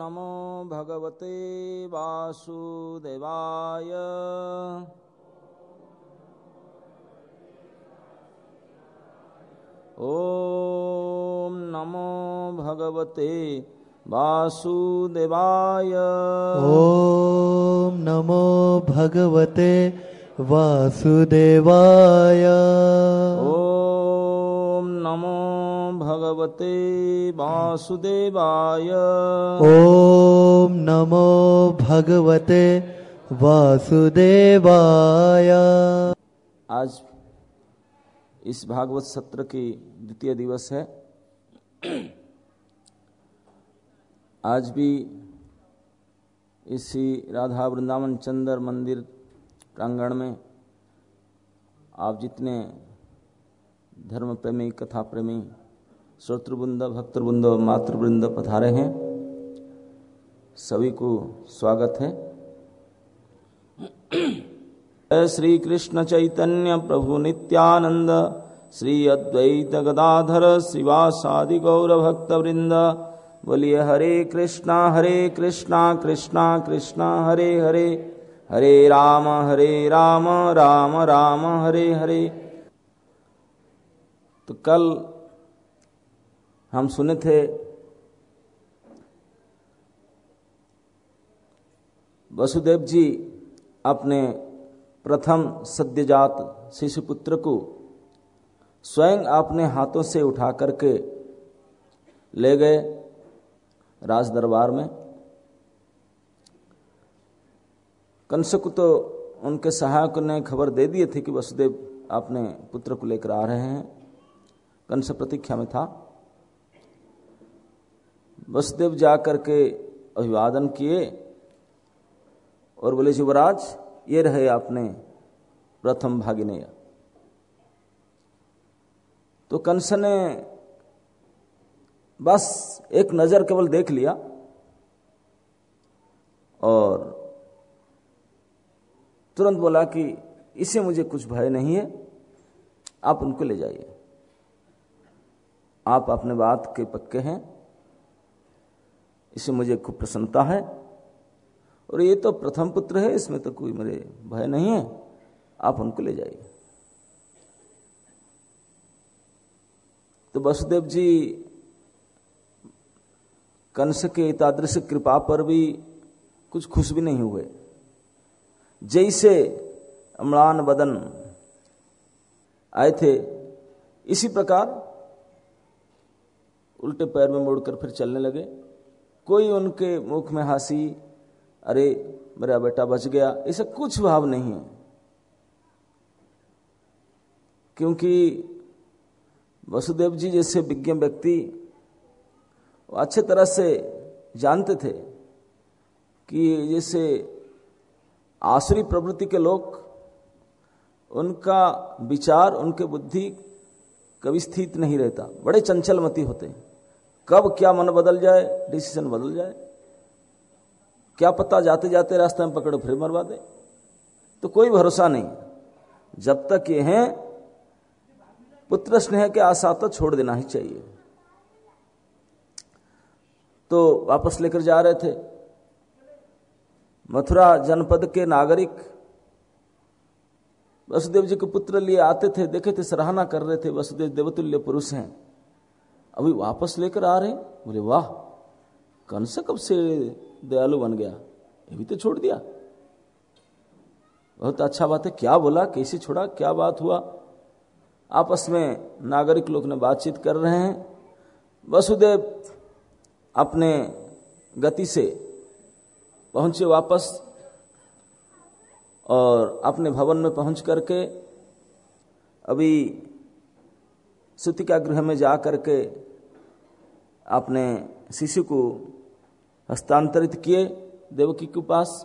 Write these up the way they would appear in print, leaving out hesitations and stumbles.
नमो भगवते वासुदेवाय। ओम नमो भगवते वासुदेवाय। ओम नमो भगवते वासुदेवाय। ओम नमो भगवते वासुदेवाय। ओम नमो भगवते वासुदेवाय। आज इस भागवत सत्र की द्वितीय दिवस है। आज भी इसी राधा वृंदावन चंदर मंदिर प्रांगण में आप जितने धर्म प्रेमी, कथा प्रेमी, श्रोतृवृंद, भक्तवृंद, मातृवृंद पधारे हैं, सभी को स्वागत है। श्री कृष्ण चैतन्य प्रभु नित्यानंद, श्री अद्वैत गदाधर श्रीवासादि गौर भक्तवृंद। बोलिए हरे कृष्णा कृष्णा कृष्णा हरे हरे, हरे राम राम राम हरे हरे। तो कल हम सुने थे वसुदेव जी अपने प्रथम सद्यजात शिशुपुत्र को स्वयं अपने हाथों से उठा करके ले गए राज दरबार में। कंस को तो उनके सहायक ने खबर दे दी थी कि वसुदेव अपने पुत्र को लेकर आ रहे हैं। कंस प्रतीक्षा में था। वसुदेव जाकर के अभिवादन किए और बोले, युवराज ये रहे अपने प्रथम भागिनेय। तो कंस ने बस एक नजर केवल देख लिया और तुरंत बोला कि इसे मुझे कुछ भय नहीं है, आप उनको ले जाइए, आप अपने बात के पक्के हैं, इसे मुझे खूब प्रसन्नता है और ये तो प्रथम पुत्र है, इसमें तो कोई मेरे भय नहीं है, आप उनको ले जाइए। तो वसुदेव जी कंस के तादृश कृपा पर भी कुछ खुश भी नहीं हुए। जैसे अम्लान बदन आए थे इसी प्रकार उल्टे पैर में मुड़कर फिर चलने लगे। कोई उनके मुख में हंसी, अरे मेरा बेटा बच गया, ऐसा कुछ भाव नहीं है, क्योंकि वसुदेव जी जैसे विज्ञ व्यक्ति अच्छे तरह से जानते थे कि जैसे आसुरी प्रवृत्ति के लोग, उनका विचार, उनके बुद्धि कभी स्थित नहीं रहता, बड़े चंचलमती होते हैं। कब क्या मन बदल जाए, डिसीजन बदल जाए, क्या पता जाते जाते रास्ते में पकड़ो फिर मरवा दे। तो कोई भरोसा नहीं। जब तक ये हैं पुत्र स्नेह के आशा तो छोड़ देना ही चाहिए। तो वापस लेकर जा रहे थे। मथुरा जनपद के नागरिक वसुदेव जी के पुत्र लिए आते थे, देखे थे, सराहना कर रहे थे, वसुदेव देवतुल्य पुरुष हैं, अभी वापस लेकर आ रहे हैं। बोले वाह, कंस कब से दयालु बन गया, ये भी तो छोड़ दिया, बहुत अच्छा बात है। क्या बोला, कैसे छोड़ा, क्या बात हुआ? आपस में नागरिक लोग ने बातचीत कर रहे हैं। वसुदेव अपने गति से पहुंचे वापस और अपने भवन में पहुंच करके अभी सूतिका गृह में जा करके अपने शिशु को हस्तांतरित किए देवकी के पास।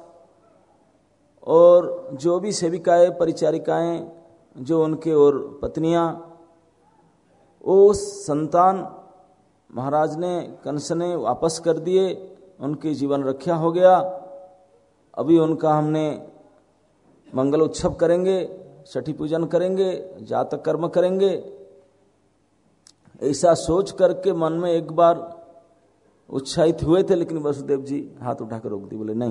और जो भी सेविकाएं, परिचारिकाएं, जो उनके और पत्नियां, वो संतान महाराज ने, कंस ने वापस कर दिए, उनकी जीवन रक्षा हो गया। अभी उनका हमने मंगल उत्सव करेंगे, छठी पूजन करेंगे, जातक कर्म करेंगे। ऐसा सोच करके मन में एक बार उत्साहित हुए थे, लेकिन वसुदेव जी हाथ उठाकर रोक दी, बोले नहीं,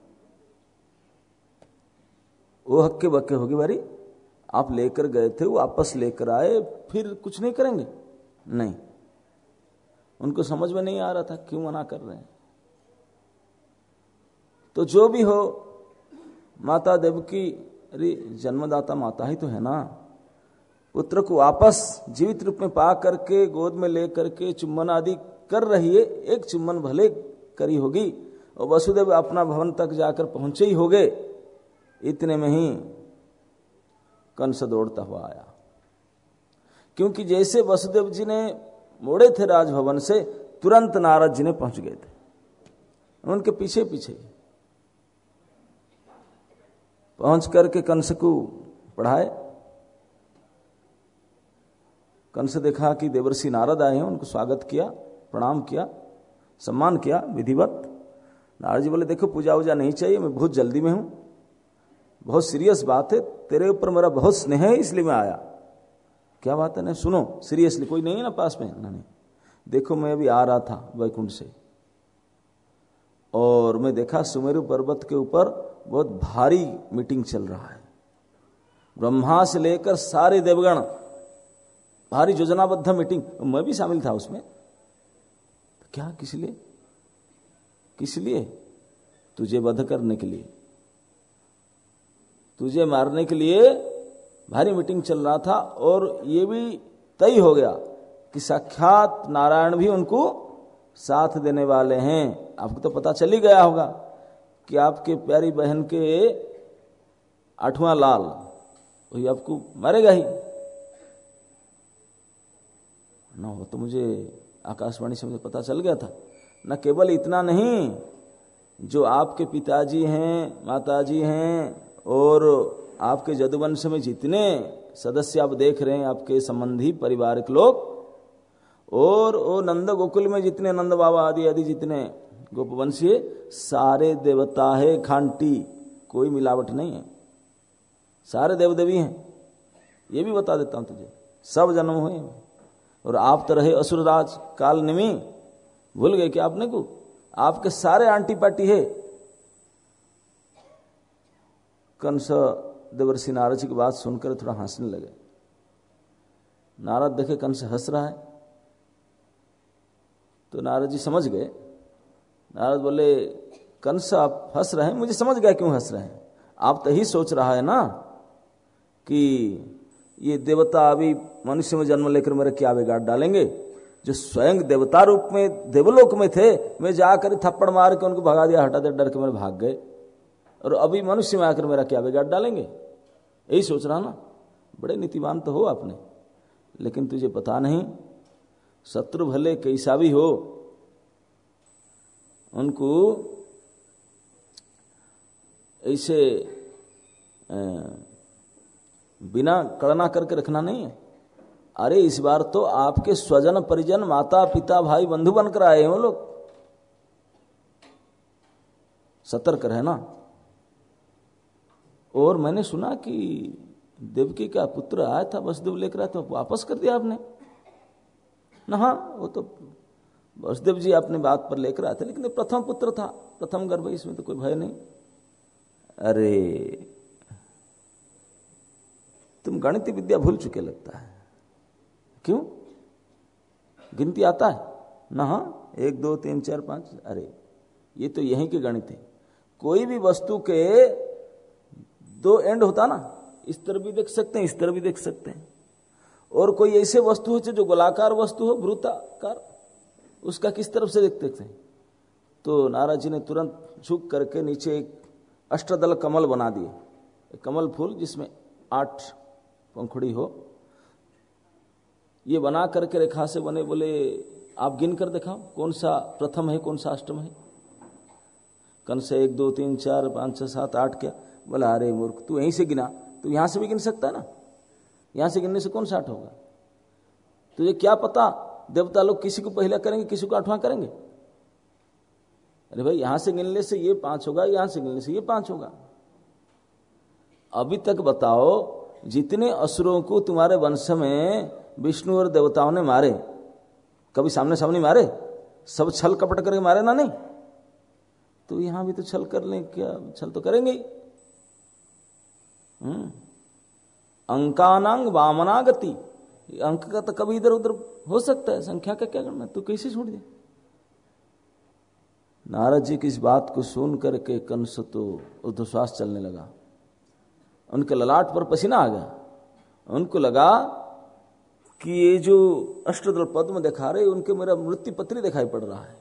वो हक्के बक्के होगी बारी, आप लेकर गए थे, वो वापस लेकर आए, फिर कुछ नहीं करेंगे? नहीं। उनको समझ में नहीं आ रहा था क्यों मना कर रहे हैं। तो जो भी हो, माता देवकी, अरे जन्मदाता माता ही तो है ना, पुत्र को वापस जीवित रूप में पा करके गोद में ले करके चुम्बन आदि कर रही है, एक चुम्बन भले करी होगी, और वसुदेव अपना भवन तक जाकर पहुंचे ही होगे, इतने में ही कंस दौड़ता हुआ आया। क्योंकि जैसे वसुदेव जी ने मोड़े थे राजभवन से, तुरंत नारद जी ने पहुंच गए थे, उनके पीछे पीछे पहुंच करके कंस को पढ़ाए। कंस देखा कि देवर्षि नारद आए हैं, उनको स्वागत किया, प्रणाम किया, सम्मान किया विधिवत। नारद जी बोले देखो पूजा वूजा नहीं चाहिए, मैं बहुत जल्दी में हूं, बहुत सीरियस बात है, तेरे ऊपर मेरा बहुत स्नेह है, इसलिए मैं आया। क्या बात है? नहीं सुनो सीरियसली, कोई नहीं है ना पास में? नहीं, देखो मैं अभी आ रहा था वैकुंठ से, और मैं देखा सुमेरु पर्वत के ऊपर बहुत भारी मीटिंग चल रहा है, ब्रह्मा से लेकर सारे देवगण, भारी योजनाबद्ध मीटिंग, मैं भी शामिल था उसमें। क्या किस लिए? किस लिए? तुझे वध करने के लिए, तुझे मारने के लिए भारी मीटिंग चल रहा था। और ये भी तय हो गया कि साक्षात नारायण भी उनको साथ देने वाले हैं। आपको तो पता चल ही गया होगा कि आपके प्यारी बहन के 8वां लाल वही आपको मारेगा ही ना। हो तो मुझे आकाशवाणी से मुझे पता चल गया था। न केवल इतना नहीं, जो आपके पिताजी हैं, माताजी हैं, और आपके यदुवंश में जितने सदस्य आप देख रहे हैं, आपके संबंधी पारिवारिक लोग, और वो नंद गोकुल में जितने नंद बाबा आदि आदि जितने गोपवंशीय, सारे देवता है खांटी, कोई मिलावट नहीं है, सारे देवदेवी हैं। ये भी बता देता हूं तुझे, सब जन्म हुए। और आप तो रहे असुरराज काल निमि, भूल गए कि आपने को? आपके सारे आंटी पार्टी है। कंस देवर्षि नारद जी की बात सुनकर थोड़ा हंसने लगे। नारद देखे कंस हंस रहा है, तो नारद जी समझ गए। नारद बोले कंस आप हंस रहे हैं, मुझे समझ गया क्यों हंस रहे हैं। आप तो ही सोच रहा है ना कि ये देवता अभी मनुष्य में जन्म लेकर मेरे क्या बिगाड़ डालेंगे। जो स्वयं देवता रूप में देवलोक में थे, मैं जाकर थप्पड़ मार के उनको भगा दिया, हटा दे, डर के मेरे भाग गए, और अभी मनुष्य में आकर मेरा क्या बिगाड़ डालेंगे, यही सोच रहा ना। बड़े नीतिवान तो हो आपने, लेकिन तुझे पता नहीं, शत्रु भले कैसा भी हो, उनको ऐसे बिना कड़ना करके रखना नहीं है। अरे इस बार तो आपके स्वजन परिजन, माता पिता भाई बंधु बनकर आए हैं वो लोग, सतर्क रहना। और मैंने सुना कि देवकी का पुत्र आया था, वसुदेव लेकर आया, तो वापस कर दिया आपने ना? हाँ, वो तो वसुदेव जी अपनी बात पर लेकर आए थे, लेकिन प्रथम पुत्र था, प्रथम गर्भ, इसमें तो कोई भय नहीं। अरे तुम गणित विद्या भूल चुके लगता है। क्यों? गिनती आता है ना? हाँ, 1 2 3 4 5। अरे ये तो यहीं के गणित है। कोई भी वस्तु के 2 एंड होता ना, इस तरफ भी देख सकते हैं, इस तरफ भी देख सकते हैं। और कोई ऐसे वस्तु है जो गोलाकार वस्तु हो, वृत्ताकार, उसका किस तरफ से देखते हैं। तो नारद जी ने तुरंत झुक करके नीचे एक अष्टदल कमल बना दिए, एक कमल फूल जिसमें 8 पंखुड़ी हो, ये बना करके रेखा से बने। बोले आप गिन कर दिखाओ कौन सा प्रथम है, कौन सा अष्टम है। कंस 1 2 3 4 5 6 7 8 क्या? बोला अरे मूर्ख, तू यहीं से गिना, तू यहां से भी गिन सकता है ना, यहां से गिनने से कौन सा 8 होगा? तुझे क्या पता देवता लोग किसी को पहला करेंगे, किसी को 8वां करेंगे। अरे भाई यहां से गिनने से ये 5 होगा, यहां से गिनने से ये 5 होगा। अभी तक बताओ जितने असुरों को तुम्हारे वंश में विष्णु और देवताओं ने मारे, कभी सामने सामने मारे? सब छल कपट करके मारे ना, नहीं तो यहां भी तो छल कर लें, क्या छल तो करेंगे ही। अंकानांग वामनागति, अंक का तो कभी इधर उधर हो सकता है, संख्या का क्या करना, तू कैसे छोड़ दे। नारद जी की इस बात को सुन करके कंस तो ऊर्ध्वश्वास चलने लगा, उनके ललाट पर पसीना आ गया। उनको लगा कि ये जो अष्टदल पद्म दिखा रहे उनके मेरा मृत्यु पत्री दिखाई पड़ रहा है।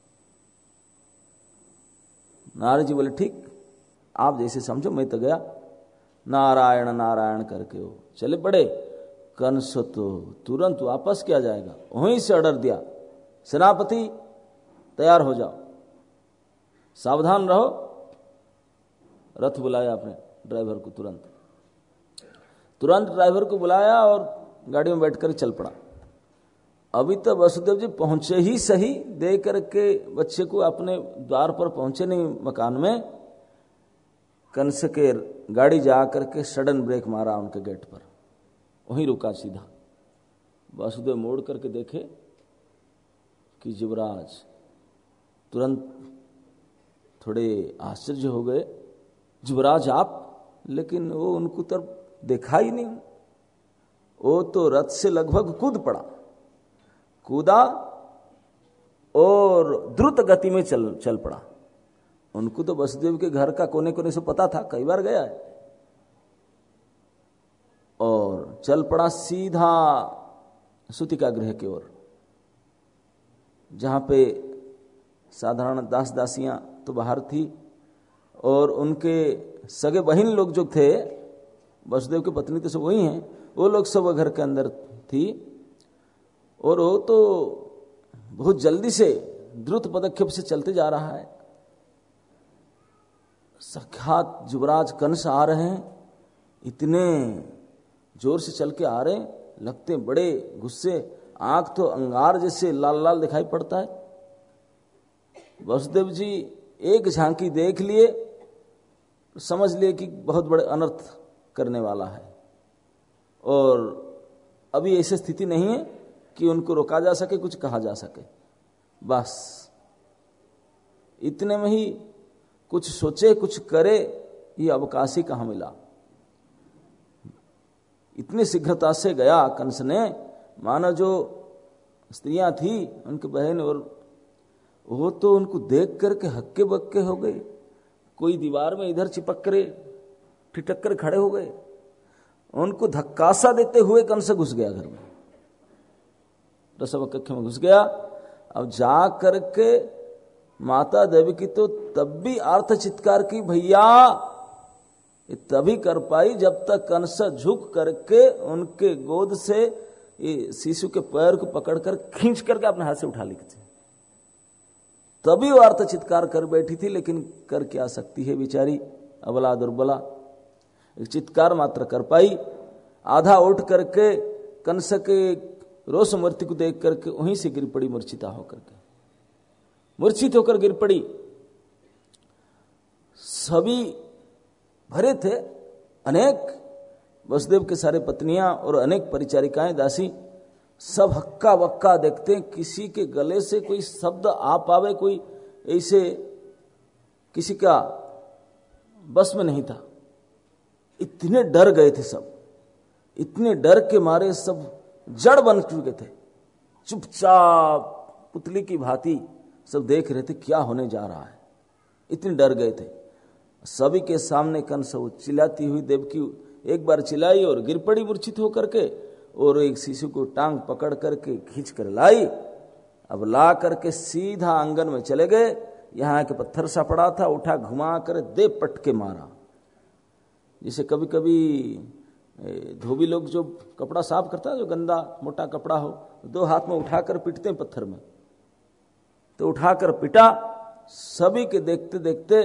नारद जी बोले ठीक, आप जैसे समझो, मैं तो गया। नारायण नारायण करके वो चले पड़े। कंस तो तुरंत वापस किया जाएगा, वहीं से ऑर्डर दिया, सेनापति तैयार हो जाओ, सावधान रहो। रथ बुलाया अपने ड्राइवर को, तुरंत ड्राइवर को बुलाया और गाड़ी में बैठकर चल पड़ा। अभी तो वसुदेव जी पहुंचे ही सही, दे करके बच्चे को अपने द्वार पर पहुंचे नहीं मकान में, कंस के गाड़ी जा करके सडन ब्रेक मारा उनके गेट पर, वहीं रुका सीधा। वासुदेव मोड़ करके देखे कि युवराज, तुरंत थोड़े आश्चर्य हो गए, युवराज आप? लेकिन वो उनको तरफ देखा ही नहीं। वो तो रथ से लगभग कूदा और द्रुत गति में चल पड़ा। उनको तो वसुदेव के घर का कोने कोने से पता था, कई बार गया है, और चल पड़ा सीधा सूतिका गृह की ओर, जहां पे साधारण दास दासियां तो बाहर थी, और उनके सगे बहन लोग जो थे, वसुदेव की पत्नी तो सब वही हैं, वो लोग सब घर के अंदर थी। और वो तो बहुत जल्दी से द्रुत पदक्षेप से चलते जा रहा है। साक्षात युवराज कंस आ रहे हैं, इतने जोर से चल के आ रहे हैं, लगते बड़े गुस्से, आंख तो अंगार जैसे लाल लाल दिखाई पड़ता है। वसुदेव जी एक झांकी देख लिए, समझ लिए कि बहुत बड़े अनर्थ करने वाला है, और अभी ऐसी स्थिति नहीं है कि उनको रोका जा सके, कुछ कहा जा सके। बस इतने में ही कुछ सोचे कुछ करे, ये अवकाश ही कहां मिला। इतनी शीघ्रता से गया कंस ने, मानो जो स्त्रियां थी उनकी बहन, और वो तो उनको देख करके हक्के बक्के हो गए। कोई दीवार में इधर चिपक कर ठिठक कर खड़े हो गए। उनको धक्कासा देते हुए कंस घुस गया घर में, रसव कक्ष में घुस गया। अब जा करके माता देवी की तो तब भी आर्त चित्कार की, भैया, ये तभी कर पाई जब तक कंस झुक करके उनके गोद से ये शिशु के पैर को पकड़कर खींच करके अपने हाथ से उठा ली थी, तभी वो आर्त चित्कार कर बैठी थी। लेकिन कर क्या सकती है बेचारी, अबला दुर्बला, एक चित्कार मात्र कर पाई। आधा उठ करके कंस के रोष मूर्ति को देख करके वहीं से गिर पड़ी, मूर्छिता होकर के, मूर्छित होकर गिर पड़ी। सभी भरे थे, अनेक वसुदेव के सारे पत्नियां और अनेक परिचारिकाएं दासी, सब हक्का बक्का देखते, किसी के गले से कोई शब्द आ पावे, कोई ऐसे किसी का बस में नहीं था। इतने डर गए थे सब, इतने डर के मारे सब जड़ बन चुके थे। चुपचाप पुतली की भांति सब देख रहे थे क्या होने जा रहा है, इतने डर गए थे। सभी के सामने कंस वो चिल्लाती हुई देवकी एक बार चिल्लाई और गिर पड़ी मूर्छित होकर के, और एक शिशु को टांग पकड़ करके खींच कर लाई। अब ला करके सीधा आंगन में चले गए, यहाँ के पत्थर सा पड़ा था, उठा घुमा कर दे पटके मारा। जैसे कभी कभी धोबी लोग जो कपड़ा साफ करता है, जो गंदा मोटा कपड़ा हो, दो हाथ में उठाकर पीटते हैं पत्थर में, तो उठाकर पिटा। सभी के देखते देखते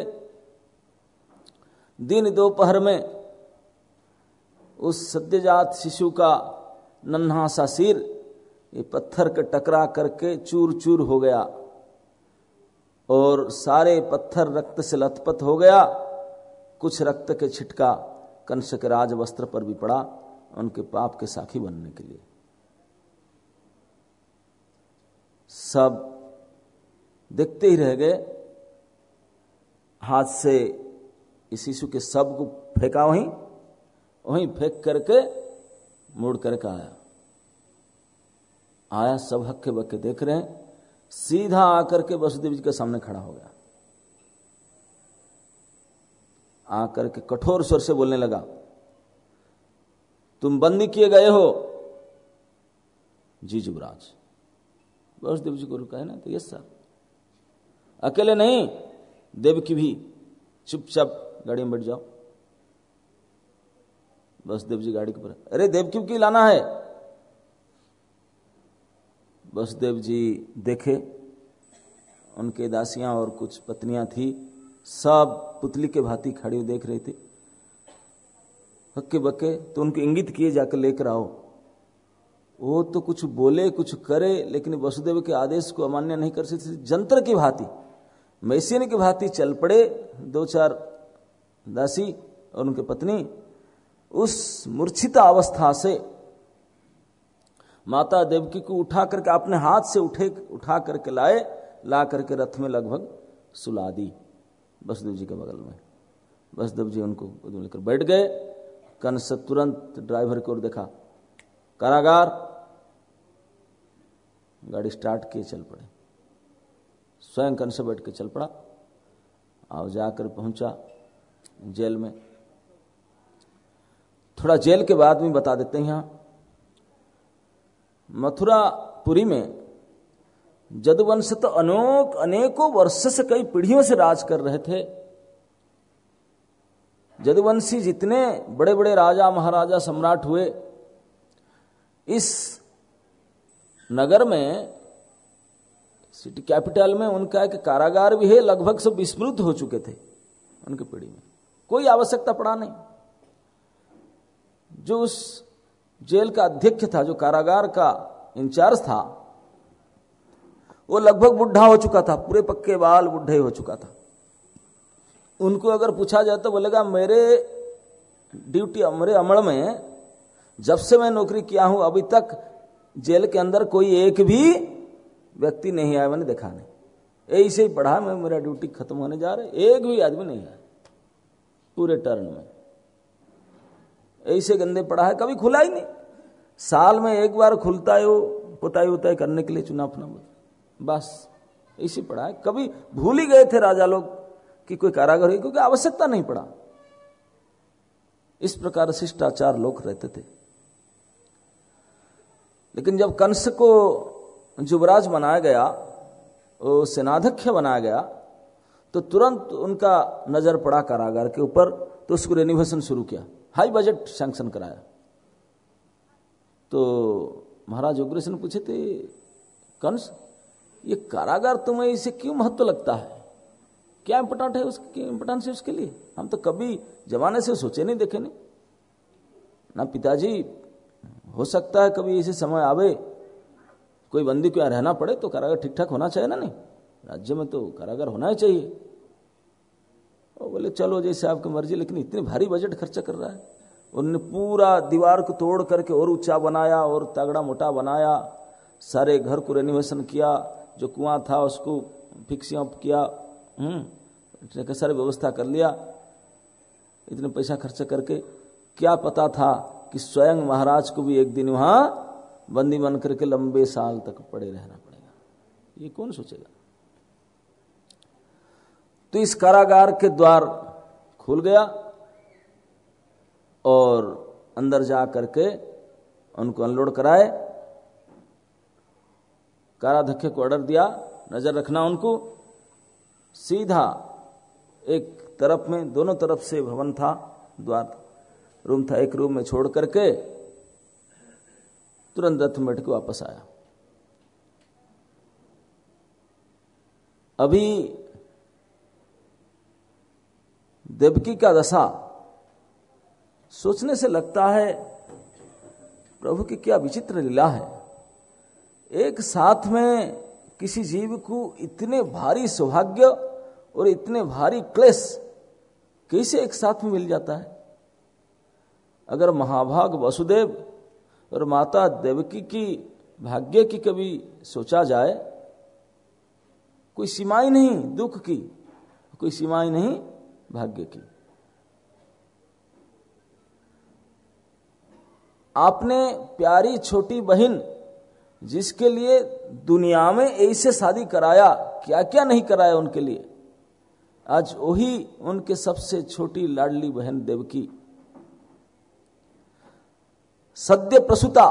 दिन दोपहर में उस सद्यजात शिशु का नन्हा सा सिर ये पत्थर के टकरा करके चूर चूर हो गया, और सारे पत्थर रक्त से लथपथ हो गया। कुछ रक्त के छिटका कंस के राज वस्त्र पर भी पड़ा, उनके पाप के साखी बनने के लिए। सब देखते ही रह गए। हाथ से इस शिशु के शव को फेंका, वहीं फेंक करके मुड़ करके आया। सब हक्के बक्के देख रहे हैं। सीधा आकर के वसुदेव जी के सामने खड़ा हो गया। आकर के कठोर स्वर से बोलने लगा, तुम बंदी किए गए हो? जी युवराज। वसुदेव जी को रुका है ना, तो यस सर। अकेले नहीं, देवकी भी। चुपचाप गाड़ी में बैठ जाओ। वसुदेव जी गाड़ी के ऊपर, अरे देवकी की लाना है। वसुदेव जी देखे, उनके दासियां और कुछ पत्नियां थी, सब पुतली के भांति खड़ी हुई देख रही थी, हक्के बक्के। तो उनको इंगित किए जाकर लेकर आओ। वो तो कुछ बोले कुछ करे, लेकिन वसुदेव के आदेश को अमान्य नहीं कर सकते। जंत्र की भांति, मैसीन की भांति चल पड़े 2-4 दासी और उनके पत्नी। उस मूर्छिता अवस्था से माता देवकी को उठा करके अपने हाथ से उठा करके ला करके रथ में लगभग सुला दी वसुदेव जी के बगल में। वसुदेव जी उनको लेकर बैठ गए। कंस तुरंत ड्राइवर की ओर देखा, कारागार। गाड़ी स्टार्ट किए, चल पड़े। स्वयं कंस बैठ के चल पड़ा और जाकर पहुंचा जेल में। थोड़ा जेल के बाद में बता देते हैं। यहां मथुरापुरी में जदुवंश तो अनेकों वर्ष से, कई पीढ़ियों से राज कर रहे थे। जदुवंशी जितने बड़े बड़े राजा महाराजा सम्राट हुए, इस नगर में, सिटी कैपिटल में उनका एक कारागार भी है। लगभग सब विस्मृत हो चुके थे उनकी पीढ़ी में, कोई आवश्यकता पड़ा नहीं। जो उस जेल का अध्यक्ष था, जो कारागार का इंचार्ज था, वो लगभग बुढ़ा हो चुका था, पूरे पक्के बाल, बुढ़े हो चुका था। उनको अगर पूछा जाए तो बोलेगा, मेरे ड्यूटी, मेरे अमल में जब से मैं नौकरी किया हूं अभी तक जेल के अंदर कोई एक भी व्यक्ति नहीं आया, मैंने देखा नहीं। ऐसे ही पढ़ा, मैं, मेरा ड्यूटी खत्म होने जा रहा है, एक भी आदमी नहीं आया पूरे टर्न में। ऐसे गंदे पड़ा है, कभी खुला ही नहीं। साल में एक बार खुलता है, वो पुताई उताई करने के लिए चुनाव अपना, बस ऐसे पड़ा है। कभी भूल ही गए थे राजा लोग कि कोई कारागार है, क्योंकि आवश्यकता नहीं पड़ा। इस प्रकार शिष्टाचार लोग रहते थे। लेकिन जब कंस को युवराज बनाया गया, वो सेनाध्यक्ष बनाया गया, तो तुरंत उनका नजर पड़ा कारागार के ऊपर। तो उसको रेनोवेशन शुरू किया, हाई बजट सैंक्शन कराया। तो महाराज उग्रसेन पूछे थे, कंस ये कारागार तुम्हें इसे क्यों महत्व लगता है? क्या इंपोर्टेंट है उसकी, इंपोर्टेंस है उसके लिए? हम तो कभी जमाने से सोचे नहीं, देखे नहीं ना पिताजी। हो सकता है कभी ऐसे समय आवे, कोई बंदी को यहाँ रहना पड़े, तो कारागार ठीक ठाक होना चाहिए ना। नहीं, राज्य में तो कारागार होना ही चाहिए। और बोले चलो जैसे आपकी मर्जी, लेकिन इतनी भारी बजट खर्चा कर रहा है। उन्होंने पूरा दीवार को तोड़ करके और ऊंचा बनाया और तगड़ा मोटा बनाया। सारे घर को रेनोवेशन किया, जो कुआं था उसको फिक्सिंग अप किया, सारी व्यवस्था कर लिया। इतने पैसा खर्च करके क्या पता था कि स्वयं महाराज को भी एक दिन वहां बंदी बन करके लंबे साल तक पड़े रहना पड़ेगा। ये कौन सोचेगा? तो इस कारागार के द्वार खुल गया और अंदर जा करके उनको अनलोड कराए। काराध्यक्ष को ऑर्डर दिया, नजर रखना उनको। सीधा एक तरफ में, दोनों तरफ से भवन था, द्वार रूम था, एक रूम में छोड़ करके तुरंत रथ में बैठ के वापस आया। अभी देवकी का दशा सोचने से लगता है प्रभु की क्या विचित्र लीला है। एक साथ में किसी जीव को इतने भारी सौभाग्य और इतने भारी क्लेश कैसे एक साथ में मिल जाता है? अगर महाभाग वसुदेव और माता देवकी की भाग्य की कभी सोचा जाए, कोई सीमा ही नहीं दुख की, कोई सीमा ही नहीं भाग्य की। आपने प्यारी छोटी बहन जिसके लिए दुनिया में ऐसे शादी कराया, क्या क्या नहीं कराया उनके लिए, आज वही उनके सबसे छोटी लाडली बहन देवकी सद्य प्रसूता,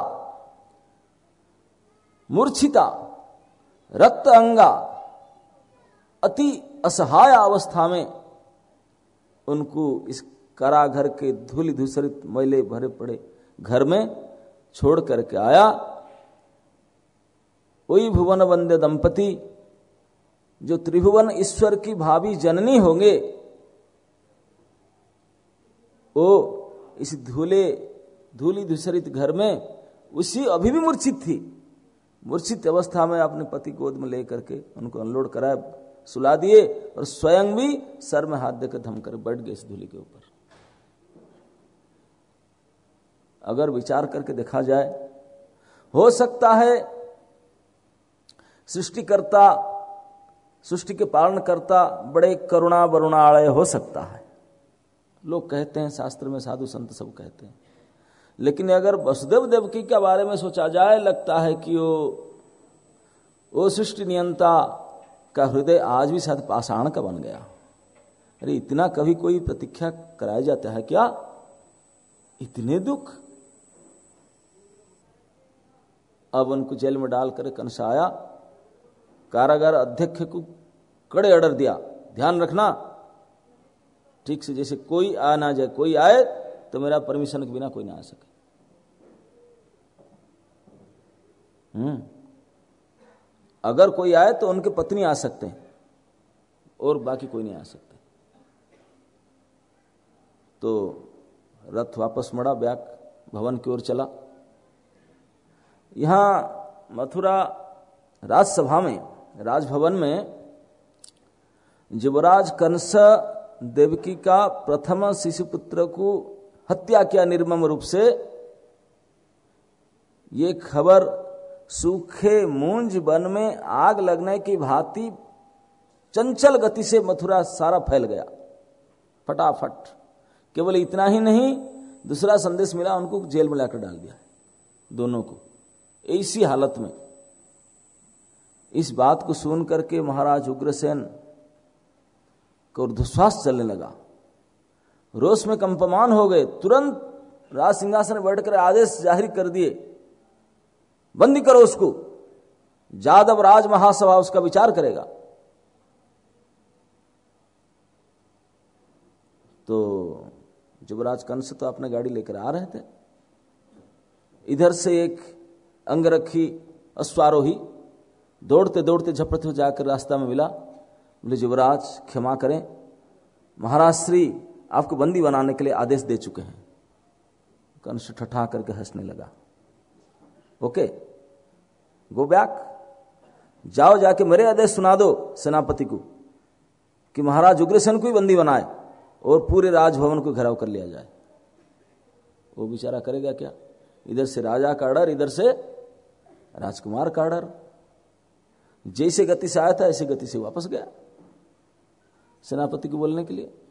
मूर्छिता, रक्त अंगा, अति असहाय अवस्था में उनको इस कारागर के धूलि धूसरित मैले भरे पड़े घर में छोड़ करके आया। वही भुवन वंद्य दंपति जो त्रिभुवन ईश्वर की भावी जननी होंगे, वो इस धूलि धूसरित घर में उसी अभी भी मूर्छित थी। मूर्छित अवस्था में अपने पति गोद में लेकर के उनको अनलोड कराया, सुला दिए और स्वयं भी सर में हाथ देकर धम कर बैठ गए इस धूलि के ऊपर। अगर विचार करके देखा जाए, हो सकता है सृष्टिकर्ता, सृष्टि के पालन करता बड़े करुणा वरुणालय हो सकता है, लोग कहते हैं, शास्त्र में साधु संत सब कहते हैं। लेकिन अगर वसुदेव देवकी के बारे में सोचा जाए, लगता है कि वो सृष्टि नियंता का हृदय आज भी शायद पाषाण का बन गया। अरे इतना कभी कोई प्रतीक्षा कराया जाता है क्या? इतने दुख। अब उनको जेल में डालकर कंस आया, कारागार अध्यक्ष को कड़े ऑर्डर दिया, ध्यान रखना ठीक से, जैसे कोई आ ना जाए, कोई आए तो मेरा परमिशन के बिना कोई ना आ सके। अगर कोई आए तो उनके पत्नी आ सकते हैं और बाकी कोई नहीं आ सकते। तो रथ वापस मुड़ा, ब्याक भवन की ओर चला। यहां मथुरा राजसभा में, राजभवन में युवराज कंस देवकी का प्रथम शिशुपुत्र को हत्या किया निर्मम रूप से, ये खबर सूखे मूंज वन में आग लगने की भांति चंचल गति से मथुरा सारा फैल गया फटाफट। केवल इतना ही नहीं, दूसरा संदेश मिला, उनको जेल में लाकर डाल दिया दोनों को, ऐसी हालत में। इस बात को सुन करके महाराज उग्रसेन को ऊर्ध्वश्वास चलने लगा, रोष में कंपमान हो गए। तुरंत राज सिंहासन में बैठकर आदेश जाहिर कर दिए, बंदी करो उसको, जादव राज महासभा उसका विचार करेगा। तो युवराज कंस तो अपने गाड़ी लेकर आ रहे थे, इधर से एक अंगरखी अश्वारोही दौड़ते दौड़ते झपटते हुए जाकर रास्ता में मिला। बोले, युवराज क्षमा करें, महाराज श्री आपको बंदी बनाने के लिए आदेश दे चुके हैं। कंस ठठा करके हंसने लगा। ओके, गो बैक, जाओ जाके मेरे आदेश सुना दो सेनापति को कि महाराज उग्रसेन को ही बंदी बनाए और पूरे राजभवन को घेराव कर लिया जाए। वो बेचारा करेगा क्या? इधर से राजा का ऑर्डर, इधर से राजकुमार का ऑर्डर। जैसे गति से आया था ऐसे गति से वापस गया सेनापति को बोलने के लिए।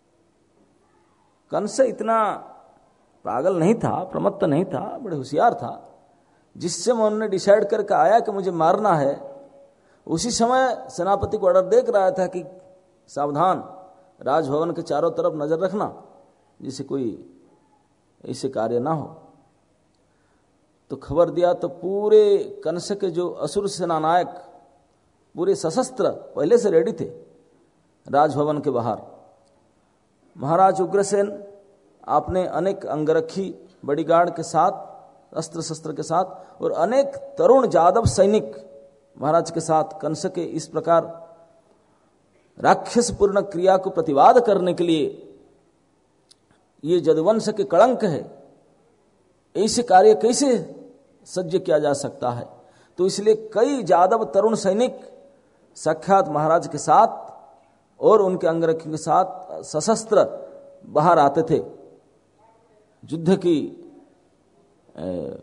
कंस इतना पागल नहीं था, प्रमत्त नहीं था, बड़े होशियार था। जिस समय उन्होंने डिसाइड करके आया कि मुझे मारना है, उसी समय सेनापति को ऑर्डर देख रहा था कि सावधान, राजभवन के चारों तरफ नजर रखना, जिससे कोई ऐसे कार्य ना हो। तो खबर दिया तो पूरे कंस के जो असुर सेनानायक पूरे सशस्त्र पहले से रेडी थे राजभवन के बाहर। महाराज उग्रसेन आपने अनेक अंगरक्षी बॉडीगार्ड के साथ, अस्त्र शस्त्र के साथ और अनेक तरुण जादव सैनिक महाराज के साथ कंस के इस प्रकार राक्षसपूर्ण क्रिया को प्रतिवाद करने के लिए, ये यदुवंश के कलंक है, ऐसे कार्य कैसे सज्ज किया जा सकता है। तो इसलिए कई जादव तरुण सैनिक साक्षात महाराज के साथ और उनके अंगरक्षियों के साथ सशस्त्र बाहर आते थे युद्ध की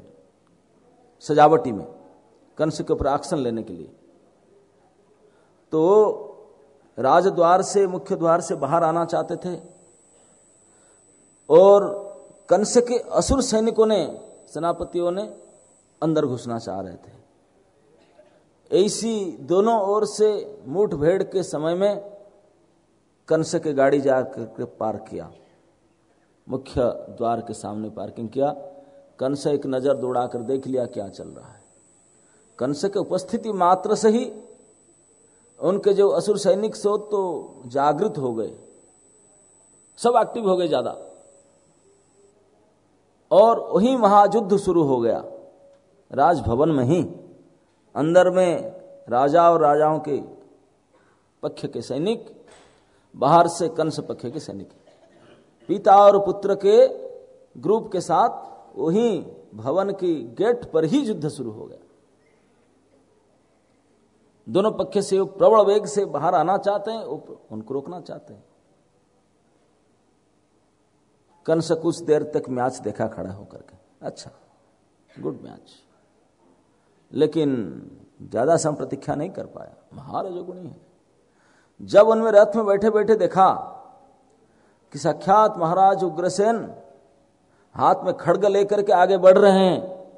सजावटी में कंस के ऊपर एक्शन लेने के लिए। तो राजद्वार से, मुख्य द्वार से बाहर आना चाहते थे और कंस के असुर सैनिकों ने, सेनापतियों ने अंदर घुसना चाह रहे थे। ऐसी दोनों ओर से मुठभेड़ के समय में कंस के गाड़ी जाकर पार्क किया, मुख्य द्वार के सामने पार्किंग किया। कंस एक नजर दौड़ा कर देख लिया क्या चल रहा है। कंस के उपस्थिति मात्र से ही उनके जो असुर सैनिक सो तो जागृत हो गए, सब एक्टिव हो गए ज्यादा, और वही महायुद्ध शुरू हो गया राजभवन में ही। अंदर में राजा और राजाओं के पक्ष के सैनिक, बाहर से कंस पक्ष के सैनिक, पिता और पुत्र के ग्रुप के साथ वही भवन की गेट पर ही युद्ध शुरू हो गया। दोनों पक्ष से प्रबल वेग से बाहर आना चाहते हैं, उनको रोकना चाहते हैं। कंस कुछ देर तक मैच देखा खड़ा होकर के, अच्छा गुड मैच, लेकिन ज्यादा समय प्रतीक्षा नहीं कर पाया, महारजोगुणी है। जब उनमें रथ में बैठे बैठे देखा कि साक्षात महाराज उग्रसेन हाथ में खड्ग लेकर के आगे बढ़ रहे हैं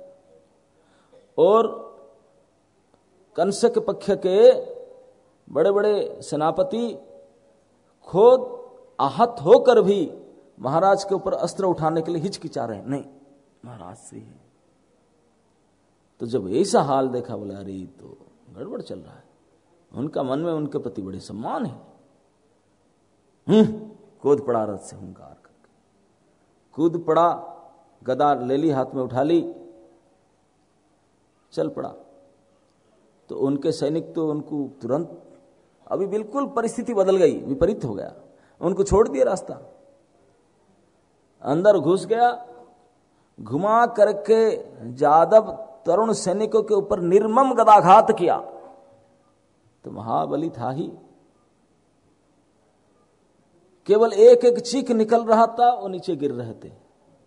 और कंस के पक्ष के बड़े बड़े सेनापति खुद आहत होकर भी महाराज के ऊपर अस्त्र उठाने के लिए हिचकिचा रहे हैं, नहीं महाराज से है। तो जब ऐसा हाल देखा, बोला अरे तो गड़बड़ चल रहा है। उनका मन में उनके प्रति बड़े सम्मान है। कूद पड़ा रथ से हुंकार करके, कूद पड़ा, गदा ले ली, हाथ में उठा ली, चल पड़ा। तो उनके सैनिक तो उनको तुरंत, अभी बिल्कुल परिस्थिति बदल गई, विपरीत हो गया, उनको छोड़ दिया रास्ता, अंदर घुस गया, घुमा करके जादव तरुण सैनिकों के ऊपर निर्मम गदाघात किया। तो महाबली था ही, केवल एक एक चीख निकल रहा था, वो नीचे गिर रहे थे।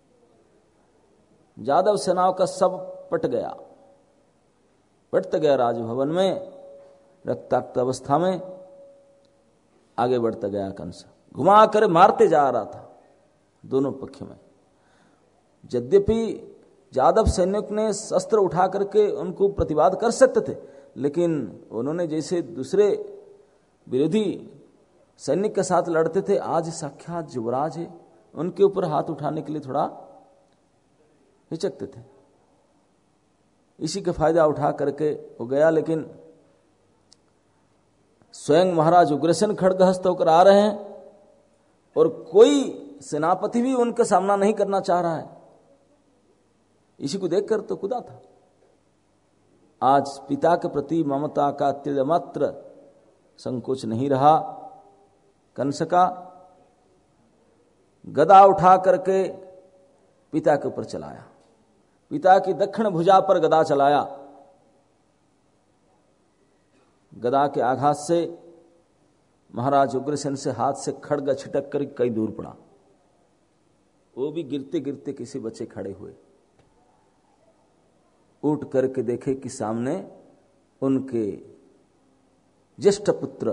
जादव सेनाओं का सब पट गया, पटत गया राजभवन में, रक्ताक्त अवस्था में आगे बढ़ता गया कंस, घुमा कर मारते जा रहा था दोनों पक्ष में। यद्यपि जादव सैनिक ने शस्त्र उठा करके उनको प्रतिवाद कर सकते थे, लेकिन उन्होंने जैसे दूसरे विरोधी सैनिक के साथ लड़ते थे, आज साक्षात युवराज है, उनके ऊपर हाथ उठाने के लिए थोड़ा हिचकते थे। इसी का फायदा उठा करके वो गया, लेकिन स्वयं महाराज उग्रसेन खड्गहस्त होकर आ रहे हैं और कोई सेनापति भी उनका सामना नहीं करना चाह रहा है। इसी को देखकर तो कूदा था। आज पिता के प्रति ममता का तिलमात्र संकोच नहीं रहा कंस का, गदा उठा करके पिता के ऊपर चलाया, पिता की दक्षिण भुजा पर गदा चलाया। गदा के आघात से महाराज उग्रसेन से हाथ से खड्ग छिटक कर कई दूर पड़ा, वो भी गिरते गिरते किसी बच्चे खड़े हुए, उठ करके देखे कि सामने उनके ज्येष्ठ पुत्र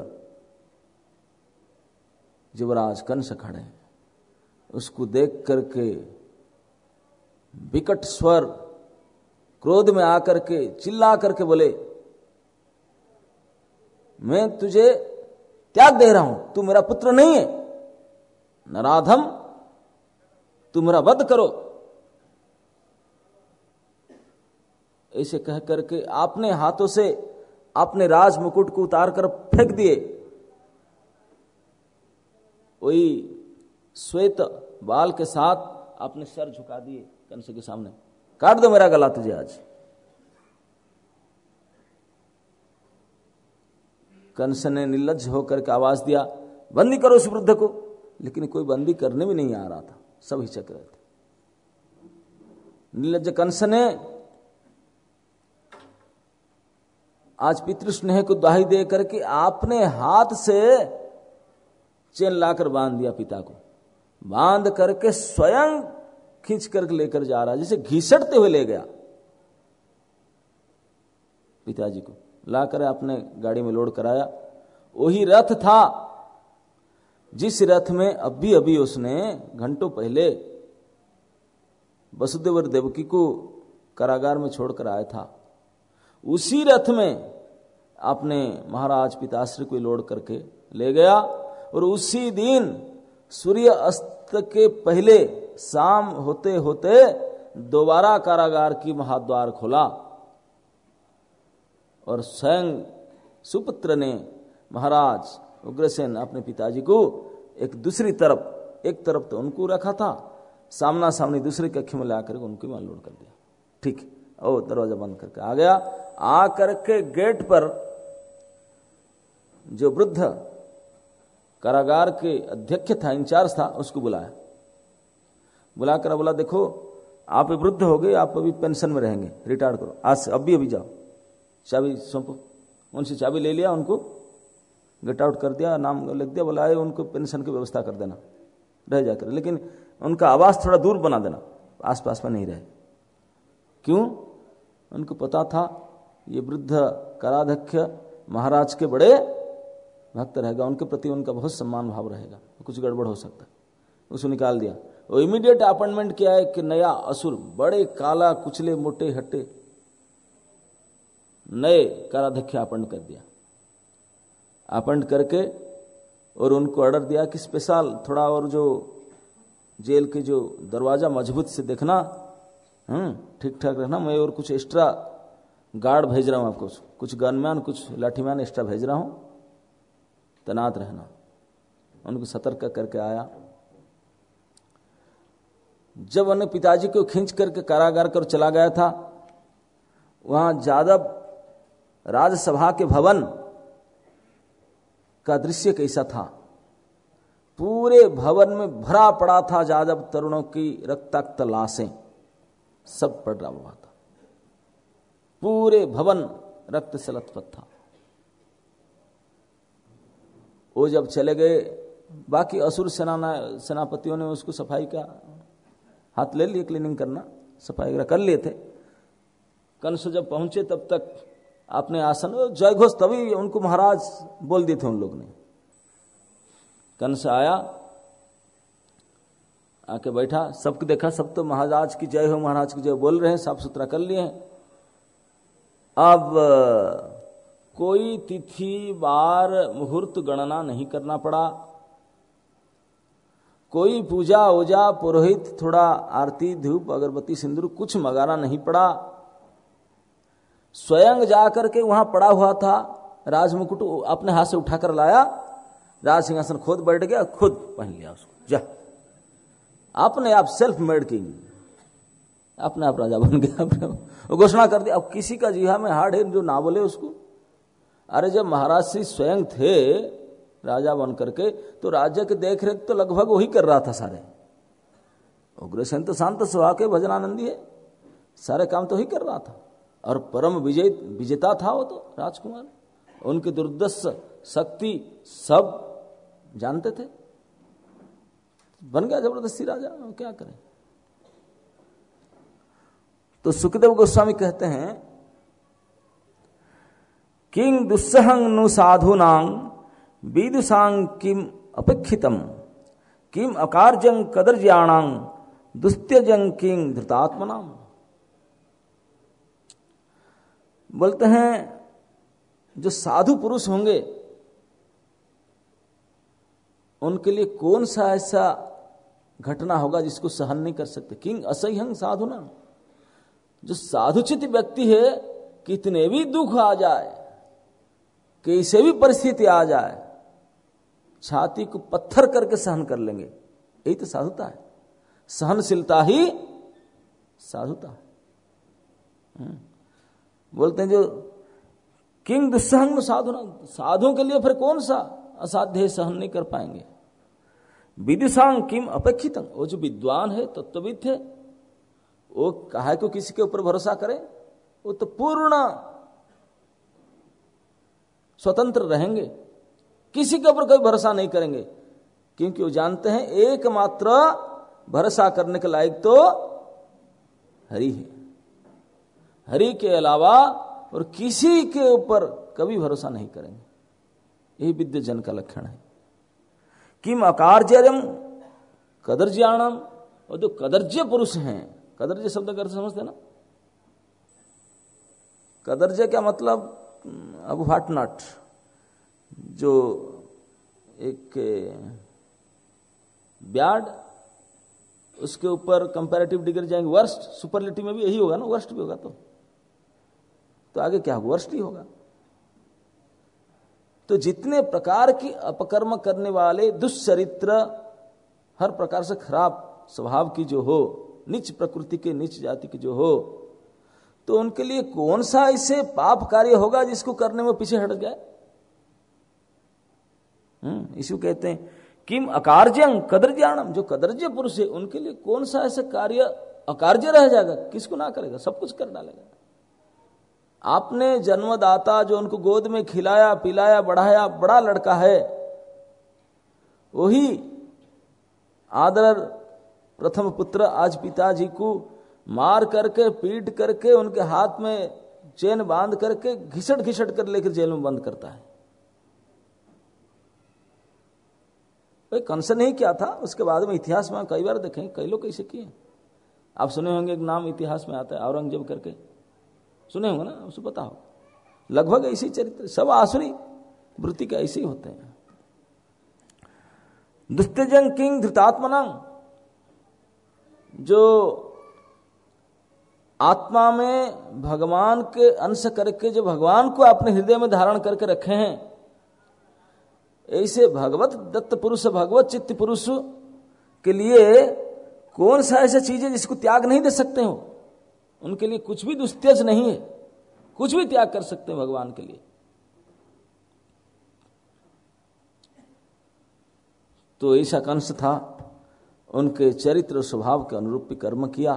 युवराज कंस खड़े हैं। उसको देख करके विकट स्वर क्रोध में आकर के चिल्ला करके बोले, मैं तुझे त्याग दे रहा हूं, तू मेरा पुत्र नहीं है, नराधम, तू मेरा वध करो। ऐसे कह करके आपने हाथों से अपने राज मुकुट को उतार कर फेंक दिए। वही श्वेत बाल के साथ अपने सर झुका दिए कंस के सामने, काट दो मेरा गला तुझे आज। कंस ने निर्लज्ज होकर के आवाज दिया, बंदी करो उस वृद्ध को, लेकिन कोई बंदी करने भी नहीं आ रहा था, सब हिचक रहे थे। निर्लज्ज कंस ने आज पितृस्नेह को दुहाई दे करके आपने हाथ से चेन लाकर बांध दिया पिता को, बांध करके स्वयं खींच करके लेकर जा रहा, जैसे घिसटते हुए ले गया पिताजी को, लाकर अपने गाड़ी में लोड कराया वही रथ था जिस रथ में अभी अभी उसने घंटों पहले वसुदेव और देवकी को कारागार में छोड़कर आया था। उसी रथ में आपने महाराज पिताश्री को लोड करके ले गया और उसी दिन सूर्य अस्त के पहले शाम होते होते दोबारा कारागार की महाद्वार खोला और स्वयं सुपुत्र ने महाराज उग्रसेन अपने पिताजी को एक दूसरी तरफ, एक तरफ तो उनको रखा था, सामना सामने दूसरे कक्ष में लाकर उनको वहां लोड कर दिया। ठीक, ओ दरवाजा बंद करके आ गया। आ करके गेट पर जो वृद्ध कारागार के अध्यक्ष था, इंचार्ज था, उसको बुलाया। बुलाकर बोला, देखो आप वृद्ध हो गए, आप अभी पेंशन में रहेंगे, रिटायर करो, आज से अभी जाओ, चाबी सौंपो। उनसे चाबी ले लिया, उनको गेट आउट कर दिया, नाम लिख दिया, बोला उनको पेंशन की व्यवस्था कर देना, रह जाकर, लेकिन उनका आवास थोड़ा दूर बना देना, आसपास में नहीं रहे। क्यों? उनको पता था ये वृद्ध काराध्यक्ष महाराज के बड़े भक्त रहेगा, उनके प्रति उनका बहुत सम्मान भाव रहेगा, कुछ गड़बड़ हो सकता है। उसको निकाल दिया। वो इमीडिएट अपॉइंटमेंट किया है कि नया असुर, बड़े काला कुचले मोटे हट्टे नए काराध्यक्ष अपॉइंट कर दिया। अपॉइंट करके और उनको ऑर्डर दिया कि स्पेशल थोड़ा और जो जेल के जो दरवाजा मजबूत से देखना, ठीक ठाक रहना, मैं और कुछ एक्स्ट्रा गार्ड भेज रहा हूं आपको, कुछ गनमैन कुछ लाठीमैन एक्स्ट्रा भेज रहा हूं, तैनात रहना। उनको सतर्क करके आया। जब उन्हें पिताजी को खींच करके कारागार कर चला गया था, वहां जादव राजसभा के भवन का दृश्य कैसा था? पूरे भवन में भरा पड़ा था जादव तरुणों की रक्ताक्त लाशें, सब पड़ रहा हुआ था, पूरे भवन रक्त से लथपथ था। वो जब चले गए, बाकी असुर सेनापतियों ने उसको सफाई का हाथ ले लिए, क्लीनिंग करना, सफाई वगैरह कर लिए थे। कंस जब पहुंचे तब तक अपने आसन, जय घोष तभी उनको महाराज बोल दिए थे उन लोग ने। कंस आया, आके बैठा, सबको देखा, सब तो महाराज की जय हो, महाराज की जय बोल रहे हैं, साफ सुथरा कर लिए हैं। अब कोई तिथि बार मुहूर्त गणना नहीं करना पड़ा, कोई पूजा ओजा पुरोहित थोड़ा आरती धूप अगरबत्ती सिंदूर कुछ मंगाना नहीं पड़ा। स्वयं जाकर के वहां पड़ा हुआ था राजमुकुट, अपने हाथ से उठाकर लाया, राज सिंहासन खुद बैठ गया, खुद पहन लिया उसको, जा अपने आप सेल्फ मेड किंग, अपने आप राजा बन गया, घोषणा कर दिया। अब किसी का जिहा में हाड़ है जो ना बोले उसको। अरे जब महाराज श्री स्वयं थे राजा बन करके, तो राज्य के देख रेख तो लगभग वही कर रहा था सारे। उग्रसेन तो शांत स्वभाव के भजनानंदी है, सारे काम तो ही कर रहा था, और परम विजेता था वो तो राजकुमार, उनकी दुर्दश शक्ति सब जानते थे। बन गया जबरदस्ती राजा, क्या करें। तो सुखदेव गोस्वामी कहते हैं, किंग दुस्सहं नु साधुनां विदुषां किम अपेक्षितम किम अकार्यं कदर्याणां दुस्त्यजं किंग धृतात्मनाम। बोलते हैं जो साधु पुरुष होंगे उनके लिए कौन सा ऐसा घटना होगा जिसको सहन नहीं कर सकते। किंग असह्यं साधुना, जो साधुचित व्यक्ति है, कितने भी दुख आ जाए, कैसे भी परिस्थिति आ जाए, छाती को पत्थर करके सहन कर लेंगे। यही तो साधुता है, सहनशीलता ही साधुता है। बोलते हैं जो किंग दुस्सहं साधुना, साधुओं के लिए फिर कौन सा असाध्य सहन नहीं कर पाएंगे। विदुषां किम अपेक्षितं, वो जो विद्वान है, तत्वविद है, वो काहे को किसी के ऊपर भरोसा करे, वो तो पूर्ण स्वतंत्र रहेंगे, किसी के ऊपर कोई भरोसा नहीं करेंगे, क्योंकि वो जानते हैं एकमात्र भरोसा करने के लायक तो हरि है। हरि के अलावा और किसी के ऊपर कभी भरोसा नहीं करेंगे। यही विद्यजन का लक्षण है। किम अकार्यम कदर्ज्याणम, और जो कदर्ज्य पुरुष हैं, कदर्ज्य शब्द का अर्थ समझते ना? कदर्ज्य क्या मतलब? अब व्हाट नॉट, जो एक ब्याड, उसके ऊपर कंपैरेटिव डिग्री जाएंगे वर्स्ट, सुपरलेटिव में भी यही होगा ना, वर्स्ट भी होगा तो आगे क्या होगा? वर्स्ट ही होगा। तो जितने प्रकार की अपकर्म करने वाले दुष्चरित्र, हर प्रकार से खराब स्वभाव की जो हो, नीच प्रकृति के, नीच जाति की जो हो, तो उनके लिए कौन सा ऐसे पाप कार्य होगा जिसको करने में पीछे हट जाए? इसी कहते हैं किम अकार्यं कदर्ज्याणम, जो कदर्ज्य पुरुष है उनके लिए कौन सा ऐसा कार्य अकार्य रह जाएगा? किसको ना करेगा? सब कुछ कर डालेगा। आपने जन्मदाता जो उनको गोद में खिलाया पिलाया बढ़ाया, बड़ा लड़का है, वही आदर प्रथम पुत्र आज पिताजी को मार करके, पीट करके, उनके हाथ में चेन बांध करके घिसट घिसट कर लेकर जेल में बंद करता है। भाई कंस नहीं क्या था, उसके बाद में इतिहास में कई बार देखें, कई लोग कैसे किए। आप सुने होंगे, एक नाम इतिहास में आता है औरंगजेब करके, सुने होंगे ना, उसको पता हो। लगभग ऐसी चरित्र, सब आसुरी वृत्ति के ऐसे ही होते हैं। दुस्त्यजन किंग धृतात्मनंग, जो आत्मा में भगवान के अंश करके, जो भगवान को अपने हृदय में धारण करके रखे हैं, ऐसे भगवत दत्त पुरुष, भगवत चित्त पुरुष के लिए कौन सा ऐसा चीज है जिसको त्याग नहीं दे सकते हो? उनके लिए कुछ भी दुस्त्यज नहीं है, कुछ भी त्याग कर सकते हैं भगवान के लिए। तो ऐसा कंस था, उनके चरित्र स्वभाव के अनुरूप कर्म किया।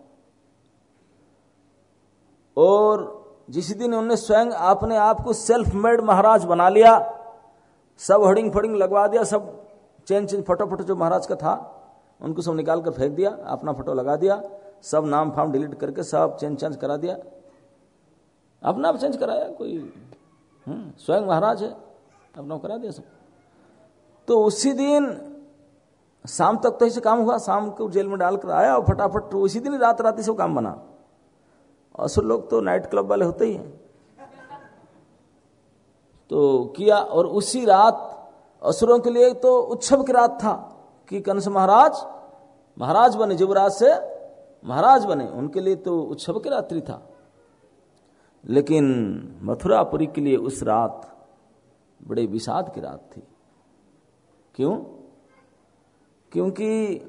और जिस दिन उन्होंने स्वयं अपने आप को सेल्फ मेड महाराज बना लिया, सब होर्डिंग फोर्डिंग लगवा दिया, सब चेंज फोटो जो महाराज का था उनको सब निकाल कर फेंक दिया, अपना फोटो लगा दिया, सब नाम फाम डिलीट करके सब चेंज करा दिया, अपना आप चेंज कराया। कोई स्वयं महाराज है, अपना करा दिया सब। तो उसी दिन शाम तक तो ऐसे काम हुआ, शाम को जेल में डालकर आया और फटाफट उसी दिन रात रात से काम बना। असुर लोग तो नाइट क्लब वाले होते ही हैं, तो किया। और उसी रात असुरों के लिए तो उत्सव की रात था कि कंस महाराज बने, युवराज से महाराज बने, उनके लिए तो उत्सव की रात्रि था। लेकिन मथुरापुरी के लिए उस रात बड़े विषाद की रात थी। क्यों? क्योंकि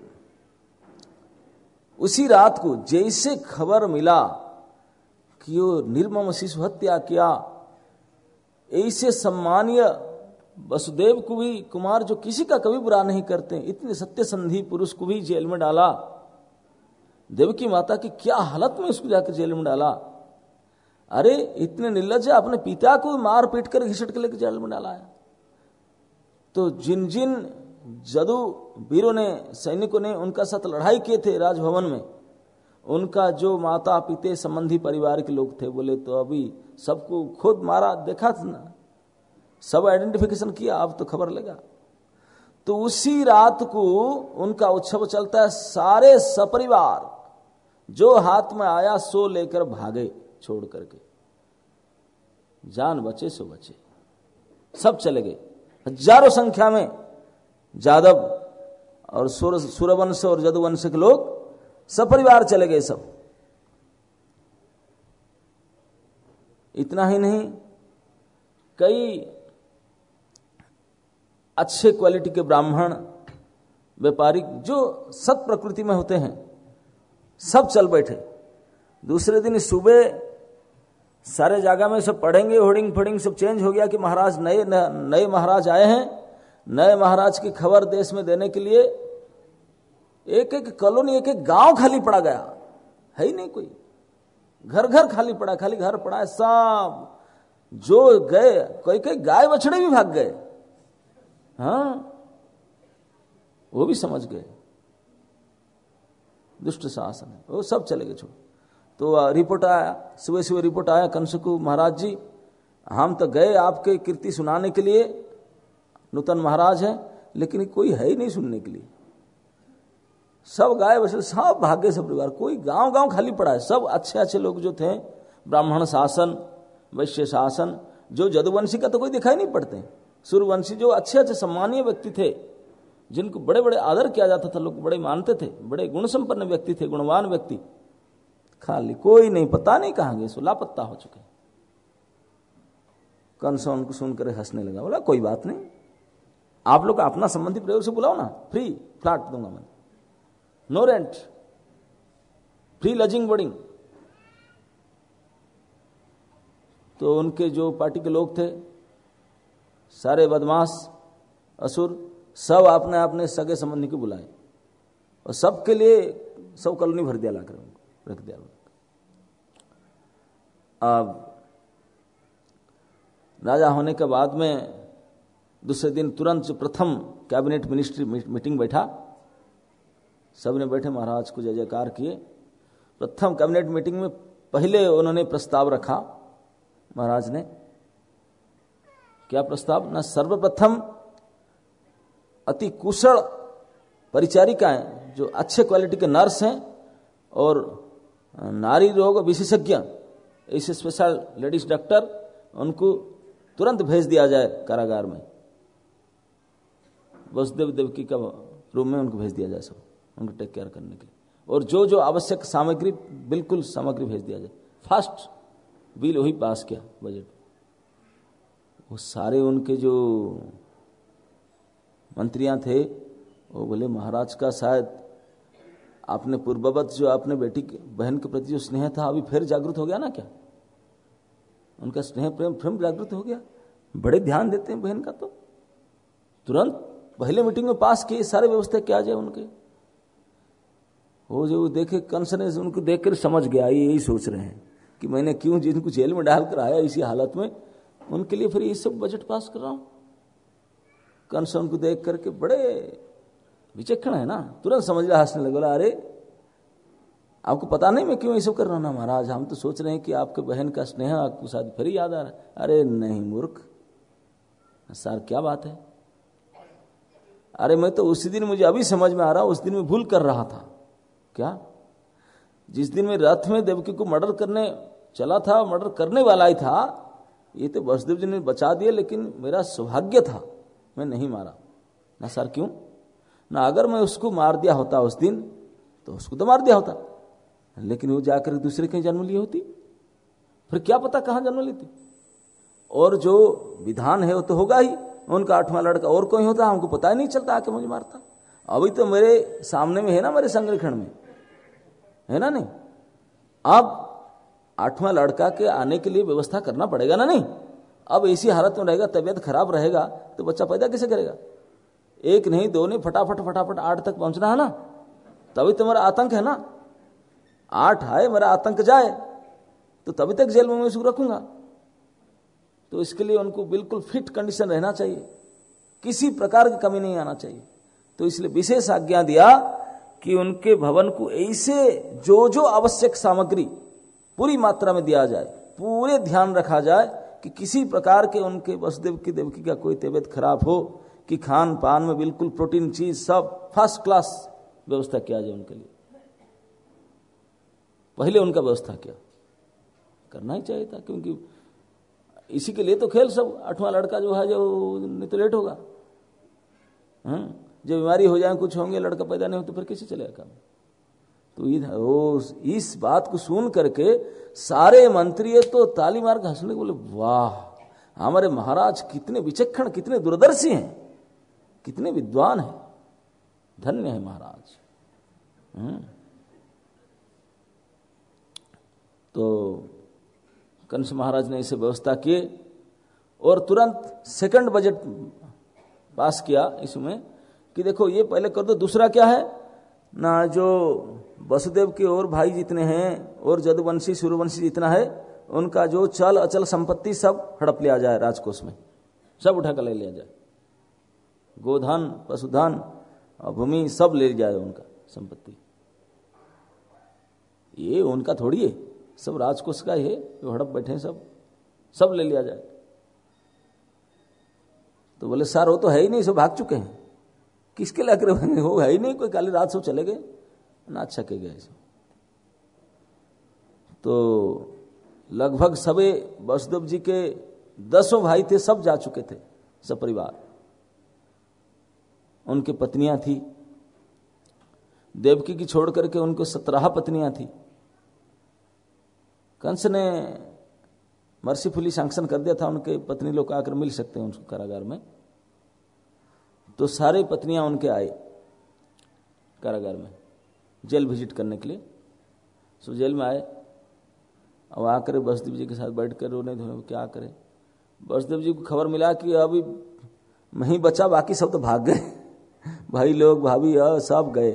उसी रात को जैसे खबर मिला कि वो निर्मम शिशु हत्या किया, ऐसे सम्मानीय वसुदेव को भी, कुमार जो किसी का कभी बुरा नहीं करते, इतने सत्यसंधी पुरुष को भी जेल में डाला। देवकी माता की क्या हालत में उसको जाकर जेल में डाला। अरे इतने निर्लज्ज, अपने पिता को मार पीट कर घिसट के लेकर जेल में डाला है। तो जिन जिन जदू वीरों ने, सैनिकों ने उनका साथ लड़ाई किए थे राजभवन में, उनका जो माता पिता संबंधी परिवार के लोग थे, बोले तो अभी सबको खुद मारा, देखा था ना, सब आइडेंटिफिकेशन किया, अब तो खबर लगा। तो उसी रात को उनका उत्सव चलता है, सारे सपरिवार जो हाथ में आया सो लेकर भागे, छोड़ करके। जान बचे सो बचे, सब चले गए, हजारों संख्या में जादव और सूरवंश और जदुवंश के लोग सपरिवार चले गए सब। इतना ही नहीं, कई अच्छे क्वालिटी के ब्राह्मण व्यापारी जो सत प्रकृति में होते हैं, सब चल बैठे। दूसरे दिन सुबह सारे जगह में सब पढ़ेंगे, होर्डिंग फोर्डिंग सब चेंज हो गया कि महाराज नए महाराज आए हैं। नए महाराज की खबर देश में देने के लिए एक एक कॉलोनी, एक एक गांव खाली पड़ा गया, है ही नहीं कोई, घर घर खाली पड़ा, खाली घर पड़ा है। सब जो गए, कोई कोई गाय बछड़े भी भाग गए, हाँ वो भी समझ गए दुष्ट शासन है, वो सब चले गए छोड़। तो रिपोर्ट आया, सुबह सुबह रिपोर्ट आया कंस को, महाराज जी हम तो गए आपके कीर्ति सुनाने के लिए, नूतन महाराज है, लेकिन कोई है ही नहीं सुनने के लिए। सब गाय बछड़े, सब भाग्य से परिवार, कोई गांव गांव खाली पड़ा है। सब अच्छे अच्छे लोग जो थे, ब्राह्मण शासन, वैश्य शासन, जो जदुवंशी का तो कोई दिखाई नहीं पड़ते, सूर्यवंशी जो अच्छे अच्छे सम्मानीय व्यक्ति थे, जिनको बड़े बड़े आदर किया जाता था, लोग बड़े मानते थे, बड़े गुण संपन्न व्यक्ति थे, गुणवान व्यक्ति, खाली कोई नहीं, पता नहीं कहां गए, सो लापत्ता हो चुके। कंस उनको सुनकर हंसने लगा, बोला कोई बात नहीं, आप लोग अपना संबंधी प्रयोग से बुलाओ ना, फ्री फ्लैट दूंगा मैं, no rent, free lodging boarding. तो उनके जो पार्टी के लोग थे, सारे बदमाश असुर, सब अपने अपने सगे संबंधी को बुलाए और सबके लिए सब कॉलोनी भर दिया, लाकर उनको रख दिया। अब राजा होने के बाद में दूसरे दिन तुरंत जो प्रथम कैबिनेट मिनिस्ट्री मीटिंग बैठा, सबने बैठे महाराज को जय जयकार किए। प्रथम कैबिनेट मीटिंग में पहले उन्होंने प्रस्ताव रखा महाराज ने, क्या प्रस्ताव ना, सर्वप्रथम अति कुशल परिचारिकाएं, जो अच्छे क्वालिटी के नर्स हैं और नारी रोग विशेषज्ञ, ऐसे स्पेशल लेडीज डॉक्टर, उनको तुरंत भेज दिया जाए कारागार में, वसुदेव देवकी का रूम में उनको भेज दिया जाए, सब उनको टेक केयर करने के लिए, और जो जो आवश्यक सामग्री, बिल्कुल सामग्री भेज दिया जाए। फास्ट बिल वही पास किया बजट। वो सारे उनके जो मंत्रियां थे, वो बोले महाराज का शायद आपने पूर्ववत जो आपने बेटी बहन के प्रति जो स्नेह था, अभी फिर जागृत हो गया ना क्या? उनका स्नेह प्रेम फिर जागृत हो गया, बड़े ध्यान देते हैं बहन का। तो तुरंत पहले मीटिंग में पास किए सारे व्यवस्था किया जाए उनके। वो जो देखे कंस ने उनको देखकर समझ गया, ये यही सोच रहे हैं कि मैंने क्यों जिनको जेल में डालकर आया इसी हालत में, उनके लिए फिर ये सब बजट पास कर रहा हूं। कंस उनको देख करके बड़े विचक्षण है ना, तुरंत समझ रहा, हंसने लगा, अरे आपको पता नहीं मैं क्यों ये सब कर रहा हूं ना महाराज, हम तो सोच रहे हैं कि आपके बहन का स्नेह आपको शायद फिर याद आ रहा है। अरे नहीं मूर्ख सर, क्या बात है? अरे मैं तो उसी दिन, मुझे अभी समझ में आ रहा, उस दिन मैं भूल कर रहा था। क्या? जिस दिन मैं रथ में देवकी को मर्डर करने चला था, मर्डर करने वाला ही था, ये तो वसुदेव जी ने बचा दिया, लेकिन मेरा सौभाग्य था मैं नहीं मारा ना सर। क्यों ना? अगर मैं उसको मार दिया होता उस दिन, तो उसको तो मार दिया होता, लेकिन वो जाकर दूसरे कहीं जन्म ली होती, फिर क्या पता कहां जन्म लेती। और जो विधान है वो तो होगा ही, उनका 8वां लड़का और कोई होता, हमको पता ही नहीं चलता, आके मुझे मारता। अभी तो मेरे सामने में है ना, मेरे संरक्षण में है ना, नहीं? अब 8वां लड़का के आने के लिए व्यवस्था करना पड़ेगा ना, नहीं? अब ऐसी हालत में रहेगा, तबीयत खराब रहेगा, तो बच्चा पैदा कैसे करेगा? एक नहीं, दो नहीं, फटाफट फटाफट 8 तक पहुंचना है ना, तभी तो मेरा आतंक है ना। 8 आए, मेरा आतंक जाए, तो तभी तक जेल में मैं उसको रखूंगा। तो इसके लिए उनको बिल्कुल फिट कंडीशन रहना चाहिए, किसी प्रकार की कमी नहीं आना चाहिए। तो इसलिए विशेष आज्ञा दिया कि उनके भवन को ऐसे जो जो आवश्यक सामग्री पूरी मात्रा में दिया जाए, पूरे ध्यान रखा जाए कि किसी प्रकार के उनके वसुदेव की देवकी का कोई तबीयत खराब हो, कि खान पान में बिल्कुल प्रोटीन चीज सब फर्स्ट क्लास व्यवस्था किया जाए उनके लिए। पहले उनका व्यवस्था किया, करना ही चाहिए था, क्योंकि इसी के लिए तो खेल सब। 8वां लड़का जो है, जो नहीं तो लेट होगा, जो बीमारी हो जाए, कुछ होंगे, लड़का पैदा नहीं हो तो फिर कैसे चलेगा काम? तो इस बात को सुन करके सारे मंत्री तो ताली मार के हंसने, बोले वाह हमारे महाराज कितने विचक्षण, कितने दूरदर्शी हैं, कितने विद्वान हैं, धन्य है महाराज। तो कंस महाराज ने इसे व्यवस्था किए और तुरंत सेकंड बजट पास किया इसमें कि देखो ये पहले कर दो। दूसरा क्या है ना, जो वसुदेव के और भाई जितने हैं और जदुवंशी सूर्यवंशी जितना है, उनका जो चल अचल संपत्ति सब हड़प लिया जाए, राजकोष में सब उठाकर ले लिया जाए, गोधन पशुधन भूमि सब ले जाए, उनका संपत्ति। ये उनका थोड़ी है, सब राजकोष का ही है, जो हड़प बैठे हैं सब ले लिया जाए। तो बोले सर वो तो है ही नहीं, सब भाग चुके हैं, किसके लिए रहेंगे, वो है ही नहीं, कोई काली रात सब चले गए ना, अच्छा के गए। तो लगभग सभी वसुदेव जी के 10 भाई थे, सब जा चुके थे सपरिवार। उनकी पत्नियां थी, देवकी की छोड़ करके उनको 17 पत्नियां थी। कंस ने मर्सीफुली सैंक्शन कर दिया था, उनके पत्नी लोग आकर मिल सकते हैं उनको कारागार में। तो सारे पत्नियां उनके आए कारागार में जेल विजिट करने के लिए। सो जेल में आए, अब आकर वसुदेव जी के साथ बैठकर रोने धोने, क्या करें। वसुदेव जी को खबर मिला कि अभी मैं ही बचा, बाकी सब तो भाग गए भाई लोग, भाभी सब गए।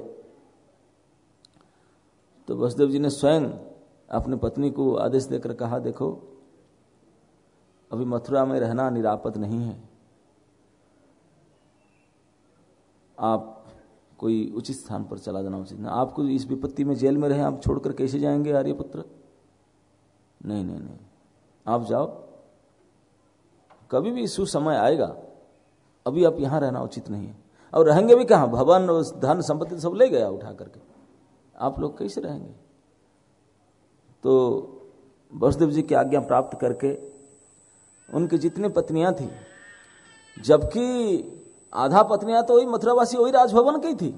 तो वसुदेव जी ने स्वयं अपनी पत्नी को आदेश देकर कहा, देखो अभी मथुरा में रहना निरापद नहीं है, आप कोई उचित स्थान पर चला जाना उचित। ना आपको इस विपत्ति में जेल में रहे, आप छोड़कर कैसे जाएंगे आर्यपुत्र? नहीं नहीं नहीं, आप जाओ, कभी भी सुसमय आएगा, अभी आप यहां रहना उचित नहीं है। और रहेंगे भी कहां, भवन धन संपत्ति सब ले गया उठा करके, आप लोग कैसे रहेंगे? तो वसुदेव जी की आज्ञा प्राप्त करके उनकी जितनी पत्नियां थी, जबकि आधा पत्नियां तो वही मथुरावासी, वही राजभवन की थी,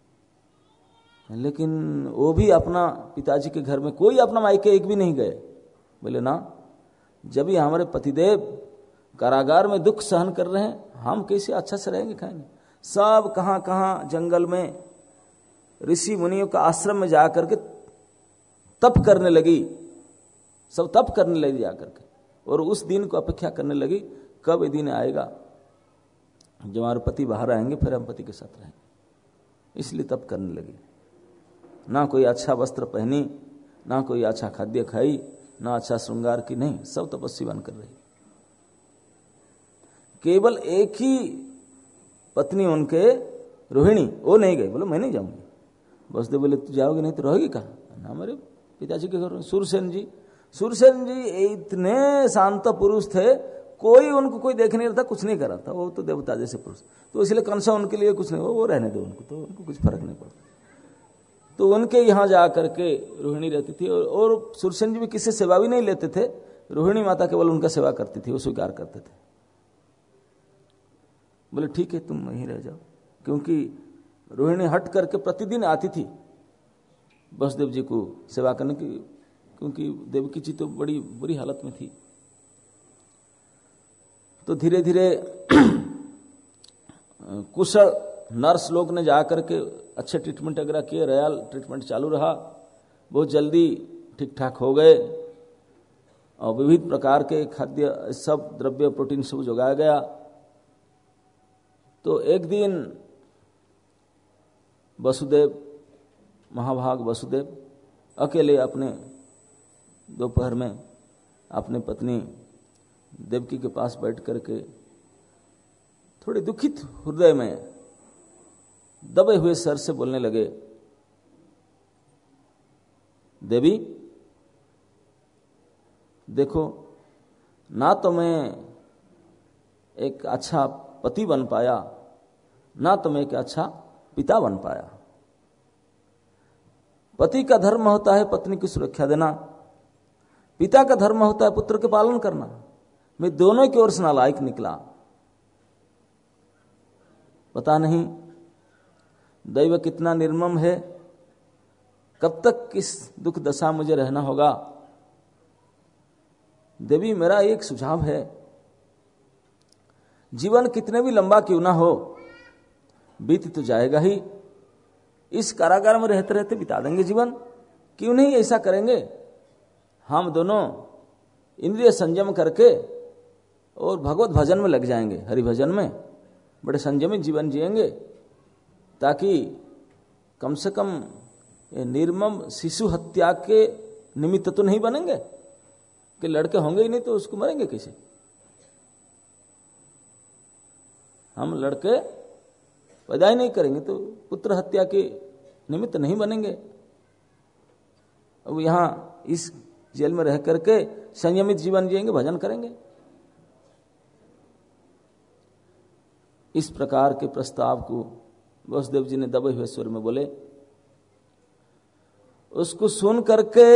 लेकिन वो भी अपना पिताजी के घर में, कोई अपना मायके एक भी नहीं गए। बोले ना, जब ही हमारे पतिदेव कारागार में दुख सहन कर रहे हैं, हम कैसे अच्छा से रहेंगे खाएंगे। सब कहां कहां जंगल में ऋषि मुनियों का आश्रम में जाकर के तप करने लगी, सब तप करने लगी जाकर के, और उस दिन को अपेक्षा करने लगी, कब ये दिन आएगा जब हमारे पति बाहर आएंगे, फिर हम पति के साथ रहेंगे। इसलिए तप करने लगी। ना कोई अच्छा वस्त्र पहनी, ना कोई अच्छा खाद्य खाई, ना अच्छा श्रृंगार की, नहीं, सब तपस्वी बन कर रही। केवल एक ही पत्नी उनके रोहिणी, वो नहीं गई, बोले मैं नहीं जाऊंगी। वसुदेव बोले तू जाओगे नहीं तो रहोगी कहाँ? ना, हमारे पिताजी के घर। सूरसेन जी इतने शांत पुरुष थे, कोई उनको कोई देख नहीं रहा था, कुछ नहीं कर रहा था, वो तो देवता जैसे पुरुष, तो इसलिए कंसा उनके लिए कुछ नहीं, वो रहने दो उनको, तो उनको कुछ फर्क नहीं पड़ता। तो उनके यहाँ जा करके रोहिणी रहती थी, और सूरसेन जी भी किसी सेवा भी नहीं लेते थे, रोहिणी माता केवल उनका सेवा करती थी, वो स्वीकार करते थे। बोले ठीक है तुम वहीं रह जाओ, क्योंकि रोहिणी हट करके प्रतिदिन आती थी वसुदेव जी को सेवा करने की, क्योंकि देवकी जी तो बड़ी बुरी हालत में थी। तो धीरे धीरे कुशल नर्स लोग ने जाकर के अच्छे ट्रीटमेंट वगैरह किए, रॉयल ट्रीटमेंट चालू रहा, बहुत जल्दी ठीक ठाक हो गए, और विविध प्रकार के खाद्य सब द्रव्य प्रोटीन सब जोगाया गया। तो एक दिन वसुदेव, महाभाग वसुदेव अकेले अपने दोपहर में अपने पत्नी देवकी के पास बैठ करके थोड़े दुखित हृदय में दबे हुए सर से बोलने लगे, देवी देखो, ना तो मैं एक अच्छा पति बन पाया, ना तो मैं एक अच्छा पिता बन पाया। पति का धर्म होता है पत्नी की सुरक्षा देना, पिता का धर्म होता है पुत्र के पालन करना। मैं दोनों की ओर से नालायक निकला। पता नहीं दैव कितना निर्मम है, कब तक किस दुख दशा मुझे रहना होगा। देवी मेरा एक सुझाव है, जीवन कितने भी लंबा क्यों ना हो, बीत तो जाएगा ही, इस कारागार में रहते रहते बिता देंगे जीवन, क्यों नहीं ऐसा करेंगे, हम दोनों इंद्रिय संयम करके और भगवत भजन में लग जाएंगे, हरि भजन में बड़े संयमित जीवन जिएंगे, ताकि कम से कम निर्मम शिशु हत्या के निमित्त तो नहीं बनेंगे, कि लड़के होंगे ही नहीं तो उसको मरेंगे कैसे। हम लड़के पैदा ही नहीं करेंगे तो पुत्र हत्या के निमित्त नहीं बनेंगे। अब यहाँ इस जेल में रह करके संयमित जीवन जिएंगे, भजन करेंगे। इस प्रकार के प्रस्ताव को वसुदेव जी ने दबे हुए स्वर में बोले। उसको सुन करके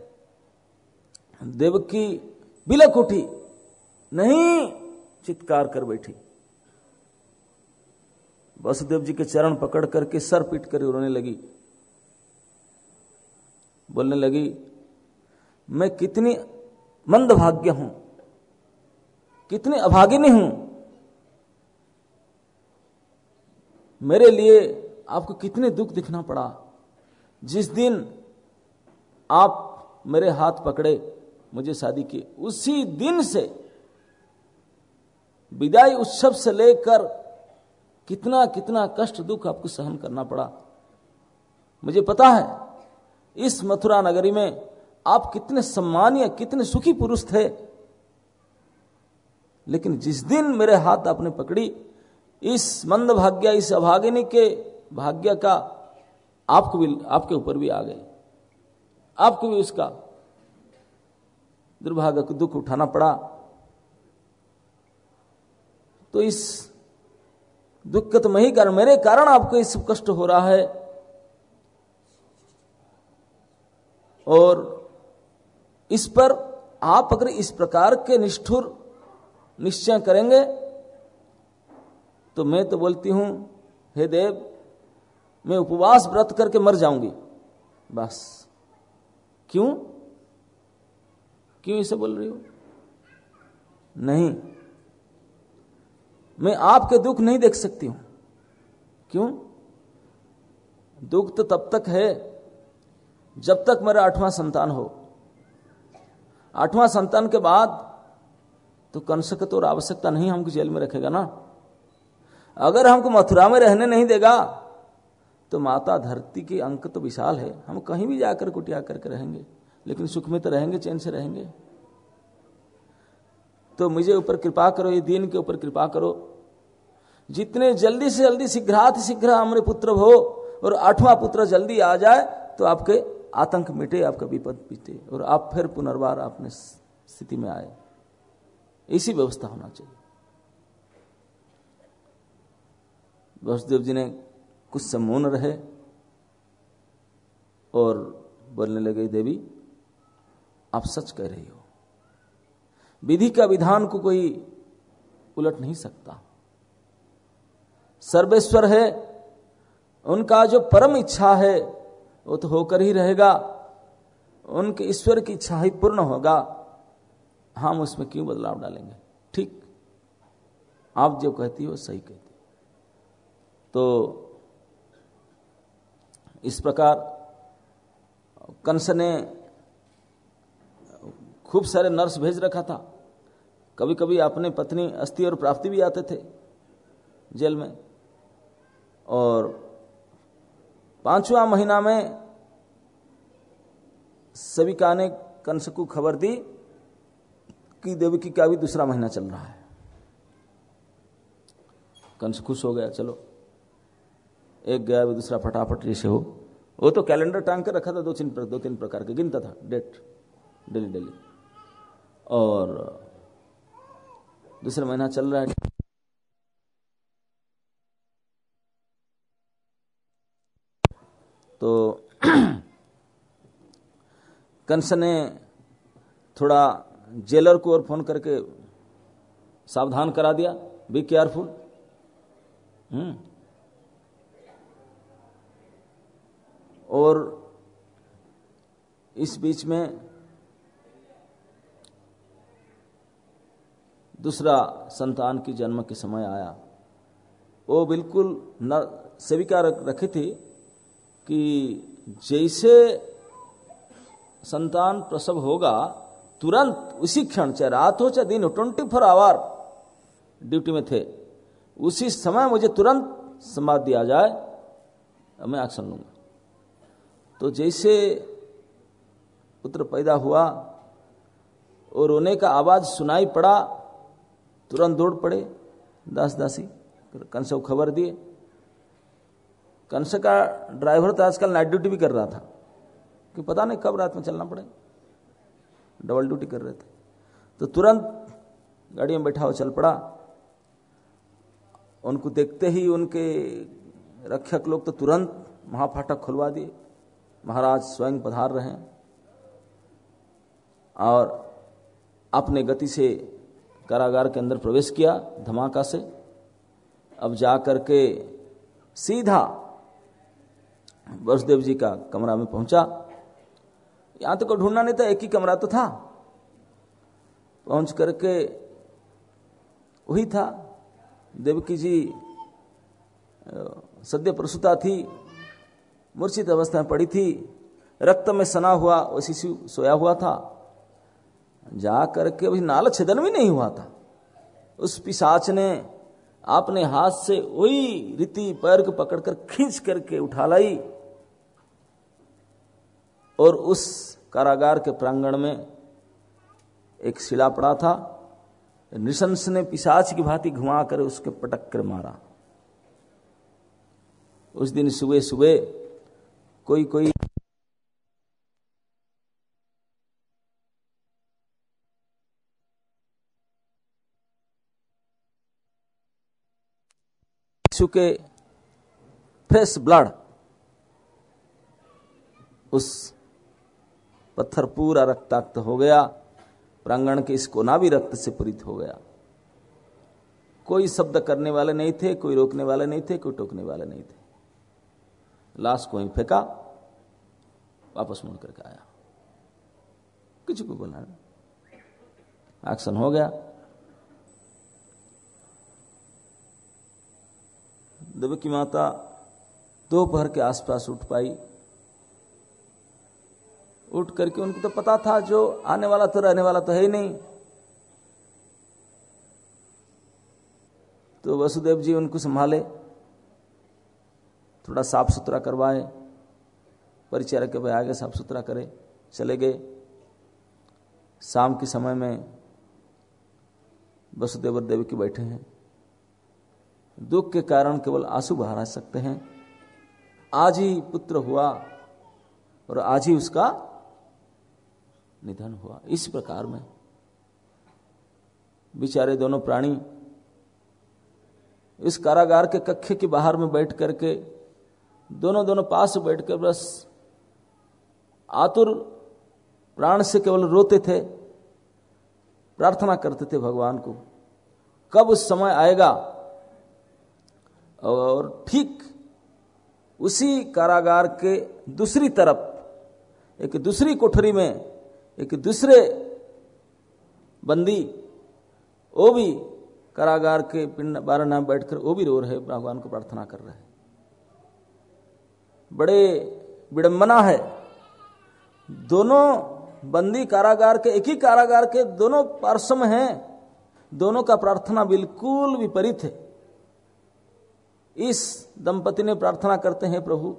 देवकी बिलक उठी, नहीं, चित्कार कर बैठी। वसुदेव जी के चरण पकड़ करके सर पीट कर रोने लगी, बोलने लगी, मैं कितनी मंदभाग्य हूं, कितनी अभागिनी हूं। मेरे लिए आपको कितने दुख दिखना पड़ा। जिस दिन आप मेरे हाथ पकड़े, मुझे शादी की, उसी दिन से विदाई उत्सव से लेकर कितना कितना कष्ट दुख आपको सहन करना पड़ा। मुझे पता है इस मथुरा नगरी में आप कितने सम्मानीय, कितने सुखी पुरुष थे, लेकिन जिस दिन मेरे हाथ आपने पकड़ी, इस मंदभाग्य, इस अभागिनी के भाग्य का आपको भी, आपके ऊपर भी आ गए, आपको भी उसका दुर्भाग्य को दुख उठाना पड़ा। तो इस दुख का तो मैं ही कारण, मेरे कारण आपको इस कष्ट हो रहा है। और इस पर आप अगर इस प्रकार के निष्ठुर निश्चय करेंगे तो मैं तो बोलती हूं, हे देव, मैं उपवास व्रत करके मर जाऊंगी बस। क्यों क्यों इसे बोल रही हो? नहीं, मैं आपके दुख नहीं देख सकती हूं। क्यों? दुख तो तब तक है जब तक मेरा 8वां संतान हो। 8वां संतान के बाद तो कंस को तो और आवश्यकता नहीं, हमको जेल में रखेगा ना। अगर हमको मथुरा में रहने नहीं देगा तो माता धरती की अंक तो विशाल है, हम कहीं भी जाकर कुटिया करके रहेंगे, लेकिन सुख में तो रहेंगे, चैन से रहेंगे। तो मुझे ऊपर कृपा करो, ये दीन के ऊपर कृपा करो, जितने जल्दी से जल्दी शीघ्राति शीघ्र हमारे पुत्र हो और 8वां पुत्र जल्दी आ जाए तो आपके आतंक मिटे, आपका विपद मिटे और आप फिर पुनर्बार अपने स्थिति में आए। इसी व्यवस्था होना चाहिए। वसुदेव जी ने कुछ समय मौन रहे और बोलने लगे, देवी आप सच कह रही हो, विधि का विधान को कोई उलट नहीं सकता। सर्वेश्वर है, उनका जो परम इच्छा है वो तो होकर ही रहेगा, उनके ईश्वर की इच्छा ही पूर्ण होगा, हम उसमें क्यों बदलाव डालेंगे। ठीक, आप जो कहती हो सही कहती हो। तो इस प्रकार कंस ने खूब सारे नर्स भेज रखा था। कभी कभी अपने पत्नी अस्थि और प्राप्ति भी आते थे जेल में। और 5वां महीना में सविका ने कंस को खबर दी कि देवकी का भी दूसरा महीना चल रहा है। कंस खुश हो गया, चलो एक गया भी दूसरा फटाफट जैसे हो। वो तो कैलेंडर टांग कर रखा था, दो तीन प्रकार के गिनता था डेट डेली। और दूसरा महीना चल रहा है। तो कंस ने थोड़ा जेलर को और फोन करके सावधान करा दिया, बी केयरफुल। और इस बीच में दूसरा संतान की जन्म के समय आया। वो बिल्कुल सेविका रखी थी कि जैसे संतान प्रसव होगा तुरंत उसी क्षण, चाहे रात हो चाहे दिन हो, 24 आवर ड्यूटी में थे, उसी समय मुझे तुरंत संवाद दिया जाए, मैं एक्शन लूंगा। तो जैसे पुत्र पैदा हुआ और रोने का आवाज सुनाई पड़ा, तुरंत दौड़ पड़े दास दासी, कंस को खबर दिए। कंस का ड्राइवर तो आजकल नाइट ड्यूटी भी कर रहा था कि पता नहीं कब रात में चलना पड़े, डबल ड्यूटी कर रहे थे। तो तुरंत गाड़ी में बैठा हो चल पड़ा। उनको देखते ही उनके रक्षक लोग तो तुरंत महाफाटक खुलवा दिए। महाराज स्वयं पधार रहे हैं और अपने गति से कारागार के अंदर प्रवेश किया धमाका से। अब जा करके सीधा वसुदेव जी का कमरा में पहुंचा। यहां तक तो ढूंढना नहीं था, एक ही कमरा तो था। पहुंच करके वही था, देवकी जी सद्य प्रसूता थी, मूर्छित अवस्था में पड़ी थी, रक्त में सना हुआ वो शिशु सोया हुआ था। जा करके अभी नाल छेदन भी नहीं हुआ था, उस पिशाच ने अपने हाथ से वही रीति पैर को पकड़कर खींच करके उठा लाई और उस कारागार के प्रांगण में एक शिला पड़ा था। नृशंस ने पिशाच की भांति घुमा कर उसके पटक कर मारा। उस दिन सुबह सुबह कोई शिशु के फ्रेश ब्लड उस पत्थर पूरा रक्ताक्त हो गया। प्रांगण के इस कोना भी रक्त से पूरित हो गया। कोई शब्द करने वाले नहीं थे, कोई रोकने वाले नहीं थे, कोई टोकने वाले नहीं थे। लाश को ही फेंका, वापस मुड़ करके आया, किसी को बोला नहीं। एक्शन हो गया। देवकी माता दोपहर के आसपास उठ पाई। उठ करके उनको तो पता था जो आने वाला तो रहने वाला तो है ही नहीं। तो वसुदेव जी उनको संभाले, थोड़ा साफ सुथरा करवाए, परिचारक के भाई आगे साफ सुथरा करे, चले गए। शाम के समय में वसुदेव और देवकी बैठे हैं। दुख के कारण केवल आंसू बहा सकते हैं। आज ही पुत्र हुआ और आज ही उसका निधन हुआ। इस प्रकार में बेचारे दोनों प्राणी इस कारागार के कक्ष के बाहर में बैठ करके दोनों पास बैठ कर बस आतुर प्राण से केवल रोते थे, प्रार्थना करते थे भगवान को, कब उस समय आएगा। और ठीक उसी कारागार के दूसरी तरफ एक दूसरी कोठरी में एक दूसरे बंदी, वो भी कारागार के पिंड बारह नाम बैठकर वो भी रो रहे, भगवान को प्रार्थना कर रहे। बड़े विडंबना है, दोनों बंदी कारागार के, एक ही कारागार के दोनों पार्श्व में हैं, दोनों का प्रार्थना बिल्कुल विपरीत है। इस दंपति ने प्रार्थना करते हैं, प्रभु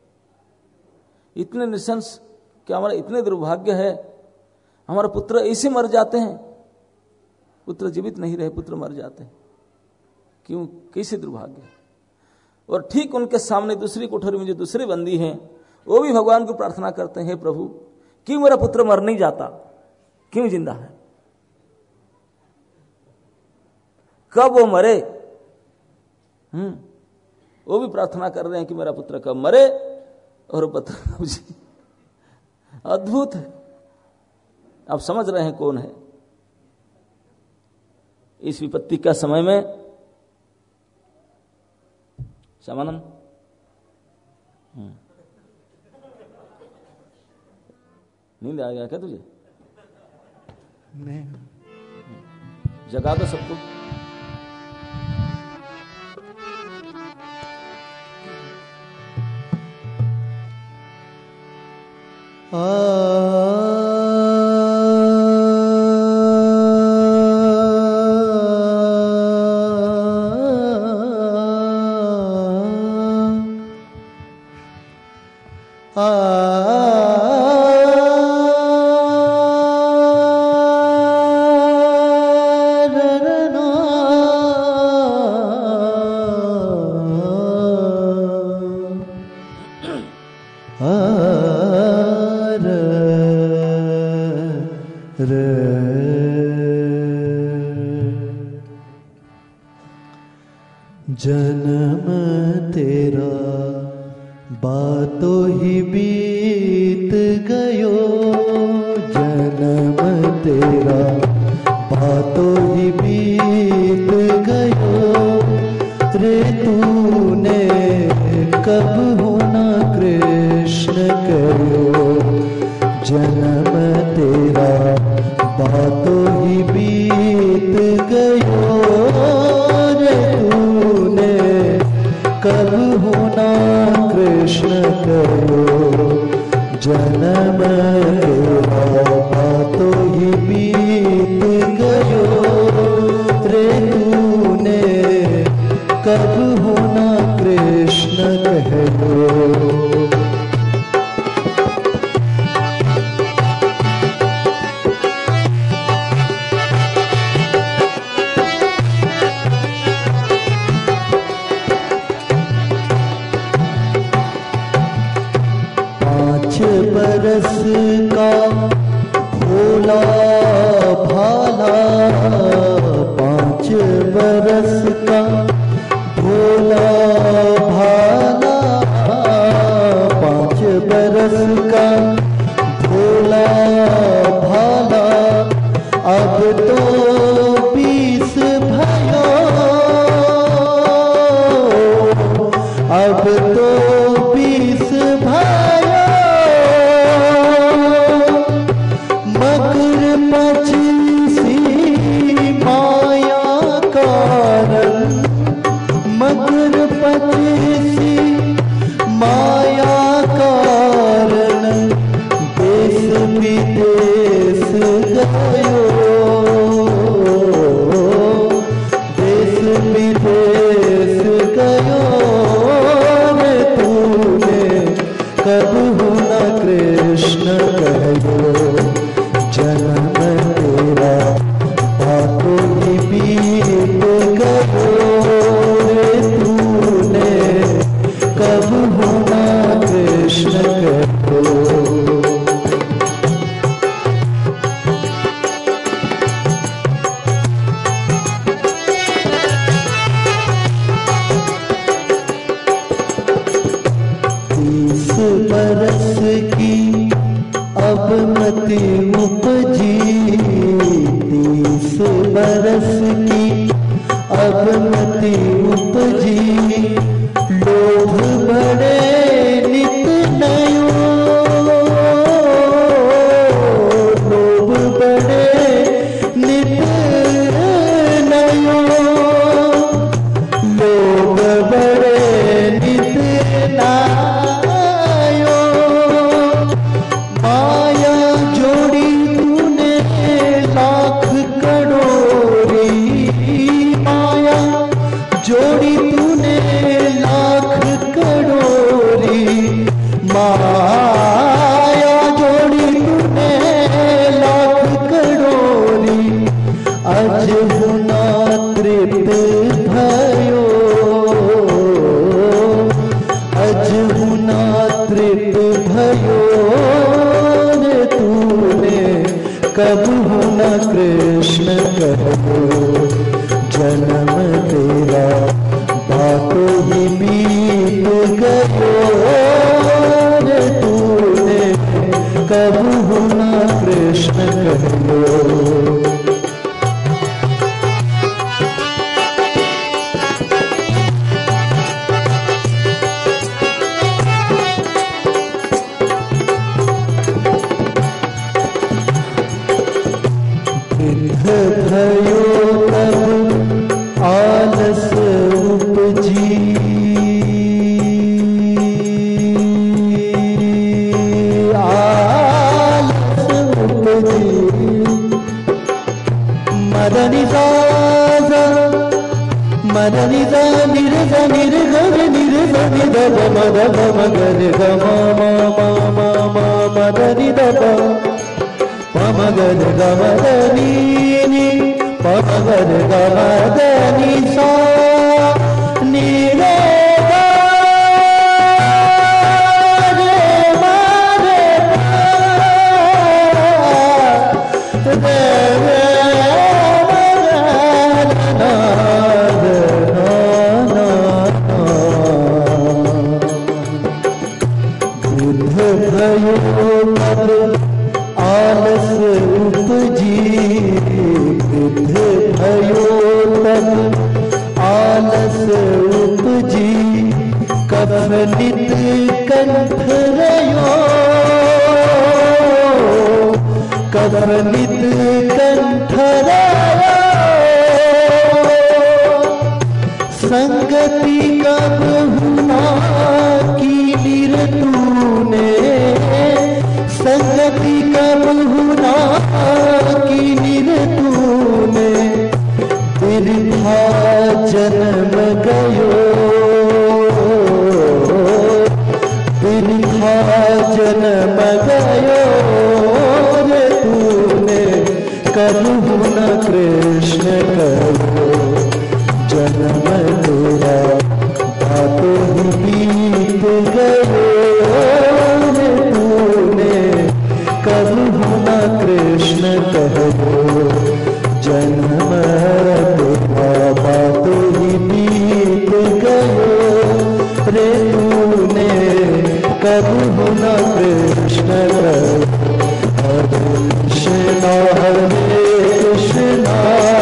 इतने निशंस, क्या हमारा इतने दुर्भाग्य है, हमारे पुत्र ऐसे मर जाते हैं, पुत्र जीवित नहीं रहे, पुत्र मर जाते हैं, क्यों, कैसे दुर्भाग्य। और ठीक उनके सामने दूसरी कोठरी में जो दूसरे बंदी हैं, वो भी भगवान को प्रार्थना करते हैं, प्रभु क्यों मेरा पुत्र मर नहीं जाता, क्यों जिंदा है, कब वो मरे। वो भी प्रार्थना कर रहे हैं कि मेरा पुत्र कब मरे और पुत्र जी। अद्भुत है। आप समझ रहे हैं कौन है। इस विपत्ति का समय में श्यामानंद नींद आ गया क्या तुझे? नहीं, जगा दो सबको। जन्म तेरा बातों ही बीत गयो, जन्म तेरा बातों ही बीत गयो रे, तूने कब होना कृष्ण कहो। जन्म तेरा बातों ही बीत गयो रे, तूने कब होना कृष्ण कहो। जन्म तेरा बातों ही बीत गयो रे, तूने कब होना कृष्ण कहो। बरस का भोला भाला, 5 बरस का भोला भाला, 5 बरस का भोला भाला, अब तो 20 भयो, अब तो 20 भयो। बरस की अब मति उपजी, 30 बरस की अब मति उपजी, लोभ बड़े नित नयो, लोभ बड़े नित नयो, लोभ बड़े नित नयो। माया जोड़ी तूने लाख करोड़ी, माया जोड़ी तूने लाख करोड़ी, माया जोड़ी तूने लाख करोड़ी, अज हुना तृप्त भयो, अज हुना तृप्त भयो रे, तूने कब होना कृष्ण कहो। जन्म तेरा बातों ही बीत गयो रे, तूने कब होना कृष्ण कहो। भयो तब आलस उपजी, आलस उपजी, मदनी साजा मदनी सा निरसा निर्गम निर्सा निधप मदप मगन गम मदनी दप पमगन गमदनी पमगन गमदनी सा नीरे रस उपजी कफनित कंठ रयो, कफनित कंठ रयो। संगति कब हुआ की निरतूने, संगति कब हुआ की निरतूने, बिरथा जन्म गयो, बिरथा जन्म गयो रे तूने, कबहु न कृष्ण कहो जन्म तेरा, बातों ही बीत गयो रे तूने, कबहु न कृष्ण कहो जन्म तेरा, बातों ही बीत गयो रे तूने, कबहु न कृष्ण कहो। हरे कृष्णा हरे कृष्णा,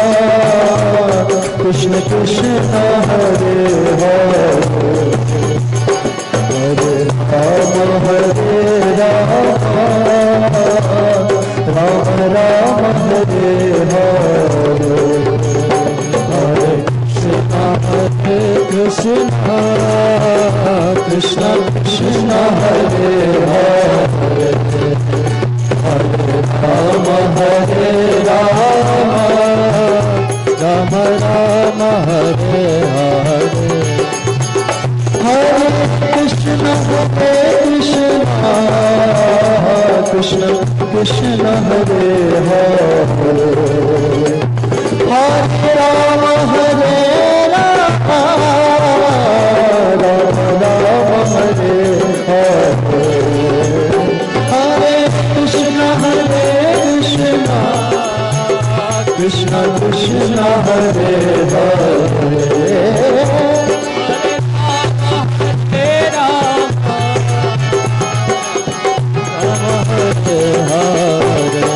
कृष्ण कृष्ण हरे हरे, हरे राम हरे राम, राम राम हरे हरे, हरे कृष्ण कृष्ण कृष्ण हरे हरे, हरे राम हरे राम, राम राम हरे हरे, हरे कृष्ण कृष्ण कृष्ण हरे हरे, हरे राम हरे राम, राम राम हरे हरे, हरे कृष्ण कृष्ण कृष्ण हरे हरे, हरे राम हरे हरे,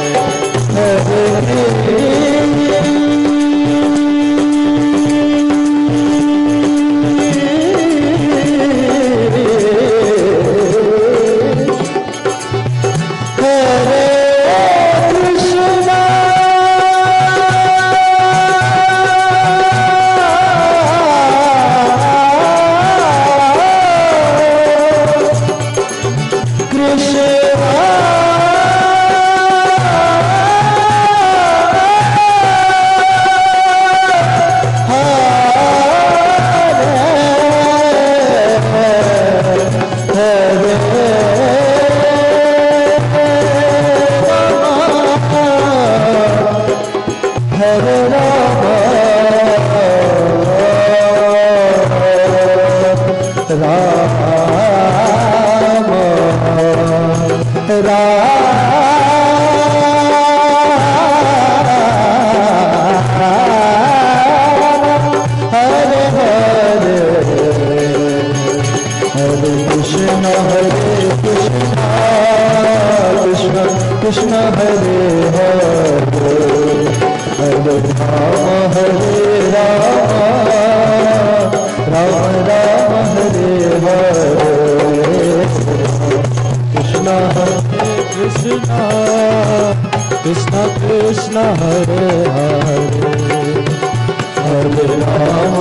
कृष्ण हरे हरे, हरे राम हरे राम, राम राम हरे हरे, कृष्ण हरे कृष्ण, कृष्ण कृष्ण हरे हरे, हरे राम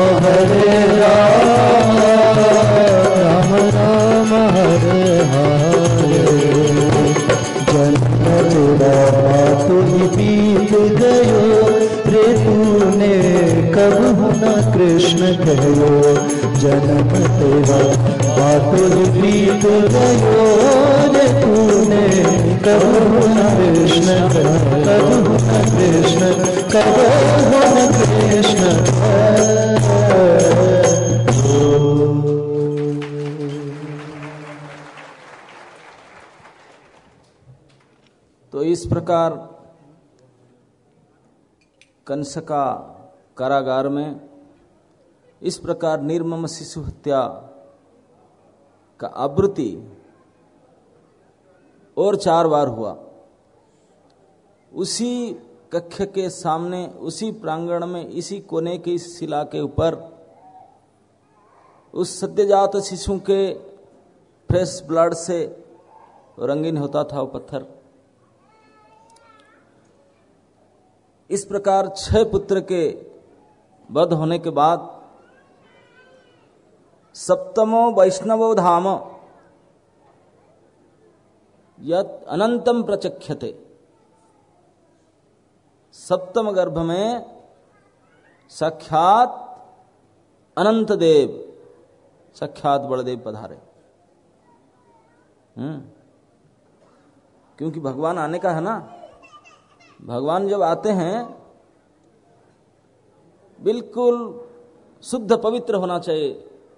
राम, राम हरे हरे, जन्म तेरा तुम बीत गयो रे तूने, कबहु न कृष्ण कहो जन्म तेरा तुम बीत गयो रे तूने, कबहु न कृष्ण कबहु न कृष्ण, कबहु न कृष्ण। तो इस प्रकार कंस का कारागार में इस प्रकार निर्मम शिशु हत्या का आवृत्ति और 4 बार हुआ। उसी कक्ष के सामने, उसी प्रांगण में, इसी कोने की शिला के ऊपर उस सद्यजात शिशु के फ्रेश ब्लड से रंगीन होता था वो पत्थर। इस प्रकार 6 पुत्र के वध होने के बाद सप्तमो वैष्णवो धाम यत् अनंतम प्रचख्यते। सप्तम गर्भ में साक्षात अनंत देव, साक्षात बलदेव पधारे। क्योंकि भगवान आने का है ना, भगवान जब आते हैं बिल्कुल शुद्ध पवित्र होना चाहिए,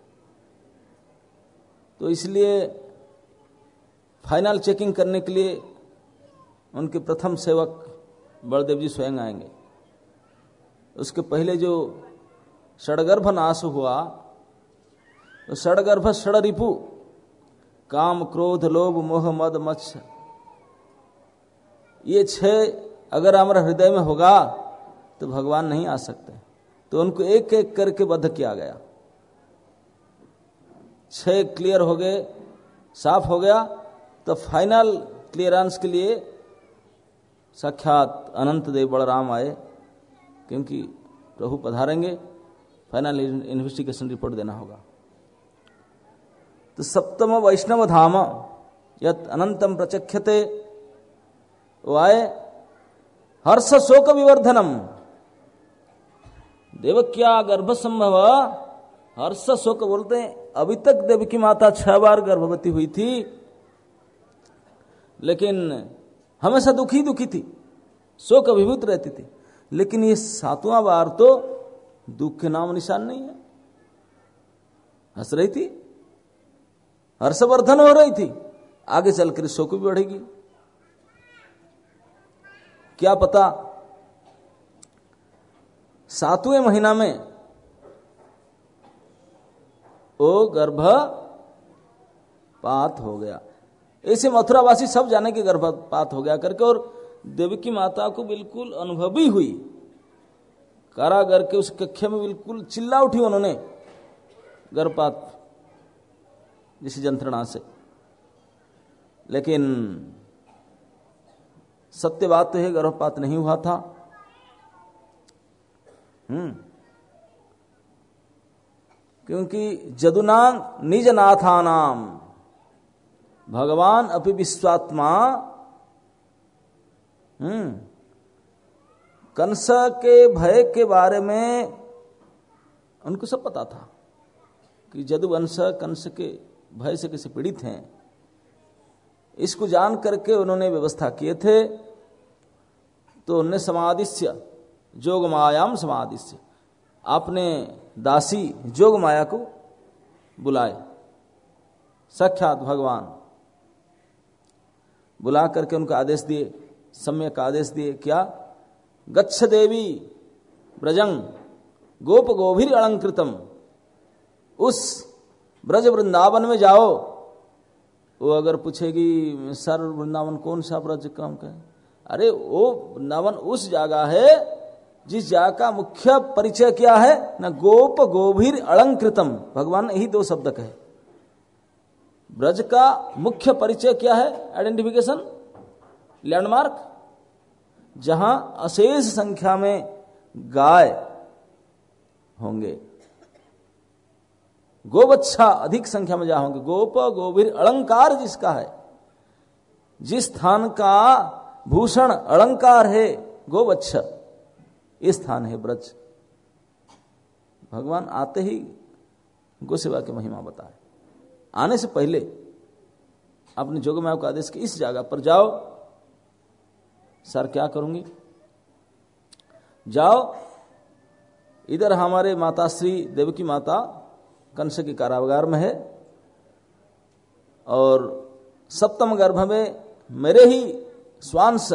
तो इसलिए फाइनल चेकिंग करने के लिए उनके प्रथम सेवक बलदेव जी स्वयं आएंगे। उसके पहले जो षडगर्भ नाश हुआ, तो षडगर्भ षडरिपु, काम क्रोध लोभ मोह मद मत्स्य, ये 6 अगर हमारे हृदय में होगा तो भगवान नहीं आ सकते। तो उनको एक एक करके वध किया गया। 6 क्लियर हो गए, साफ हो गया, तो फाइनल क्लियरेंस के लिए साक्षात अनंत देव बलराम आए, क्योंकि प्रभु पधारेंगे, फाइनल इन्वेस्टिगेशन रिपोर्ट देना होगा। तो सप्तम वैष्णव धाम यत् अनंतम प्रचख्यते, वो आए। हर्ष शोक विवर्धनम, देवक्या गर्भ संभव, हर्ष शोक बोलते हैं। अभी तक देवकी माता 6 बार गर्भवती हुई थी, लेकिन हमेशा दुखी दुखी थी, शोक अभिभूत रहती थी। लेकिन ये 7वां बार तो दुख के नाम निशान नहीं है, हंस रही थी, हर्षवर्धन हो रही थी। आगे चलकर शोक भी बढ़ेगी, क्या पता 7वें महीना में वो गर्भपात हो गया। ऐसे मथुरावासी सब जाने कि गर्भपात हो गया करके, और देवकी माता को बिल्कुल अनुभवी हुई। कारागर के उस कक्ष में बिल्कुल चिल्ला उठी उन्होंने, गर्भपात जिस यंत्रणा से। लेकिन सत्य बात तो है, गर्भपात नहीं हुआ था। क्योंकि जदुना निज नाथानाम भगवान अपि विश्वात्मा, कंस के भय के बारे में उनको सब पता था कि जदुवंश कंस के भय से कैसे पीड़ित हैं। इसको जान करके उन्होंने व्यवस्था किए थे। तो उन्होंने समादिश्य जोग मायाम समादिश्य, आपने दासी जोग माया को बुलाए, साक्षात भगवान बुला करके उनको आदेश दिए, सम्यक आदेश दिए। क्या? गच्छ देवी ब्रजंग गोप गोभिर अलंकृतम, उस ब्रज वृंदावन में जाओ। वो अगर पूछेगी सर वृंदावन कौन सा ब्रज काम का है, अरे वो वृंदावन उस जगह है जिस जगह का मुख्य परिचय क्या है ना, गोप गोभिर अलंकृतम। भगवान ने यही 2 शब्द कहे। ब्रज का मुख्य परिचय क्या है, आइडेंटिफिकेशन, लैंडमार्क, जहां अशेष संख्या में गाय होंगे, गोवच्छा अधिक संख्या में जहां होंगे, गोप गोभिर अलंकार जिसका है, जिस स्थान का भूषण अलंकार है गोवच्छा, ये स्थान है ब्रज। भगवान आते ही गो सेवा की महिमा बताए। आने से पहले अपने जोगमाया को आदेश कि इस जगह पर जाओ। सर क्या करूंगी? जाओ, इधर हमारे माता श्री देवकी माता कंस के कारागार में है, और सप्तम गर्भ में मेरे ही स्वांश,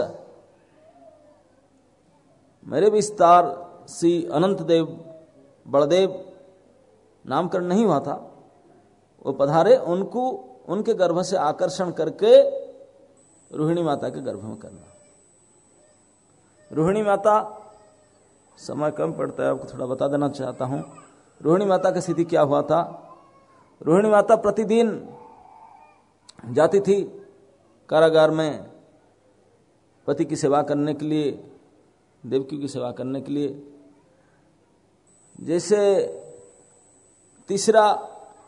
मेरे विस्तार श्री अनंत देव बलदेव, नामकरण नहीं हुआ था, वो पधारे, उनको उनके गर्भ से आकर्षण करके रोहिणी माता के गर्भ में करना। रोहिणी माता, समय कम पड़ता है, आपको थोड़ा बता देना चाहता हूं। रोहिणी माता की स्थिति क्या हुआ था? रोहिणी माता प्रतिदिन जाती थी कारागार में पति की सेवा करने के लिए, देवकी की सेवा करने के लिए। जैसे तीसरा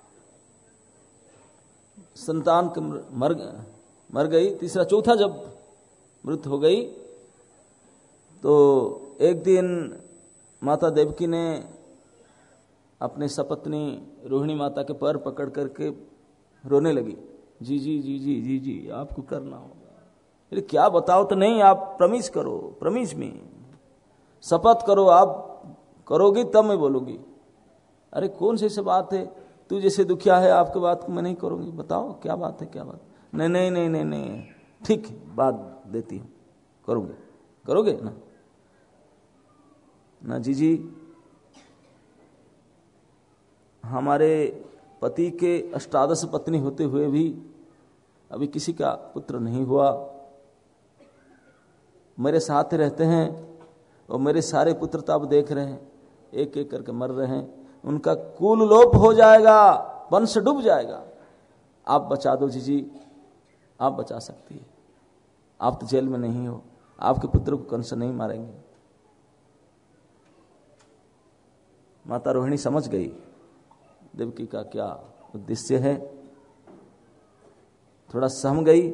संतान मर गई, तीसरा चौथा जब मृत्यु हो गई, तो एक दिन माता देवकी ने अपने सपत्नी रोहिणी माता के पैर पकड़ करके रोने लगी। जी जी जी जी जी जी आपको करना होगा। अरे क्या बताओ तो नहीं, आप प्रमिश करो, प्रमिश में शपथ करो, आप करोगी तब मैं बोलूंगी। अरे कौन सी बात है, तू जैसे दुखिया है आपकी बात को मैं नहीं करूंगी, बताओ क्या बात है, क्या बात। नहीं नहीं नहीं नहीं नहीं, ठीक बात देती हूँ, करोगे, करोगे ना? ना जी हमारे पति के अष्टादश पत्नी होते हुए भी अभी किसी का पुत्र नहीं हुआ। मेरे साथ रहते हैं और मेरे सारे पुत्र तो आप देख रहे हैं, एक एक करके मर रहे हैं, उनका कुल लोप हो जाएगा, वंश डूब जाएगा। आप बचा दो जी, आप बचा सकती है, आप तो जेल में नहीं हो, आपके पुत्र को कंस नहीं मारेंगे। माता रोहिणी समझ गई देवकी का क्या उद्देश्य है, थोड़ा सहम गई।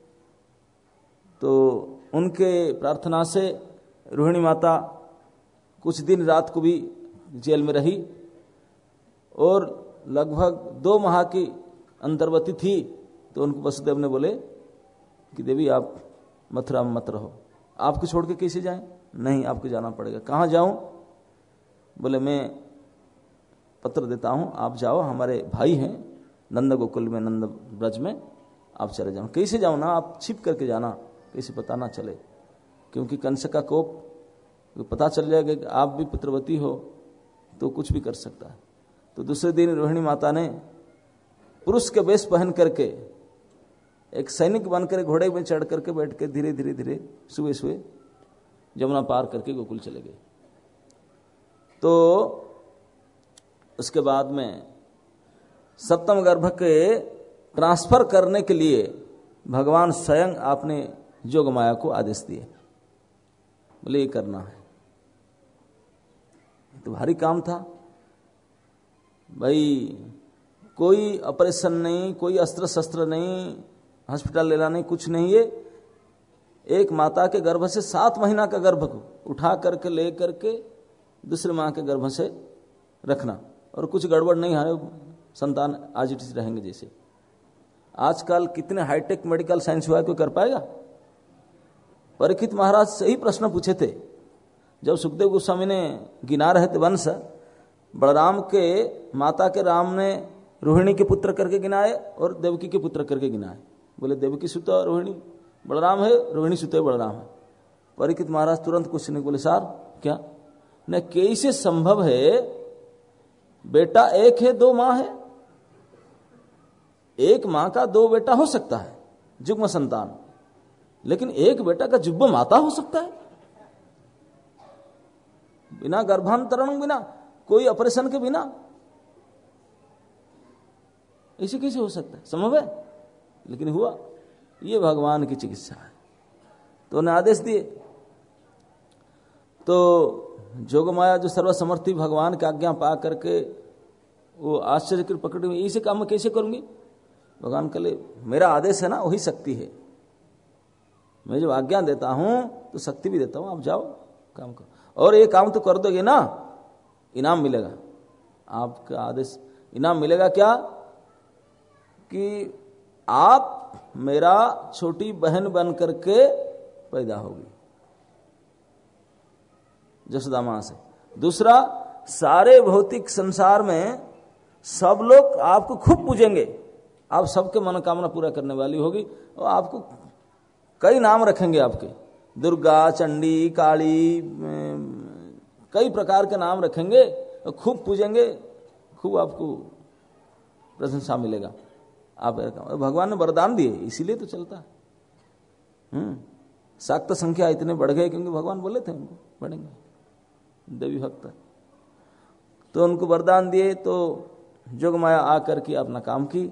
तो उनके प्रार्थना से रोहिणी माता कुछ दिन रात को भी जेल में रही और लगभग 2 माह की अंतर्वर्ती थी। तो उनको वसुदेव ने बोले कि देवी आप मथुरा में मत रहो, आपको छोड़ के कैसे जाएं? नहीं, आपको जाना पड़ेगा। कहाँ जाऊं? बोले मैं पत्र देता हूं, आप जाओ, हमारे भाई हैं नंद गोकुल में, नंद ब्रज में, आप चले जाओ। कैसे जाओ ना, आप छिप करके जाना, कैसे पता ना चले, क्योंकि कंस का कोप पता चल जाएगा कि आप भी पुत्रवती हो तो कुछ भी कर सकता है। तो दूसरे दिन रोहिणी माता ने पुरुष के वेश पहन करके एक सैनिक बनकर घोड़े में चढ़ करके बैठ के धीरे धीरे धीरे सुबह सुबह जमुना पार करके गोकुल चले गए। तो उसके बाद में सप्तम गर्भ के ट्रांसफर करने के लिए भगवान स्वयं आपने जोगमाया को आदेश दिए, बोले ये करना है। तो भारी काम था भाई, कोई ऑपरेशन नहीं, कोई अस्त्र शस्त्र नहीं, हॉस्पिटल लेना नहीं, कुछ नहीं। ये एक माता के गर्भ से 7 महीना का गर्भ को उठा करके ले करके दूसरे माँ के गर्भ से रखना, और कुछ गड़बड़ नहीं है, संतान आज इट रहेंगे। जैसे आजकल कितने हाईटेक मेडिकल साइंस हुआ है, कोई कर पाएगा? परीक्षित महाराज से ही प्रश्न पूछे थे जब सुखदेव गोस्वामी ने गिना रहे थे वंश। बलराम के माता के राम ने रोहिणी के पुत्र करके गिनाए और देवकी के पुत्र करके गिनाए। बोले देवकी सुत रोहिणी बलराम है, रोहिणी सुत बलराम है। परीक्षित महाराज तुरंत कुछ नहीं बोले, सार क्या न, कैसे संभव है? बेटा एक है, 2 माँ है, एक माँ का 2 बेटा हो सकता है जुग्म संतान, लेकिन एक बेटा का जुग्म माता हो सकता है बिना गर्भांतरण, बिना कोई ऑपरेशन के बिना? ऐसे कैसे हो सकता है? संभव है? लेकिन हुआ। ये भगवान की चिकित्सा है। तो उन्हें आदेश दिए। तो जोगमाया जो सर्वसमर्थी भगवान की आज्ञा पा करके वो आश्चर्य कर पकड़े हुए, इसे काम मैं कैसे करूंगी? भगवान कहे मेरा आदेश है ना, वही शक्ति है। मैं जो आज्ञा देता हूं तो शक्ति भी देता हूं, आप जाओ काम करो, और ये काम तो कर दोगे ना, इनाम मिलेगा। आपका आदेश इनाम मिलेगा क्या? कि आप मेरा छोटी बहन बन करके पैदा होगी जसोदा मां से। दूसरा, सारे भौतिक संसार में सब लोग आपको खूब पूजेंगे, आप सबके मनोकामना पूरा करने वाली होगी, और आपको कई नाम रखेंगे आपके, दुर्गा, चंडी, काली, कई प्रकार के नाम रखेंगे, खूब पूजेंगे, खूब आपको प्रशंसा मिलेगा। आप भगवान ने वरदान दिए, इसीलिए तो चलता है। शाक्त संख्या इतने बढ़ गए क्योंकि भगवान बोले थे उनको बढ़ेंगे, देवी भक्त। तो उनको वरदान दिए। तो जोगमाया आकर के अपना काम की,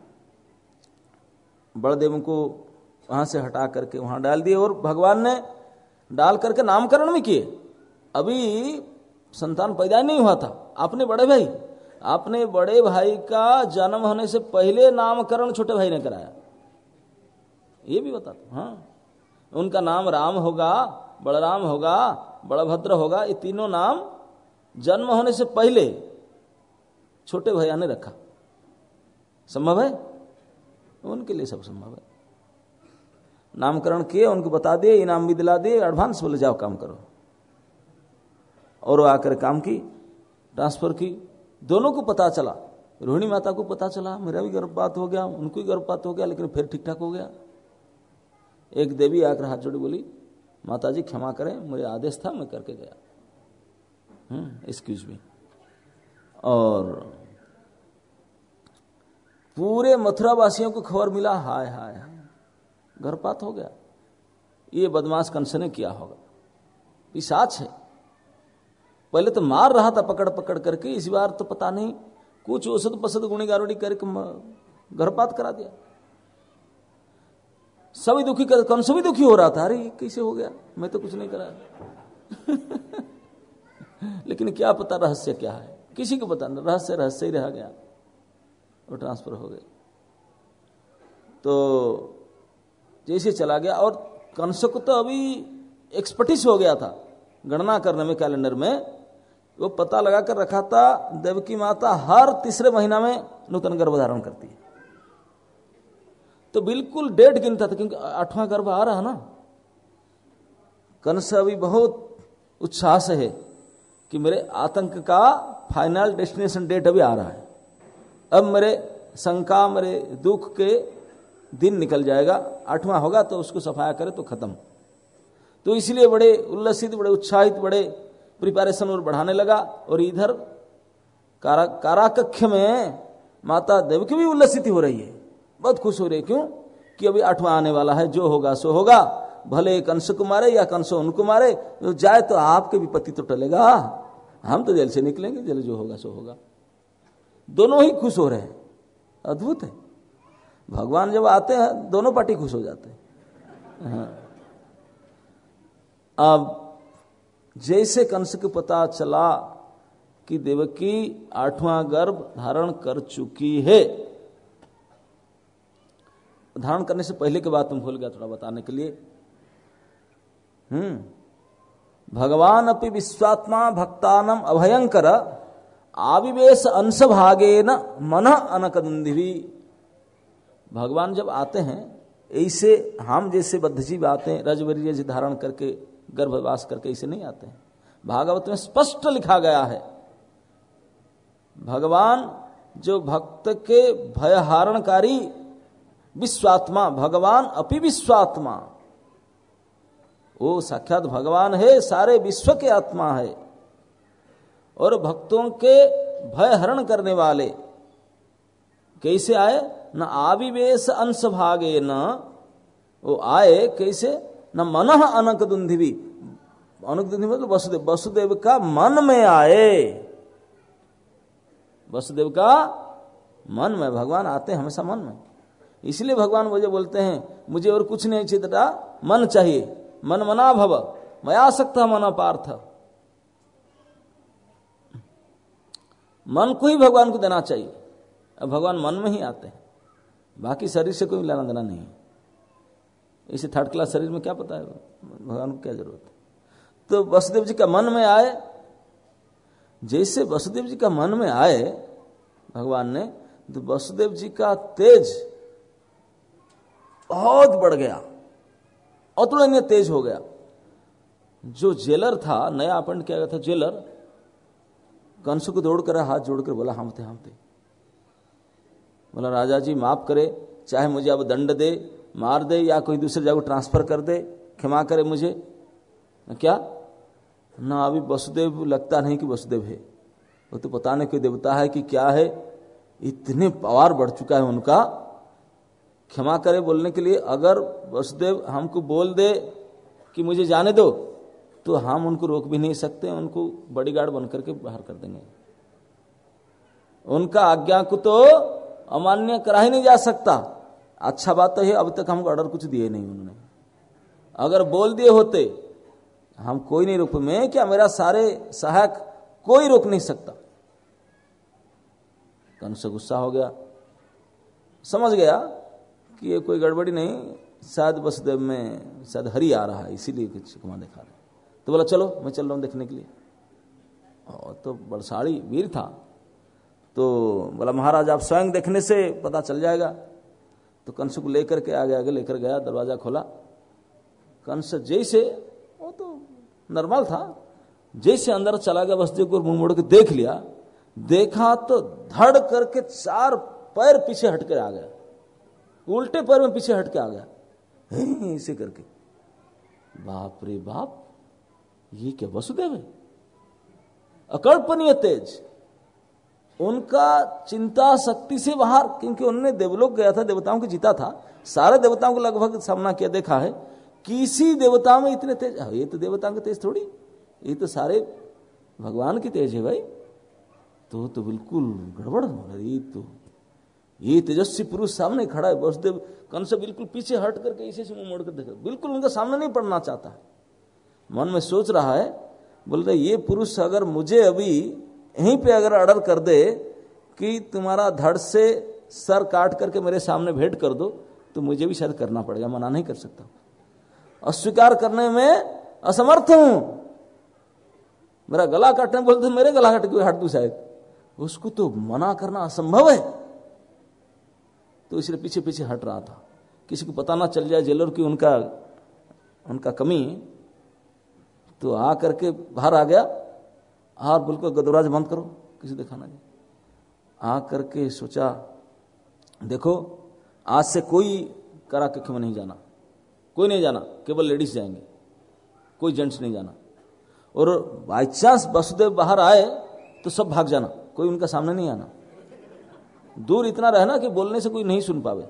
बलदेव को वहां से हटा करके वहां डाल दिए और भगवान ने डाल करके नामकरण भी किए। अभी संतान पैदा नहीं हुआ था। अपने बड़े भाई का जन्म होने से पहले नामकरण छोटे भाई ने कराया, ये भी बता दो। हाँ, उनका नाम राम होगा, बलराम होगा, बलभद्र होगा, ये तीनों नाम जन्म होने से पहले छोटे भैया ने रखा। संभव है? उनके लिए सब संभव है। नामकरण किए, उनको बता दिए, इनाम भी दिला दिए, एडवांस बोले जाओ काम करो। और वो आकर काम की, ट्रांसफर की। दोनों को पता चला, रोहिणी माता को पता चला मेरा भी गर्भपात हो गया, उनको भी गर्भपात हो गया, लेकिन फिर ठीक ठाक हो गया। एक देवी आकर हाथ जोड़ी बोली, माता जी क्षमा करें, मुझे आदेश था, मैं करके गया, एक्सक्यूज मी। और पूरे मथुरा वासियों को खबर मिला, हाय हाय हाय गर्भपात हो गया। ये बदमाश कंस ने किया होगा, पिशाच है। पहले तो मार रहा था पकड़ पकड़ करके, इस बार तो पता नहीं कुछ औसत पसद गुणी गारुड़ी करके गर्भपात करा दिया। सभी दुखी कर, कंस भी दुखी हो रहा था, अरे कैसे हो गया, मैं तो कुछ नहीं करा। लेकिन क्या पता रहस्य क्या है, किसी को पता नहीं, रहस्य ही रह गया और ट्रांसफर हो गए। तो जैसे चला गया, और कंस को तो अभी एक्सपर्टीज हो गया था गणना करने में, कैलेंडर में वो पता लगा कर रखा था देवकी माता हर तीसरे महीना में नूतन गर्भ धारण करती है। तो बिल्कुल डेट गिनता था, क्योंकि 8वां गर्भ आ रहा ना। कंस अभी बहुत उत्साह से है कि मेरे आतंक का फाइनल डेस्टिनेशन डेट अभी आ रहा है, अब मेरे शंका, मेरे दुख के दिन निकल जाएगा, 8वां होगा तो उसको सफाया करे तो खत्म। तो इसलिए बड़े उल्लसित, बड़े उत्साहित, बड़े प्रिपरेशन और बढ़ाने लगा। और इधर काराकक्ष में माता देवकी भी उल्लसित हो रही है, बहुत खुश हो रही है। क्यों? कि अभी 8वां आने वाला है, जो होगा सो होगा, भले कंस को मारे या कंस उनको मारे, तो जाए तो आपके भी पति तो टलेगा, हम तो जेल से निकलेंगे, जेल जो होगा सो होगा। दोनों ही खुश हो रहे हैं, अद्भुत है। भगवान जब आते हैं दोनों पार्टी खुश हो जाते हैं। हाँ। अब जैसे कंस को पता चला कि देवकी 8वां गर्भ धारण कर चुकी है, धारण करने से पहले की बात तुम भूल गया थोड़ा बताने के लिए। भगवान अपि विश्वात्मा भक्तानम अभयंकर आविवेश अंश भागेन मन अनकदुंदिवी। भगवान जब आते हैं ऐसे हम जैसे बद्धजीव आते हैं, रजवीर्य जैसे धारण करके गर्भवास करके ऐसे नहीं आते हैं। भागवत में स्पष्ट लिखा गया है, भगवान जो भक्त के भयहारणकारी विश्वात्मा, भगवान अपि विश्वात्मा, वो साक्षात भगवान है, सारे विश्व के आत्मा है। और भक्तों के भय हरण करने वाले कैसे आए? न आविवेश अंश भागे, न वो आए कैसे? न मनः अनकदुंधिवी, अनकदुंधिवी मतलब वसुदेव, वसुदेव का मन में आए, वसुदेव का मन में। भगवान आते हैं हमेशा मन में, इसलिए भगवान मुझे बोलते हैं मुझे और कुछ नहीं चाहिए, मन चाहिए। मन मना भव मया सकता मन पार्थ, मन को ही भगवान को देना चाहिए। अब भगवान मन में ही आते हैं, बाकी शरीर से कोई लेना देना नहीं है। इसे थर्ड क्लास शरीर में क्या पता है भगवान को क्या जरूरत है। तो वसुदेव जी का मन में आए, जैसे वसुदेव जी का मन में आए भगवान ने, तो वसुदेव जी का तेज बहुत बढ़ गया, अतुलनीय तेज हो गया। जो जेलर था, नया अपॉइंट किया गया था जेलर, कंस को दौड़ कर हाथ जोड़कर बोला हम थे। बोला राजा जी माफ करे, चाहे मुझे अब दंड दे, मार दे, या कोई दूसरी जगह ट्रांसफर कर दे, क्षमा करे मुझे। क्या ना, अभी वसुदेव लगता नहीं कि वसुदेव है, वो तो पता नहीं कोई देवता है कि क्या है, इतने पावर बढ़ चुका है उनका। क्षमा करे बोलने के लिए, अगर वसुदेव हमको बोल दे कि मुझे जाने दो, तो हम उनको रोक भी नहीं सकते, उनको बॉडीगार्ड बन करके बाहर कर देंगे। उनका आज्ञा को तो अमान्य करा ही नहीं जा सकता। अच्छा बात तो है अब तक हमको ऑर्डर कुछ दिए नहीं उन्होंने, अगर बोल दिए होते हम कोई नहीं रोक, मैं क्या मेरा सारे सहायक कोई रोक नहीं सकता। कंस गुस्सा हो गया, समझ गया कि ये कोई गड़बड़ी नहीं, शायद वसुदेव में शायद हरि आ रहा है इसीलिए कुछ कमा दिखा रहे। तो बोला चलो मैं चल रहा हूं देखने के लिए। और तो बलशाली वीर था, तो बोला महाराज आप स्वयं देखने से पता चल जाएगा। तो कंस को लेकर के आगे लेकर गया, दरवाजा खोला। कंस जैसे, वो तो नॉर्मल था, जैसे अंदर चला गया वसुदेव को मुंह मोड़ के देख लिया, देखा तो धड़ करके 4 पैर पीछे हटकर आ गया, उल्टे पैर में पीछे हटके आ गया ऐसे करके। बाप रे बाप, ये क्या वसुदेव है? अकल्पनीय तेज, उनका चिंता शक्ति से बाहर, क्योंकि उन्होंने देवलोक गया था, देवताओं को जीता था, सारे देवताओं को लगभग सामना किया, देखा है किसी देवता में इतने तेज, ये तो देवताओं का तेज थोड़ी, ये तो सारे भगवान की तेज है भाई। तो बिल्कुल गड़बड़ हो रही। तो ये तेजस्वी पुरुष सामने खड़ा है, वसुदेव कंस बिल्कुल पीछे हट करके इसे से मुंह मोड़ कर देखा, बिल्कुल उनका सामने नहीं पड़ना चाहता है। मन में सोच रहा है, बोल रहे ये पुरुष अगर मुझे अभी यहीं पे अगर ऑर्डर कर दे कि तुम्हारा धड़ से सर काट करके मेरे सामने भेंट कर दो, तो मुझे भी शायद करना पड़ेगा, मना नहीं कर सकता, अस्वीकार करने में असमर्थ हूं। मेरा गला काटने बोलते मेरे गला काट के हट दू शायद, उसको तो मना करना असंभव है। तो इसलिए पीछे पीछे हट रहा था, किसी को पता ना चल जाए जेलर की उनका कमी। तो आ करके बाहर आ गया, और बिल्कुल गदराज बंद करो, किसी दिखाना नहीं। आ करके सोचा देखो आज से कोई करा कक्ष में नहीं जाना, कोई नहीं जाना, केवल लेडीज जाएंगे, कोई जेंट्स नहीं जाना। और बाई चांस वसुदेव बाहर आए तो सब भाग जाना, कोई उनका सामने नहीं आना, दूर इतना रहना कि बोलने से कोई नहीं सुन पावे।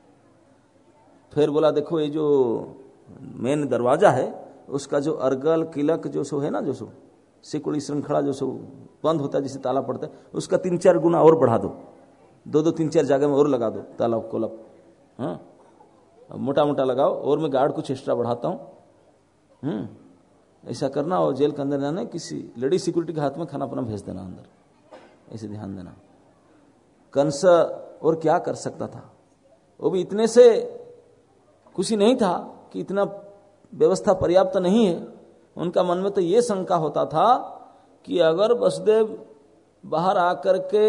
फिर बोला देखो ये जो मेन दरवाजा है उसका जो अर्गल किलक जो सो है ना, जो सो सिकुड़ी श्रृंखला जो सो बंद होता है जिसे ताला पड़ता है, उसका 3-4 गुना और बढ़ा दो, 2-2 3-4 जगह में और लगा दो ताला कोलप। हाँ मोटा मोटा लगाओ, और मैं गार्ड कुछ एक्स्ट्रा बढ़ाता हूँ। ऐसा करना, और जेल के अंदर जाना, किसी लेडी सिक्योरिटी के हाथ में खाना अपना भेज देना अंदर, ऐसे ध्यान देना। कंस और क्या कर सकता था, वो भी इतने से खुशी नहीं था कि इतना व्यवस्था पर्याप्त नहीं है। उनका मन में तो ये शंका होता था कि अगर वसुदेव बाहर आकर के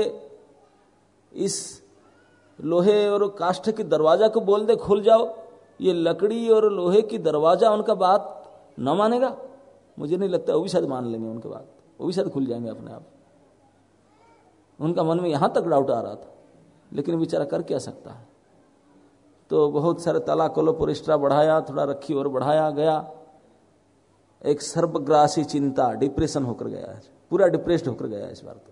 इस लोहे और काष्ठ की दरवाजा को बोल दे खुल जाओ, ये लकड़ी और लोहे की दरवाजा उनका बात न मानेगा। मुझे नहीं लगता वो भी शायद मान लेंगे उनके बात, वो भी शायद खुल जाएंगे अपने आप। उनका मन में यहां तक डाउट आ रहा था, लेकिन बेचारा कर क्या सकता है। तो बहुत सारे ताला कोलप और एक्स्ट्रा बढ़ाया, थोड़ा रखी और बढ़ाया गया। एक सर्वग्रासी चिंता, डिप्रेशन होकर गया है, पूरा डिप्रेस्ड होकर गया इस बार। तो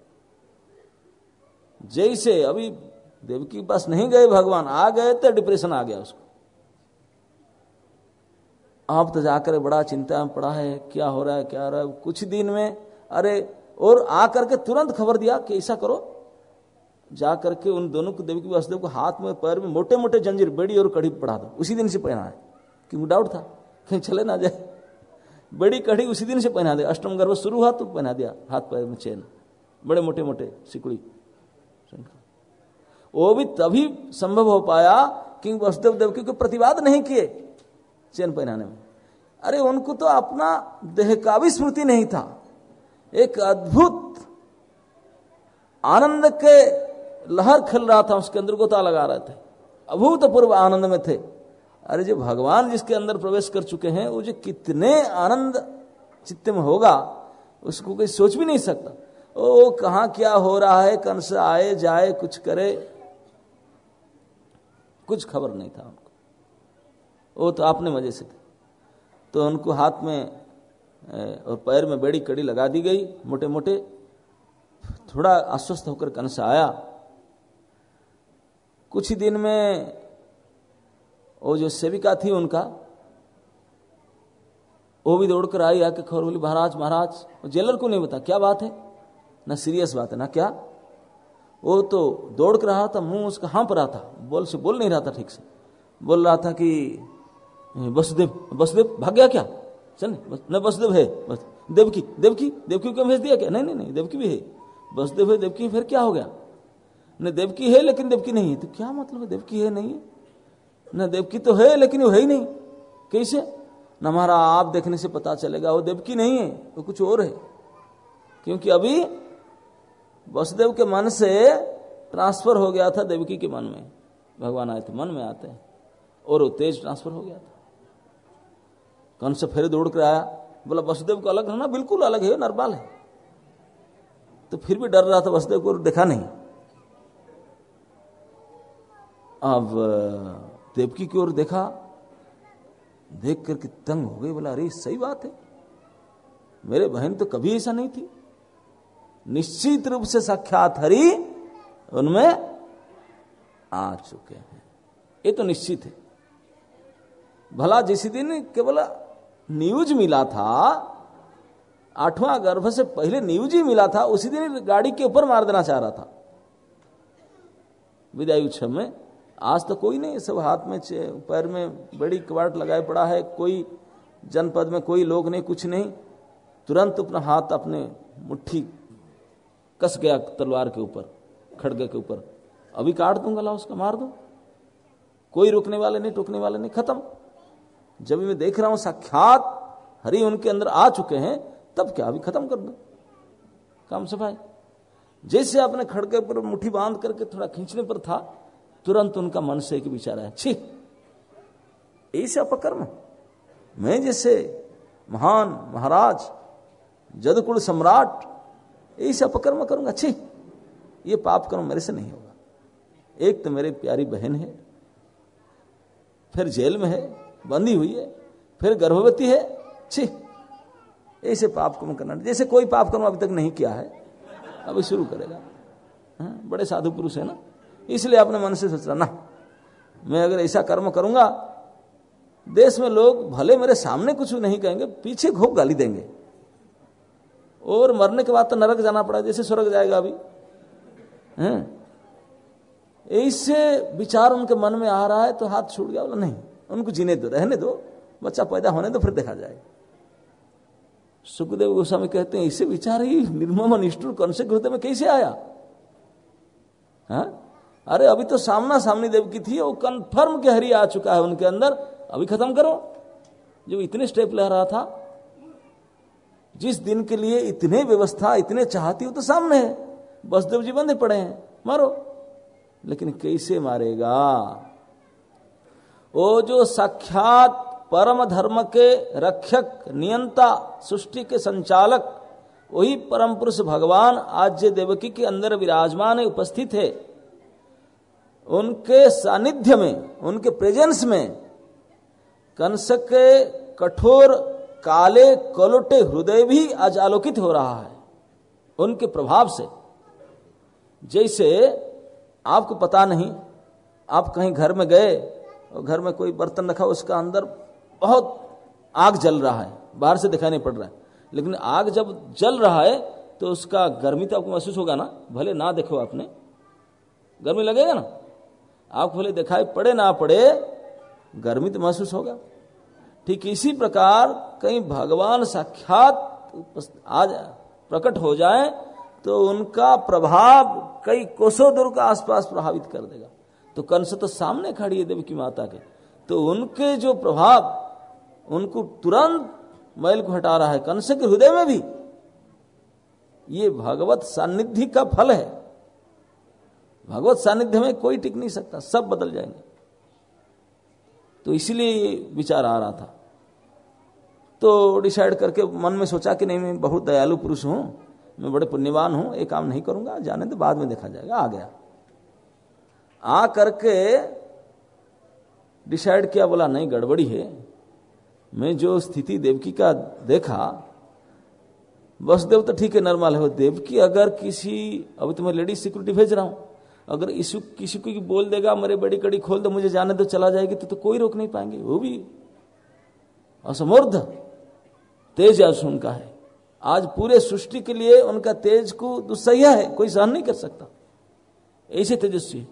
जैसे अभी देवकी के पास नहीं गए भगवान, आ गए तो डिप्रेशन आ गया उसको। आप तो जाकर बड़ा चिंता में पड़ा है, क्या हो रहा है क्या हो रहा है। कुछ दिन में अरे और आकर के तुरंत खबर दिया कि ऐसा करो, जाकर के उन दोनों को देवकी वसुदेव को हाथ में पैर में मोटे मोटे जंजीर, बेड़ी और कड़ी पढ़ा दो। उसी दिन से पहना है, क्योंकि डाउट था कहीं चले ना जाए। बेड़ी कड़ी उसी दिन से पहना दिया, अष्टम गर्भ शुरू हुआ तो पहना दिया, हाथ पैर में चेन, बड़े मोटे मोटे सिकुड़ी। वो भी तभी संभव हो पाया कि वसुदेव देवकी को प्रतिवाद नहीं किए चेन पहनाने में। अरे उनको तो अपना देह का भी स्मृति नहीं था। एक अद्भुत आनंद के लहर खिल रहा था, उसके अंदर गोता लगा रहे थे, अभूतपूर्व आनंद में थे। अरे जो भगवान जिसके अंदर प्रवेश कर चुके हैं, वो जो कितने आनंद चित्त में होगा उसको कोई सोच भी नहीं सकता। ओ कहां क्या हो रहा है, कंस आए जाए कुछ करे, कुछ खबर नहीं था उनको। वो तो अपने मजे से थे। तो उनको हाथ में और पैर में बेड़ी कड़ी लगा दी गई मोटे मोटे। थोड़ा आश्वस्त होकर कंस आया। कुछ ही दिन में वो जो सेविका थी उनका, वो भी दौड़कर आई, आके खबर बोली महाराज महाराज। जेलर को नहीं बता क्या बात है, ना सीरियस बात है ना क्या। वो तो दौड़ कर रहा था, मुंह उसका हाँप रहा था, बोल नहीं रहा था ठीक से। बोल रहा था कि वसुदेव भाग गया क्या? चल न वसुदेव है, बस देवकी को भेज दिया क्या? नहीं देवकी भी है, वसुदेव है देवकी, फिर क्या हो गया? न देवकी है लेकिन देवकी नहीं है, तो क्या मतलब है देवकी है नहीं है? न देवकी तो है लेकिन वो है ही नहीं, कैसे? न हमारा आप देखने से पता चलेगा वो देवकी नहीं है, वो कुछ और है, क्योंकि अभी वसुदेव के मन से ट्रांसफर हो गया था देवकी के मन में। भगवान आए थे, मन में आते हैं, और वो तेज ट्रांसफर हो गया था। कंस फिर दौड़ कर आया, बोला वसुदेव को अलग रहना, बिल्कुल अलग है, नरबाल है। तो फिर भी डर रहा था वसुदेव को, देखा नहीं। अब देवकी की ओर देखा, देख करके तंग हो गई, बोला अरे सही बात है, मेरे बहन तो कभी ऐसा नहीं थी। निश्चित रूप से साक्षात हरि उनमें आ चुके हैं, ये तो निश्चित है। भला जिस दिन केवल न्यूज मिला था, 8वां गर्भ से पहले न्यूज ही मिला था, उसी दिन गाड़ी के ऊपर मार देना चाह रहा था विदाई उत्सव में। आज तो कोई नहीं, सब हाथ में पैर में बड़ी कवाट लगाए पड़ा है, कोई जनपद में कोई लोग नहीं, कुछ नहीं, तुरंत अपना हाथ अपने मुट्ठी कस गया तलवार के ऊपर, खड़गे के ऊपर, अभी काट दूंगा, ला उसका मार दूं, कोई रुकने वाले नहीं, टोकने वाले नहीं, खत्म। जब मैं देख रहा हूं साक्षात हरि उनके अंदर आ चुके हैं, तब क्या अभी खत्म कर दूं, काम सफाई। जैसे अपने खड़गे पर मुट्ठी बांध करके थोड़ा खींचने पर था, तुरंत उनका मन से एक विचार आया, छी ऐसे अपकर्म, मैं जैसे महान महाराज जदकुल सम्राट ऐसे अपकर्म करूंगा, छी ये पाप कर्म मेरे से नहीं होगा। एक तो मेरी प्यारी बहन है, फिर जेल में है, बंदी हुई है, फिर गर्भवती है, छी ऐसे पाप कर्म करना, जैसे कोई पाप कर्म अभी तक नहीं किया है, अभी शुरू करेगा। बड़े साधु पुरुष है ना, इसलिए अपने मन से सोच रहा ना, मैं अगर ऐसा कर्म करूंगा, देश में लोग भले मेरे सामने कुछ नहीं कहेंगे, पीछे खूब गाली देंगे, और मरने के बाद तो नरक जाना पड़ा, जैसे स्वर्ग जाएगा अभी। ऐसे विचार उनके मन में आ रहा है, तो हाथ छूट गया, बोला नहीं, उनको जीने दो, रहने दो, बच्चा पैदा होने दो, फिर देखा जाएगा। सुखदेव गोस्वामी कहते हैं, ऐसे विचार ही निर्मम निष्ठुर कंस के हृदय में कैसे आया? अरे अभी तो सामना सामनी देवकी थी, वो कंफर्म के हरि आ चुका है उनके अंदर, अभी खत्म करो। जो इतने स्टेप ले रहा था, जिस दिन के लिए इतने व्यवस्था, इतने चाहती, हो तो सामने है, वसुदेव जी बंधे पड़े हैं, मारो। लेकिन कैसे मारेगा? वो जो साक्षात परम धर्म के रक्षक, नियंता, सृष्टि के संचालक, वही परम पुरुष भगवान आज देवकी के अंदर विराजमान है, उपस्थित है। उनके सानिध्य में, उनके प्रेजेंस में कंस के कठोर काले कलोटे हृदय भी आज आलोकित हो रहा है उनके प्रभाव से। जैसे आपको पता नहीं, आप कहीं घर में गए और घर में कोई बर्तन रखा, उसका अंदर बहुत आग जल रहा है, बाहर से दिखाई नहीं पड़ रहा है, लेकिन आग जब जल रहा है तो उसका गर्मी तो आपको महसूस होगा ना, भले ना देखो आपने, गर्मी लगेगा ना, आपको भले दिखाई पड़े ना पड़े, गर्मी तो महसूस होगा। ठीक इसी प्रकार कहीं भगवान साक्षात आज प्रकट हो जाए तो उनका प्रभाव कई कोसों दूर का आसपास प्रभावित कर देगा। तो कंस तो सामने खड़ी है देवकी माता के, तो उनके जो प्रभाव उनको तुरंत मैल को हटा रहा है। कंस के हृदय में भी ये भगवत सानिध्य का फल है। भगवत सानिध्य में कोई टिक नहीं सकता, सब बदल जाएंगे। तो इसीलिए ये विचार आ रहा था। तो डिसाइड करके मन में सोचा कि नहीं, मैं बहुत दयालु पुरुष हूं, मैं बड़े पुण्यवान हूं, ये काम नहीं करूंगा, जाने तो बाद में देखा जाएगा। आ गया, आ करके डिसाइड किया, बोला नहीं गड़बड़ी है। मैं जो स्थिति देवकी का देखा, वसुदेव तो ठीक है नॉर्मल है, देवकी अगर किसी, अभी तो मैं लेडीज सिक्योरिटी भेज रहा हूं, अगर किसी को बोल देगा मेरे बड़ी कड़ी खोल दो, मुझे जाने दो, चला जाएगी, तो कोई रोक नहीं पाएंगे। वो भी असमर्थ तेज उनका है। आज पूरे सृष्टि के लिए उनका तेज को दुस्सह्य है, कोई सहन नहीं कर सकता। ऐसे तेजस्वी।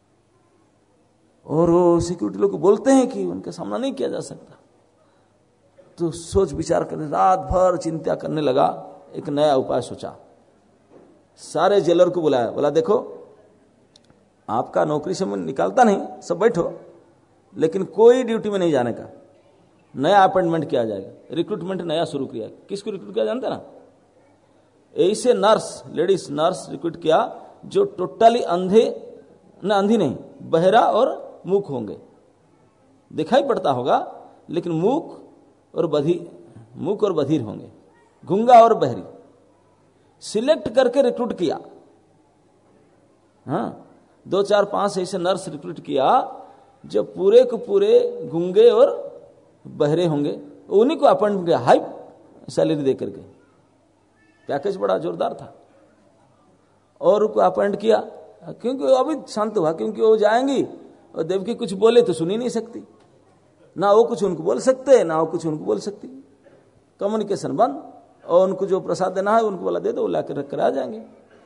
और वो सिक्योरिटी लोग बोलते हैं कि उनका सामना नहीं किया जा सकता। तो सोच विचार करने रात भर चिंता करने लगा, एक नया उपाय सोचा। सारे जेलर को बुलाया, बोला देखो आपका नौकरी से मैं निकालता नहीं, सब बैठो, लेकिन कोई ड्यूटी में नहीं जाने का, नया अपॉइंटमेंट किया जाएगा। रिक्रूटमेंट नया शुरू किया। किसको रिक्रूट किया जानते ना? ऐसे नर्स, लेडीज नर्स रिक्रूट किया जो टोटली अंधे, न अंधी नहीं, बहरा और मूक होंगे, दिखाई पड़ता होगा लेकिन मूक और बधिर होंगे, गूंगा और बहरी। सिलेक्ट करके रिक्रूट किया। हाँ, 2 4 5 ऐसे नर्स रिक्रूट किया जो पूरे को पूरे गूंगे और बहरे होंगे। उन्हीं को अपॉइंट किया हाई सैलरी दे करके, पैकेज बड़ा जोरदार था। और उनको अपॉइंट किया, क्योंकि अभी शांत हुआ, क्योंकि वो जाएंगी और देवकी कुछ बोले तो सुनी नहीं सकती, ना वो कुछ उनको बोल सकते, ना वो कुछ उनको बोल सकती। कम्युनिकेशन बंद। और उनको जो प्रसाद देना है उनको बोला दे दो, वो लाकर रख कर आ जाएंगे।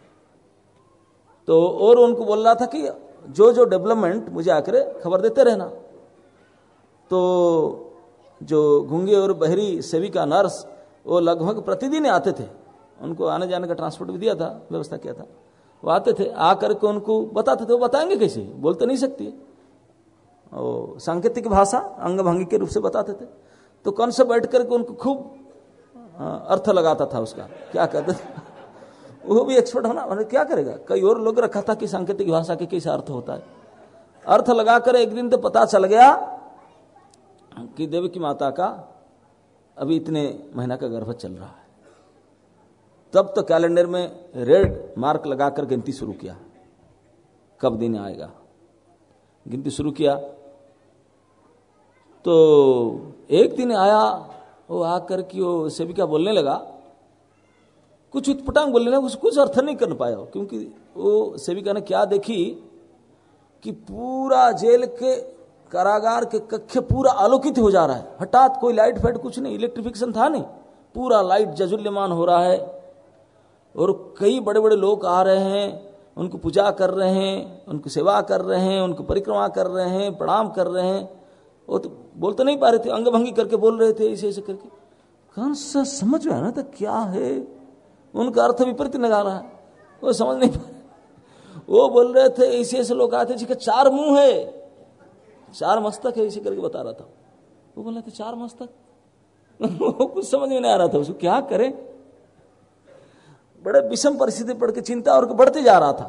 तो और उनको बोल रहा था कि जो जो डेवलपमेंट मुझे आकर खबर देते रहना। तो जो गूंगे और बहरी सेविका नर्स वो लगभग प्रतिदिन आते थे, उनको आने जाने का ट्रांसपोर्ट भी दिया था, व्यवस्था किया था। वो आते थे, आकर के उनको बताते थे। वो बताएंगे कैसे, बोल तो नहीं सकती, और सांकेतिक भाषा अंग भंगी के रूप से बताते थे। तो कौन से बैठ करके उनको खूब अर्थ लगाता था उसका, क्या कहते थे वो भी एक्सपर्ट होना, मैंने क्या करेगा। कई और लोग रखा था कि सांकेतिक भाषा के कैसे अर्थ होता है। अर्थ लगाकर एक दिन तो पता चल गया कि देवकी माता का अभी इतने महीना का गर्भ चल रहा है। तब तो कैलेंडर में रेड मार्क लगाकर गिनती शुरू किया, कब दिन आएगा। गिनती शुरू किया तो एक दिन आया, वो आकर के वो सेविका बोलने लगा, कुछ उत्पटांग बोलने लगा, कुछ अर्थ नहीं कर पाया। क्योंकि वो सेविका ने क्या देखी कि पूरा जेल के कारागार के कक्ष पूरा आलोकित हो जा रहा है। हठात कोई लाइट फाइट कुछ नहीं, इलेक्ट्रिफिकेशन था नहीं, पूरा लाइट जजुल्यमान हो रहा है। और कई बड़े बड़े लोग आ रहे हैं, उनको पूजा कर रहे हैं, उनको सेवा कर रहे हैं, उनको परिक्रमा कर रहे हैं, प्रणाम कर रहे हैं। वो तो बोलते नहीं पा रहे थे, अंग भंगी करके बोल रहे थे, ऐसे ऐसे करके। कौन सा समझ में आना था क्या है, उनका अर्थ विपरीत लगा रहा है, वो समझ नहीं पा रहे। वो बोल रहे थे ऐसे ऐसे लोग आते जिसके 4 मुंह है, 4 मस्तक है, ऐसे करके बता रहा था। वो बोल रहे थे 4 मस्तक वो कुछ समझ में नहीं आ रहा था, उसको क्या करें। बड़े विषम परिस्थिति पड़ के चिंता और बढ़ते जा रहा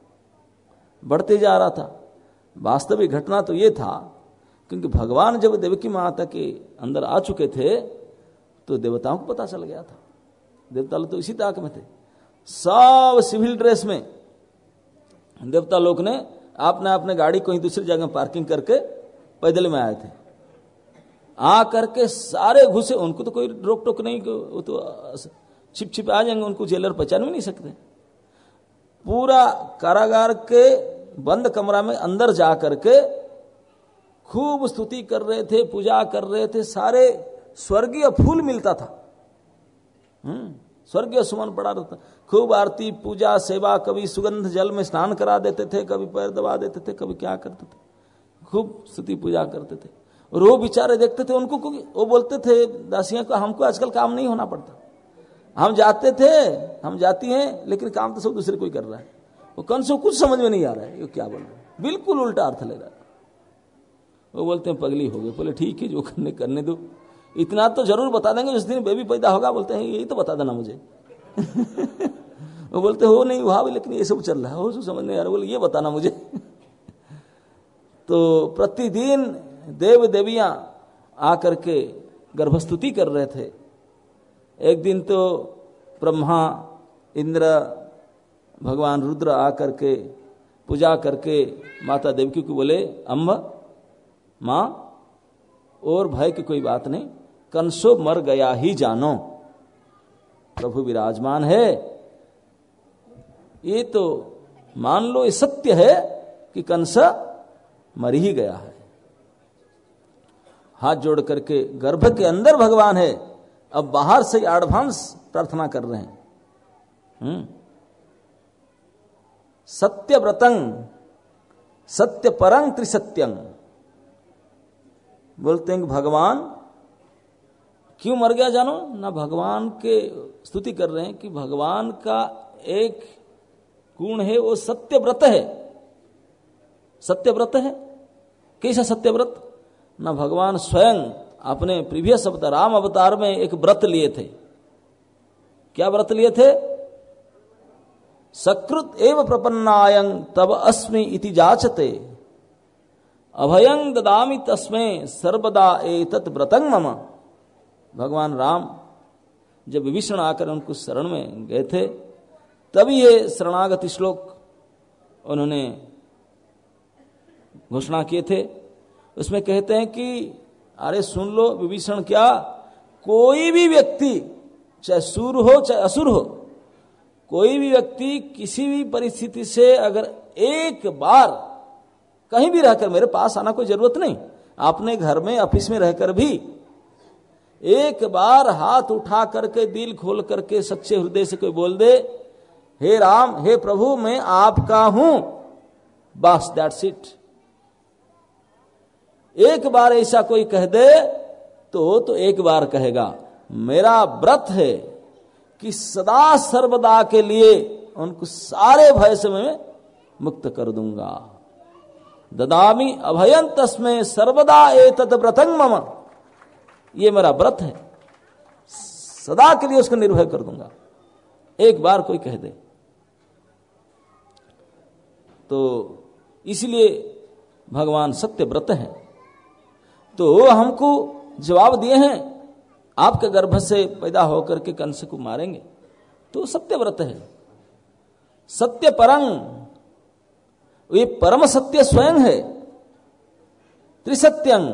था। वास्तविक घटना तो ये था, क्योंकि भगवान जब देवकी माता के अंदर आ चुके थे तो देवताओं को पता चल गया था। देवता लोग तो इसी ताक में थे, सब सिविल ड्रेस में। देवता लोग ने आपने अपने गाड़ी कहीं दूसरी जगह पार्किंग करके पैदल में आए थे। आ करके सारे घुसे, उनको तो कोई रोक टोक नहीं, वो तो छिप छिप आ जाएंगे, उनको जेलर पहचान भी नहीं सकते। पूरा कारागार के बंद कमरा में अंदर जा करके खूब स्तुति कर रहे थे, पूजा कर रहे थे। सारे स्वर्गीय फूल मिलता था, स्वर्गीय सुमन पड़ा रहता, खूब आरती पूजा सेवा। कभी सुगंध जल में स्नान करा देते थे, कभी पैर दबा देते थे, कभी क्या करते थे, खूब स्तुति पूजा करते थे। और वो बेचारे देखते थे उनको, वो बोलते थे दासियां को, हमको आजकल काम नहीं होना पड़ता, हम जाते थे, हम जाती हैं, लेकिन काम तो सब दूसरे कोई कर रहा है। वो कौन से कुछ समझ में नहीं आ रहा है ये क्या बोल रहा है, बिल्कुल उल्टा अर्थ ले रहा है। वो बोलते हैं पगली हो गए। बोले ठीक है, जो करने दो, इतना तो जरूर बता देंगे जिस दिन बेबी पैदा होगा। बोलते हैं यही तो बता देना मुझे वो बोलते हो नहीं हुआ, लेकिन ये सब चल रहा है, वो समझ नहीं आ रहा, बोले ये बताना मुझे तो प्रतिदिन देव देवियां आकर के गर्भस्तुति कर रहे थे। एक दिन तो ब्रह्मा, इंद्र, भगवान रुद्र आकर के पूजा करके माता देवकी को बोले, अम्ब मां, और भय की कोई बात नहीं, कंसो मर गया ही जानो, प्रभु विराजमान है, ये तो मान लो, ये सत्य है कि कंस मर ही गया है। हाथ जोड़ करके गर्भ के अंदर भगवान है, अब बाहर से एडवांस प्रार्थना कर रहे हैं। सत्यव्रतं सत्यपरं त्रिसत्यं। बोलते हैं कि भगवान क्यों मर गया जानो ना, भगवान के स्तुति कर रहे हैं कि भगवान का एक गुण है, वो सत्यव्रत है। सत्यव्रत है, कैसा सत्यव्रत ना, भगवान स्वयं अपने प्रीवियस अवतार राम अवतार में एक व्रत लिए थे। क्या व्रत लिए थे? सकृत एव प्रपन्नायं तब अस्मि इति जाचते अभयं ददामि तस्मै सर्वदा एतत् व्रतं मम। भगवान राम जब विभीषण आकर उनको शरण में गए थे, तभी ये शरणागति श्लोक उन्होंने घोषणा किए थे। उसमें कहते हैं कि अरे सुन लो विभीषण, क्या कोई भी व्यक्ति चाहे सूर हो चाहे असुर हो, कोई भी व्यक्ति किसी भी परिस्थिति से अगर एक बार कहीं भी रहकर, मेरे पास आना कोई जरूरत नहीं, आपने घर में ऑफिस में रहकर भी एक बार हाथ उठा करके दिल खोल करके सच्चे हृदय से कोई बोल दे, हे राम हे प्रभु मैं आपका हूं, बस दैट्स इट। एक बार ऐसा कोई कह दे तो एक बार कहेगा मेरा व्रत है कि सदा सर्वदा के लिए उनको सारे भय से मैं मुक्त कर दूंगा। ददामि अभयं तस्मै सर्वदा एतत् व्रतं मम, ये मेरा व्रत है, सदा के लिए उसको निर्भय कर दूंगा। एक बार कोई कह दे तो इसलिए भगवान सत्य व्रत है। तो हमको जवाब दिए हैं, आपके गर्भ से पैदा होकर के कंस को मारेंगे, तो सत्य व्रत है। सत्य परं, ये परम सत्य स्वयं है। त्रिसत्यं,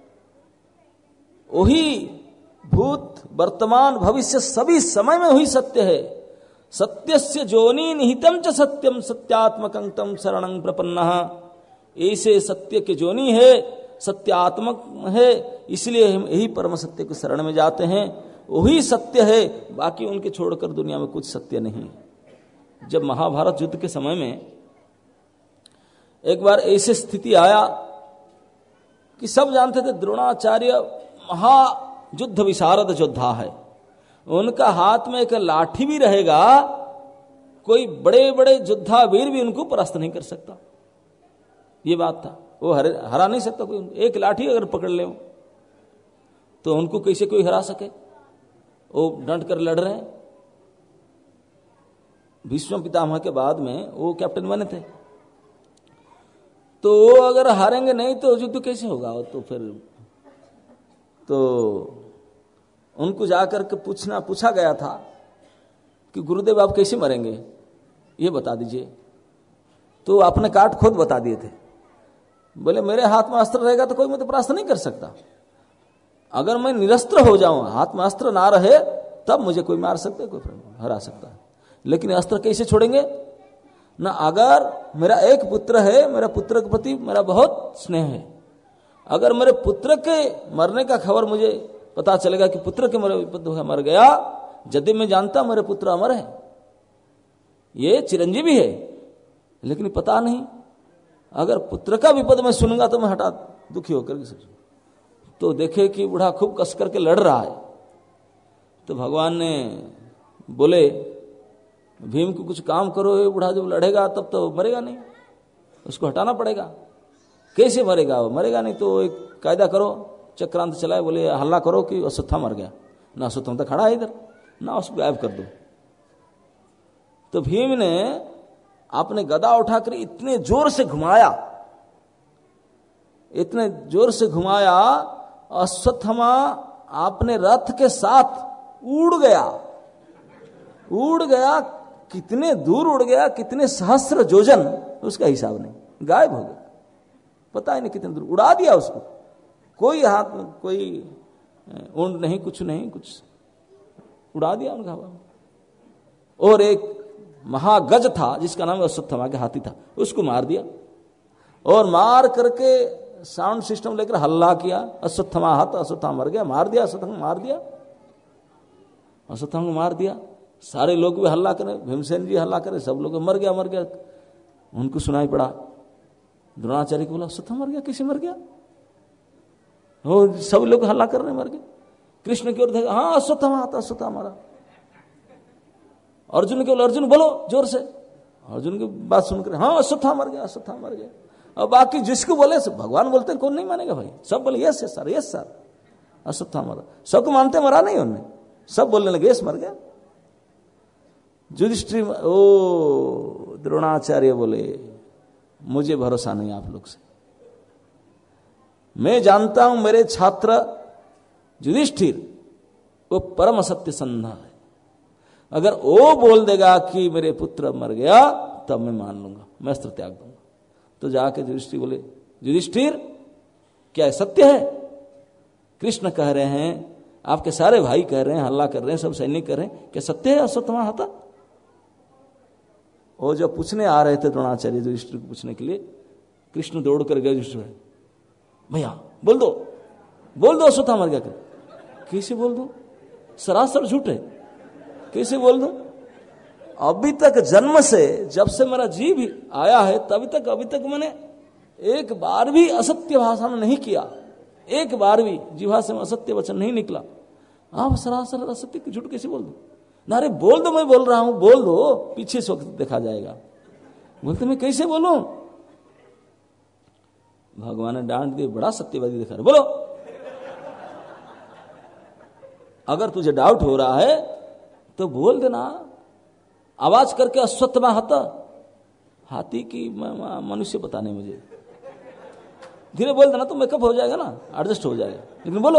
वही भूत वर्तमान भविष्य सभी समय में हुई सत्य है। सत्यस्य जोनि निहितम च सत्यम सत्यात्मकं तम शरणं प्रपन्नः। ऐसे सत्य के जोनि है, सत्यात्मक है, इसलिए हम यही परम सत्य के शरण में जाते हैं। वही सत्य है, बाकी उनके छोड़कर दुनिया में कुछ सत्य नहीं। जब महाभारत युद्ध के समय में एक बार ऐसी स्थिति आया कि सब जानते थे द्रोणाचार्य महायुद्ध विशारद योद्धा है, उनका हाथ में एक लाठी भी रहेगा, कोई बड़े बड़े योद्धा वीर भी उनको परास्त नहीं कर सकता। ये बात था, वो हरा नहीं सकता कोई। एक लाठी अगर पकड़ ले तो उनको कैसे कोई हरा सके, वो डंट कर लड़ रहे हैं। भीष्म पितामह के बाद में वो कैप्टन बने थे, तो अगर हारेंगे नहीं तो युद्ध कैसे होगा। तो फिर तो उनको जाकर के पूछा गया था कि गुरुदेव आप कैसे मरेंगे, ये बता दीजिए। तो आपने काट खुद बता दिए थे। बोले मेरे हाथ में अस्त्र रहेगा तो कोई मुझे परास्त नहीं कर सकता। अगर मैं निरस्त्र हो जाऊं, हाथ में अस्त्र ना रहे, तब मुझे कोई मार सकता है, कोई हरा सकता है। लेकिन अस्त्र कैसे छोड़ेंगे ना। अगर मेरा एक पुत्र है, मेरा पुत्र के प्रति मेरा बहुत स्नेह है, अगर मेरे पुत्र के मरने का खबर मुझे पता चलेगा कि पुत्र के मर गया, यदि मैं जानता मेरे पुत्र अमर है, ये चिरंजीवी है, लेकिन पता नहीं, अगर पुत्र का विपद मैं सुनूंगा तो मैं हटा दुखी होकर के सोचूं। तो देखे कि बूढ़ा खूब कस करके लड़ रहा है, तो भगवान ने बोले भीम को कुछ काम करो, ये बूढ़ा जब लड़ेगा तब तो मरेगा नहीं, उसको हटाना पड़ेगा। कैसे मरेगा वो? मरेगा नहीं तो एक कायदा करो, चक्रांत चलाए, बोले हल्ला करो कि अश्वत्था मर गया ना, अश्वत्थामा तो खड़ा है इधर ना, उसको गायब कर दो। तो भीम ने आपने गदा उठाकर इतने जोर से घुमाया, इतने जोर से घुमाया, अश्वत्थामा आपने रथ के साथ उड़ गया। कितने दूर उड़ गया, कितने सहस्र योजन, उसका हिसाब नहीं, गायब हो गया, पता ही नहीं कितने दूर उड़ा दिया उसको। कोई हाथ में कोई ऊंट नहीं, कुछ नहीं, कुछ उड़ा दिया उनका हवा। और एक महागज था जिसका नाम अश्वत्थामा के हाथी था, उसको मार दिया, और मार करके साउंड सिस्टम लेकर हल्ला किया, अश्वत्थामा हाथ, अश्वत्थामा मर गया, मार दिया, अश्वत्थामा मार दिया, अश्वत्थामा को मार दिया। सारे लोग भी हल्ला करें, भीमसेन जी हल्ला करें, सब लोग मर गया। उनको सुनाई पड़ा। द्रोणाचार्य को बोला अश्वत्थामा मर गया? कैसे मर गया? हो सब लोग हल्ला कर रहे, मर गए। कृष्ण की ओर देखा, हाँ अश्वत्थामा आता, अश्वत्थामा मरा। अर्जुन के बोला अर्जुन बोलो जोर से। अर्जुन की बात सुनकर हाँ अश्वत्थामा मर गया, अश्वत्थामा मर गया। और बाकी जिसको बोले भगवान बोलते हैं कौन नहीं मानेगा भाई? सब बोले yes sir, yes sir, Ashwatthama मरा। सबको मानते मरा नहीं उन्होंने, सब बोलने लगे यस मर गया। युधिष्ठिर ओ द्रोणाचार्य बोले मुझे भरोसा नहीं आप लोग से, मैं जानता हूं मेरे छात्र युधिष्ठिर वो परम सत्य संधा है, अगर वो बोल देगा कि मेरे पुत्र मर गया तब मैं मान लूंगा, मैं अस्त्र त्याग दूंगा। तो जाके युधिष्ठिर बोले युधिष्ठिर क्या सत्य है? कृष्ण कह रहे हैं, आपके सारे भाई कह रहे हैं, हल्ला कर रहे हैं, सब सैनिक कर रहे हैं, क्या सत्य है अश्वत्थामा हता? वो जब पूछने आ रहे थे द्रोणाचार्य युधिष्ठिर को पूछने के लिए, कृष्ण दौड़ कर गए युधिष्ठिर, भैया बोल दो अश्वत्थामा मर गया। कैसे बोल दो? सरासर झूठ है, कैसे बोल दो? अभी तक जन्म से जब से मेरा जीव आया है अभी तक मैंने एक बार भी असत्य भाषण नहीं किया, एक बार भी जीवा से असत्य वचन नहीं निकला। आप सरासर असत्य की झूठ कैसे बोल दो? ना रे बोल दो, मैं बोल रहा हूं, बोल दो, पीछे से वक्त देखा जाएगा। बोलते मैं कैसे बोलूं? भगवान ने डांट दिए, बड़ा सत्यवादी दिखा रहे, बोलो। अगर तुझे डाउट हो रहा है तो बोल देना, आवाज करके अश्वत्थामा हता, हाथी की मनुष्य पता नहीं मुझे, धीरे बोल देना तो मेकअप हो जाएगा ना, एडजस्ट हो जाएगा। लेकिन बोलो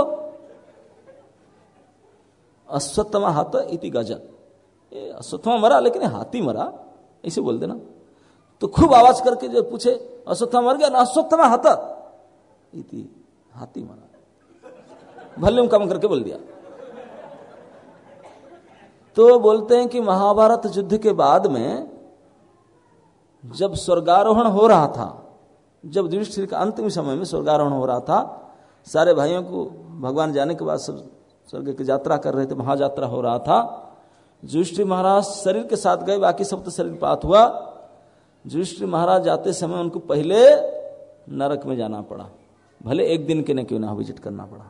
अश्वत्थामा हता इति गजल, अश्वत्थामा मरा लेकिन हाथी मरा, ऐसे बोल देना। तो खूब आवाज करके जो पूछे अश्वत्थामा मर गया ना, अश्वत्थामा हता इति, हाथी मरा, वॉल्यूम कम करके बोल दिया। तो बोलते हैं कि महाभारत युद्ध के बाद में जब स्वर्गारोहण हो रहा था, जब युधिष्ठिर का अंतिम समय में स्वर्गारोहण हो रहा था, सारे भाइयों को भगवान जाने के बाद सब स्वर्ग की यात्रा कर रहे थे, महायात्रा हो रहा था। युधिष्ठिर महाराज शरीर के साथ गए, बाकी सब तो शरीर पात हुआ। युधिष्ठिर महाराज जाते समय उनको पहले नरक में जाना पड़ा, भले एक दिन के न क्यों ना विजिट करना पड़ा।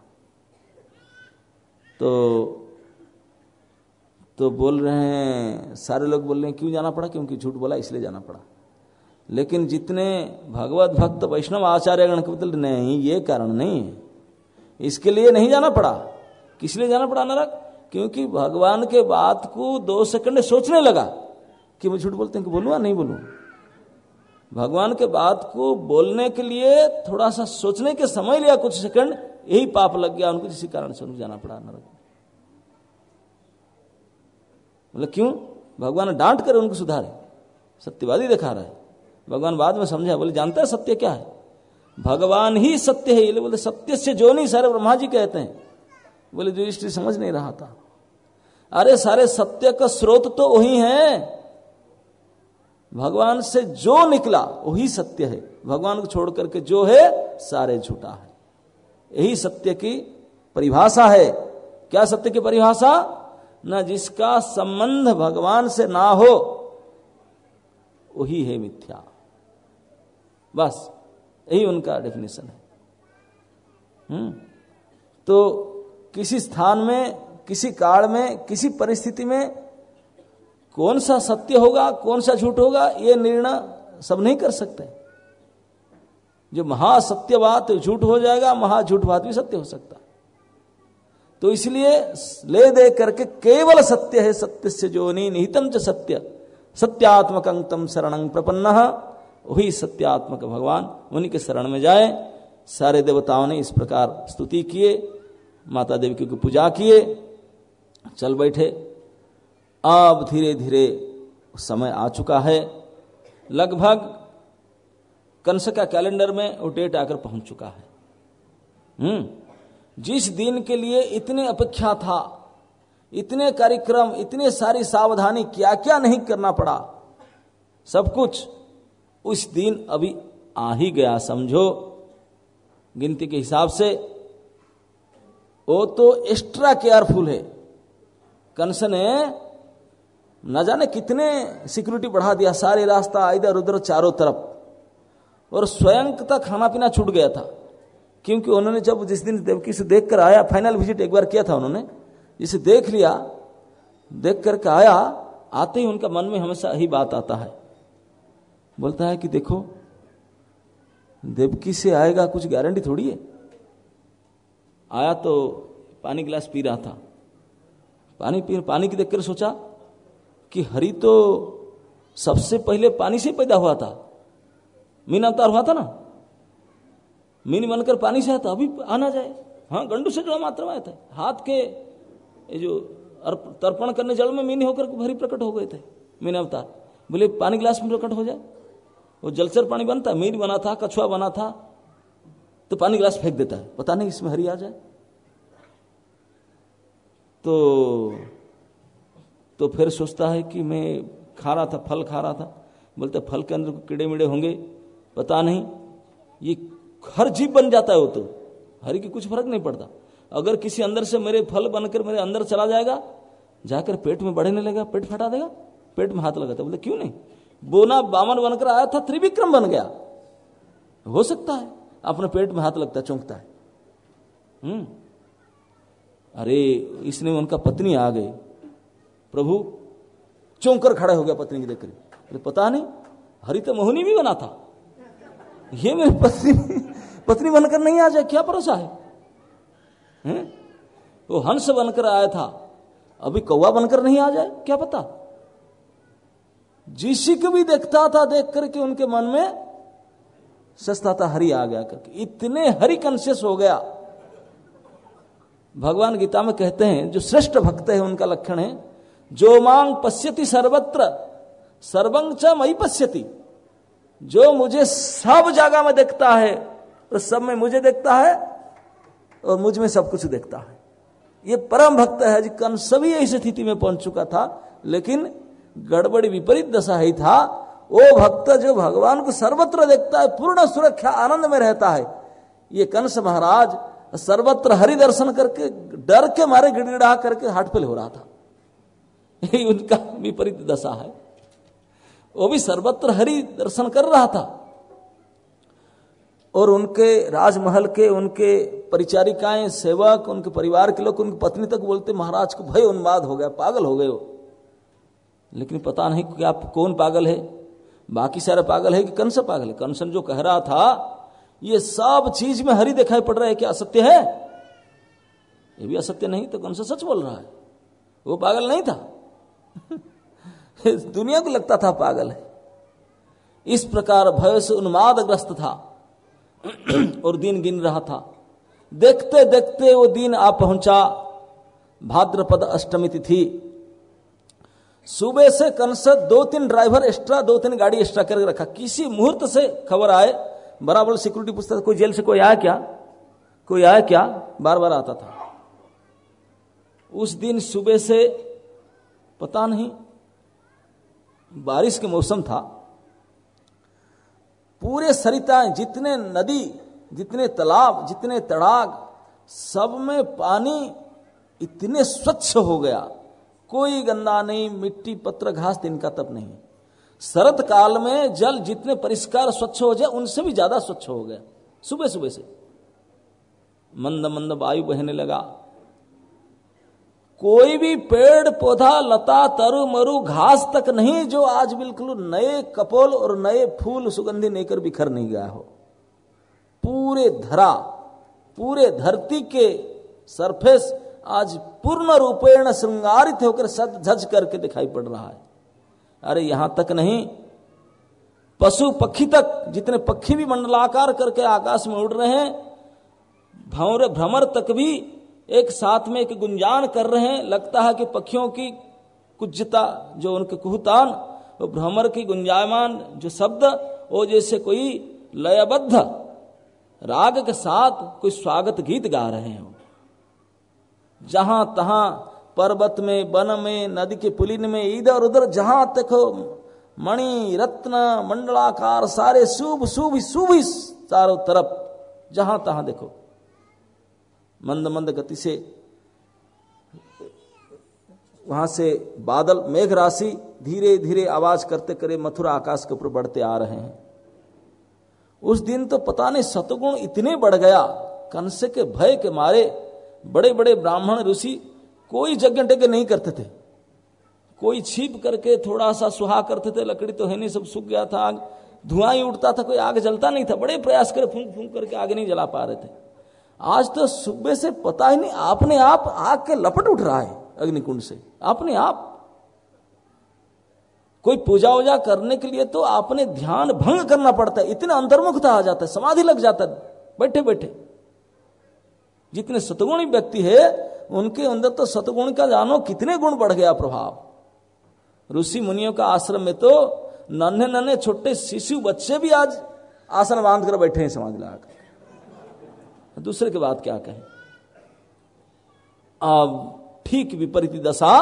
तो बोल रहे हैं, सारे लोग बोल रहे हैं क्यों जाना पड़ा? क्योंकि झूठ बोला इसलिए जाना पड़ा। लेकिन जितने भगवत भक्त वैष्णव आचार्यगण के बदल नहीं, ये कारण नहीं है, इसके लिए नहीं जाना पड़ा। किस लिए जाना पड़ा नरक? क्योंकि भगवान के बात को 2 सेकंड सोचने लगा कि मैं झूठ बोलते हैं कि बोलूं या नहीं बोलूं। भगवान के बात को बोलने के लिए थोड़ा सा सोचने के समय लिया, कुछ सेकंड, यही पाप लग गया उनको, जिस कारण से उनको जाना पड़ा नरक। मतलब क्यों? भगवान डांट कर उनको सुधारे, सत्यवादी दिखा रहा है। भगवान बाद में समझा, बोले जानता है सत्य क्या है? भगवान ही सत्य है। ये बोले सत्य से जो नहीं, सारे ब्रह्मा जी कहते हैं। बोले युधिष्ठिर समझ नहीं रहा था, अरे सारे सत्य का स्रोत तो वही है, भगवान से जो निकला वही सत्य है, भगवान को छोड़ करके जो है सारे झूठा है। यही सत्य की परिभाषा है। क्या सत्य की परिभाषा? न जिसका संबंध भगवान से ना हो वही है मिथ्या, बस यही उनका डेफिनेशन है। तो किसी स्थान में, किसी काल में, किसी परिस्थिति में कौन सा सत्य होगा, कौन सा झूठ होगा, ये निर्णय सब नहीं कर सकते। जो महासत्य बात झूठ हो जाएगा, महाझूठ बात भी सत्य हो सकता। तो इसलिए ले दे करके केवल सत्य है, सत्य से जोनि निहितम च सत्य, सत्यात्मकं तम शरणं प्रपन्नः, वही सत्यात्मक भगवान, उन्हीं के शरण में जाए। सारे देवताओं ने इस प्रकार स्तुति किए, माता देवी की पूजा किए, चल बैठे। अब धीरे धीरे समय आ चुका है, लगभग कंस का कैलेंडर में वो डेट आकर पहुंच चुका है। जिस दिन के लिए इतने अपेक्षा था, इतने कार्यक्रम, इतने सारी सावधानी, क्या क्या नहीं करना पड़ा, सब कुछ उस दिन अभी आ ही गया समझो। गिनती के हिसाब से वो तो एक्स्ट्रा केयरफुल है। कंस ने न जाने कितने सिक्योरिटी बढ़ा दिया, सारे रास्ता इधर उधर चारों तरफ, और स्वयं का खाना पीना छूट गया था। क्योंकि उन्होंने जब जिस दिन देवकी से देख कर आया, फाइनल विजिट एक बार किया था उन्होंने, जिसे देख लिया, देख करके आया, आते ही उनका मन में हमेशा यही बात आता है, बोलता है कि देखो देवकी से आएगा कुछ गारंटी थोड़ी है। आया तो पानी गिलास पी रहा था, पानी की देखकर सोचा कि हरि तो सबसे पहले पानी से पैदा हुआ था, मीन अवतार हुआ था ना, मीन बनकर पानी से आया था, अभी आना जाए। हाँ, गंडू से जुड़ा मात्रा में आया था, हाथ के जो तर्पण करने जल में मीन होकर हरि प्रकट हो गए थे, मीन अवतार। बोले पानी गिलास में प्रकट हो जाए, वो जलचर पानी बनता, मीन बना था, कछुआ बना था, तो पानी गिलास फेंक देता है, पता नहीं इसमें हरि आ जाए। तो फिर सोचता है कि मैं खा रहा था, फल खा रहा था, बोलते फल के अंदर कीड़े मीड़े होंगे, पता नहीं, ये हर जीव बन जाता है, वो तो हरि की कुछ फर्क नहीं पड़ता। अगर किसी अंदर से मेरे फल बनकर मेरे अंदर चला जाएगा, जाकर पेट में बढ़ने लगेगा, पेट फटा देगा, पेट में हाथ लगाता। बोले क्यों नहीं, बोना बामन बनकर आया था, त्रिविक्रम बन गया, हो सकता है अपने पेट में हाथ लगता, चौंकता है। अरे इसने, उनका पत्नी आ गई, प्रभु चौंकर खड़ा हो गया पत्नी की देखकर, पता नहीं हरि तो मोहिनी भी बना था, ये मेरी पत्नी बनकर नहीं आ जाए, क्या भरोसा है? वो हंस बनकर आया था, अभी कौवा बनकर नहीं आ जाए, क्या पता। जिसी को भी देखता था, देख करके उनके मन में सस्ता था हरि आ गया करके, इतने हरि कॉन्शियस हो गया। भगवान गीता में कहते हैं जो श्रेष्ठ भक्त है उनका लक्षण है, जो मांग पश्यति सर्वत्र सर्वं च मयि पश्यति, जो मुझे सब जगह में देखता है, तो सब में मुझे देखता है और मुझ में सब कुछ देखता है। ये परम भक्त है, जी कंस भी ऐसी स्थिति में पहुंच चुका था, लेकिन गड़बड़ी विपरीत दशा ही था। वो भक्त जो भगवान को सर्वत्र देखता है, पूर्ण सुरक्षा आनंद में रहता है। ये कंस महाराज सर्वत्र हरि दर्शन करके डर के मारे गिड़गिड़ा करके हार्टफेल हो रहा था, यही उनका विपरीत दशा है। वो भी सर्वत्र हरि दर्शन कर रहा था, और उनके राजमहल के उनके परिचारिकाएं, सेवक, उनके परिवार के लोग, उनकी पत्नी तक बोलते महाराज को भय उन्माद हो गया, पागल हो गए हो। लेकिन पता नहीं कि आप कौन पागल है, बाकी सारे पागल है कि कंस पागल है। कंसन जो कह रहा था ये सब चीज में हरि दिखाई पड़ रहा है, क्या असत्य है? ये भी असत्य नहीं, तो कंस सच बोल रहा है, वो पागल नहीं था दुनिया को लगता था पागल है। इस प्रकार भय से उन्मादग्रस्त था और दिन गिन रहा था। देखते देखते वो दिन आ पहुंचा, भाद्रपद अष्टमी तिथि। सुबह से कंस 2-3 ड्राइवर एक्स्ट्रा, 2-3 गाड़ी एक्स्ट्रा करके रखा, किसी मुहूर्त से खबर आए, बराबर सिक्योरिटी पूछता था कोई जेल से कोई आया क्या, कोई आया क्या, बार बार आता था। उस दिन सुबह से पता नहीं, बारिश के मौसम था, पूरे सरिताएं, जितने नदी, जितने तालाब, जितने तड़ाग, सब में पानी इतने स्वच्छ हो गया, कोई गंदा नहीं, मिट्टी पत्र घास तिनका तब नहीं। शरत काल में जल जितने परिष्कार स्वच्छ हो जाए उनसे भी ज्यादा स्वच्छ हो गया। सुबह सुबह से मंद मंद वायु बहने लगा, कोई भी पेड़ पौधा लता तरु मरु घास तक नहीं जो आज बिल्कुल नए कपोल और नए फूल सुगंधी लेकर बिखर नहीं गया हो। पूरे धरा, पूरे धरती के सरफेस आज पूर्ण रूपेण श्रृंगारित होकर सज धज करके दिखाई पड़ रहा है। अरे यहां तक नहीं, पशु पक्षी तक, जितने पक्षी भी मंडलाकार करके आकाश में उड़ रहे हैं, भ्रमर तक भी एक साथ में एक गुंजान कर रहे हैं। लगता है कि पक्षियों की कुज्जता, जो उनके कुहतान, वो भ्रमर की गुंजायमान जो शब्द, वो जैसे कोई लयबद्ध राग के साथ कोई स्वागत गीत गा रहे हैं। जहां तहां पर्वत में, वन में, नदी के पुलिन में, इधर उधर जहां तक मणि रत्न मंडलाकार सारे शुभ शुभ शुभ चारों तरफ, जहां तहां देखो मंद मंद गति से वहां से बादल मेघ राशि धीरे धीरे आवाज करते करे मथुरा आकाश के ऊपर बढ़ते आ रहे हैं। उस दिन तो पता नहीं सतगुण इतने बढ़ गया, कंस के भय के मारे बड़े बड़े ब्राह्मण ऋषि कोई यज्ञ टज्ञ नहीं करते थे, कोई छिप करके थोड़ा सा सुहा करते थे, लकड़ी तो है नहीं, सब सूख गया था, आग धुआं ही उठता था, कोई आग जलता नहीं था, बड़े प्रयास करे फूंक फूंक करके आग नहीं जला पा रहे थे। आज तो सुबह से पता ही नहीं अपने आप आग के लपट उठ रहा है अग्निकुंड से, अपने आप। कोई पूजा वूजा करने के लिए तो आपने ध्यान भंग करना पड़ता है, इतना अंतर्मुखता आ जाता है, समाधि लग जाता है बैठे बैठे। जितने सतगुणी व्यक्ति है उनके अंदर तो सतगुण का जानो कितने गुण बढ़ गया प्रभाव। ऋषि मुनियों का आश्रम में तो नन्हे नन्हे छोटे शिशु बच्चे भी आज आसन बांध कर बैठे हैं समाधि लगाकर। दूसरे के बाद क्या कहें। अब ठीक विपरीत दशा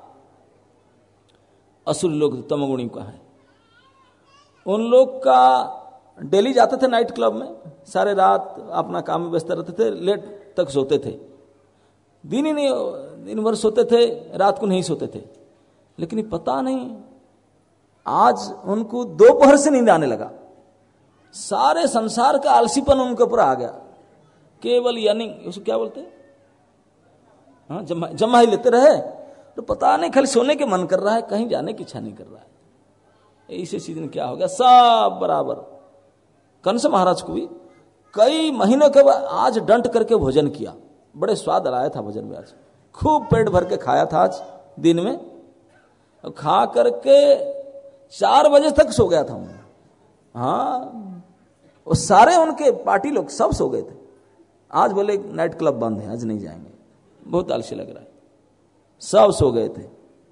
असुर लोग तमगुणी का है। उन लोग का डेली जाते थे नाइट क्लब में, सारे रात अपना काम में व्यस्त रहते थे, लेट तक सोते थे, दिन ही नहीं, दिन भर सोते थे, रात को नहीं सोते थे। लेकिन पता नहीं आज उनको दोपहर से नींद आने लगा, सारे संसार का आलसीपन उनके ऊपर आ गया, केवल यानी उसको क्या बोलते हैं, हाँ जम्मा ही लेते रहे, तो पता नहीं खाली सोने के मन कर रहा है, कहीं जाने की इच्छा नहीं कर रहा है। इसी सीजन क्या हो गया, सब बराबर। कंस महाराज को भी कई महीनों के बाद आज डंट करके भोजन किया, बड़े स्वाद लाया था भोजन में, आज खूब पेट भर के खाया था आज दिन में, खा करके 4 बजे तक सो गया था उन्हें। हाँ, वो सारे उनके पार्टी लोग सब सो गए थे। आज बोले नाइट क्लब बंद है, आज नहीं जाएंगे, बहुत आलसी लग रहा है, सब सो गए थे।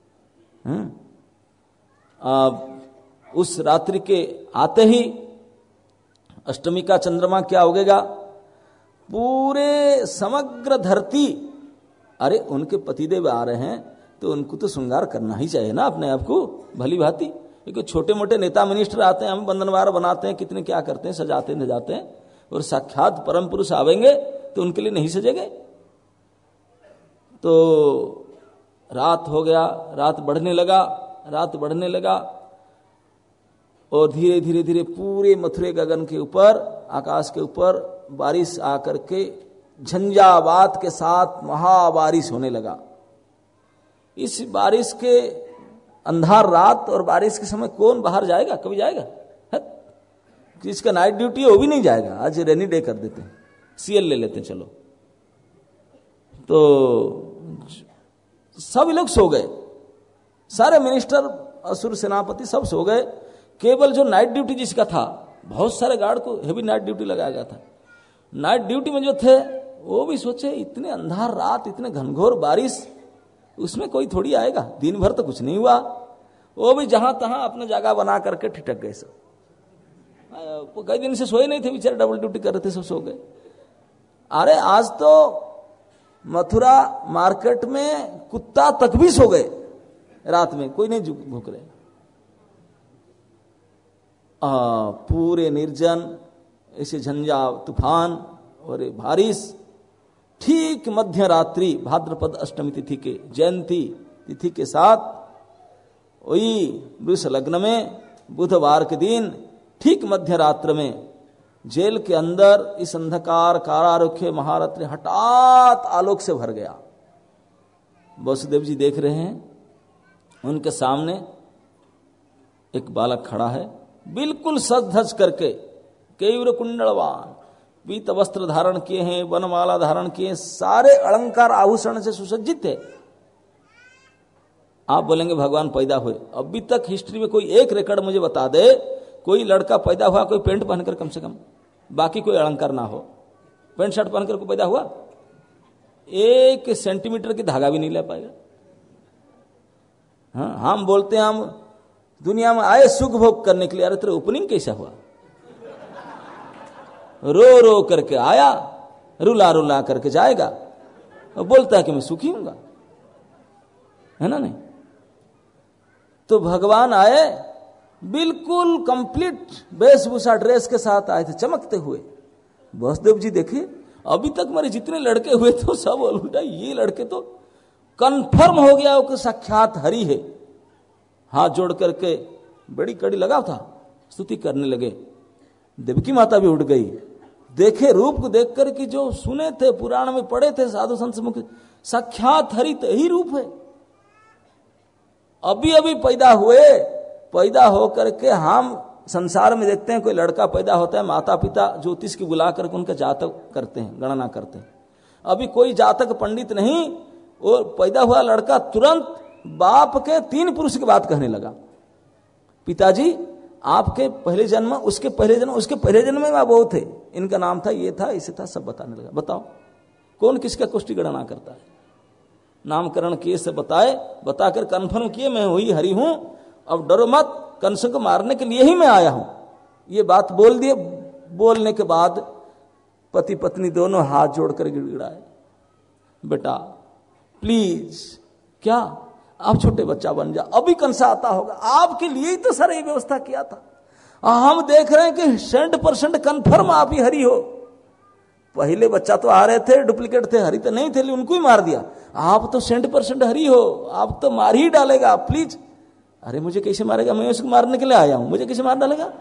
उस रात्रि के आते ही अष्टमी का चंद्रमा क्या होगेगा, पूरे समग्र धरती, अरे उनके पतिदेव आ रहे हैं तो उनको तो श्रृंगार करना ही चाहिए ना अपने आप को भली भांति। क्योंकि छोटे मोटे नेता मिनिस्टर आते हैं, हम बंधनवार बनाते हैं, कितने क्या करते हैं, सजाते हैं सजाते हैं, और साक्षात परम पुरुष आवेंगे तो उनके लिए नहीं सजेंगे। तो रात हो गया, रात बढ़ने लगा, और धीरे धीरे धीरे पूरे मथुरे गगन के ऊपर, आकाश के ऊपर बारिश आकर के झंझावात के साथ महाबारिश होने लगा। इस बारिश के अंधार रात और बारिश के समय कौन बाहर जाएगा, कभी जाएगा? जिसका नाइट ड्यूटी है वो भी नहीं जाएगा। आज रेनी डे कर देते हैं, सीएल ले लेते हैं, चलो। तो सभी लोग सो गए, सारे मिनिस्टर, असुर सेनापति सब सो गए। केवल जो नाइट ड्यूटी जिसका था, बहुत सारे गार्ड को हेवी नाइट ड्यूटी लगाया गया था, नाइट ड्यूटी में जो थे वो भी सोचे इतने अंधार रात, इतने घनघोर बारिश, उसमें कोई थोड़ी आएगा, दिन भर तो कुछ नहीं हुआ। वो भी जहां तहां अपना जगह बना करके ठिठक गए सब। कई दिन से सोए नहीं थे बेचारे, डबल ड्यूटी कर रहे थे, सब सो गए। अरे आज तो मथुरा मार्केट में कुत्ता तक भी सो गए रात में, कोई नहीं भूख रहे। पूरे निर्जन, ऐसे झंझा तूफान और बारिश। ठीक मध्य रात्रि भाद्रपद अष्टमी तिथि के, जयंती तिथि के साथ, वही वृष लग्न में बुधवार के दिन ठीक मध्य रात्र में जेल के अंदर इस अंधकार कारारुखे महारात्रि हठात आलोक से भर गया। वसुदेव जी देख रहे हैं, उनके सामने एक बालक खड़ा है, बिल्कुल सज धज करके, केयूर कुंडलवान, पीत वस्त्र धारण किए हैं, वनमाला धारण किए, सारे अलंकार आभूषण से सुसज्जित थे। आप बोलेंगे भगवान पैदा हुए, अभी तक हिस्ट्री में कोई एक रिकॉर्ड मुझे बता दे, कोई लड़का पैदा हुआ कोई पेंट पहनकर, कम से कम बाकी कोई अलंकार ना हो, पेंट शर्ट पहनकर कोई पैदा हुआ? 1 सेंटीमीटर की धागा भी नहीं ले पाएगा। हाँ, हम बोलते हैं हम दुनिया में आए सुख भोग करने के लिए, अरे तेरा ओपनिंग कैसा हुआ? रो रो करके आया, रुला रुला करके जाएगा, और बोलता है कि मैं सुखी हूंगा, है ना? नहीं तो भगवान आए बिल्कुल कंप्लीट वेशभूषा ड्रेस के साथ आए थे, चमकते हुए। वसुदेव जी देखे, अभी तक मेरे जितने लड़के हुए थे सब उल्टा, ये लड़के तो कंफर्म हो गया वो कि साक्षात हरि है। हाथ जोड़ करके बड़ी कड़ी लगा था, स्तुति करने लगे। देवकी माता भी उठ गई, देखे रूप को देखकर कि जो सुने थे, पुराण में पढ़े थे, साधु संत से मुख्य साक्षात हरि तो यही रूप है। अभी अभी पैदा हुए, पैदा होकर के हम संसार में देखते हैं कोई लड़का पैदा होता है, माता पिता ज्योतिष की बुला करके उनका जातक करते हैं, गणना करते हैं। अभी कोई जातक पंडित नहीं, और पैदा हुआ लड़का तुरंत बाप के 3 पुरुष की बात कहने लगा। पिताजी आपके पहले जन्म, उसके पहले जन्म, उसके पहले जन्म में वो थे, इनका नाम था, ये था, इसे था, सब बताने लगा। बताओ कौन किसका कुष्टि गणना करता है? नामकरण किए से बताए, बताकर कंफर्म किए मैं वही हरि हूं, अब डरो मत, कंस को मारने के लिए ही मैं आया हूं। ये बात बोल दिए। बोलने के बाद पति पत्नी दोनों हाथ जोड़कर गिड़गिड़ाए, बेटा प्लीज, क्या आप छोटे बच्चा बन जा, अभी कंसा आता होगा, आपके लिए ही तो सर ये व्यवस्था किया था। हम देख रहे हैं कि 100% कंफर्म आप ही हरि हो। पहले बच्चा तो आ रहे थे, डुप्लीकेट थे, हरि तो नहीं थे, उनको ही मार दिया। आप तो 100% हरि हो, आप तो मार ही डालेगा, प्लीज। अरे मुझे कैसे मारेगा, मैं उसको मारने के लिए आया हूं, मुझे कैसे मार डालेगा?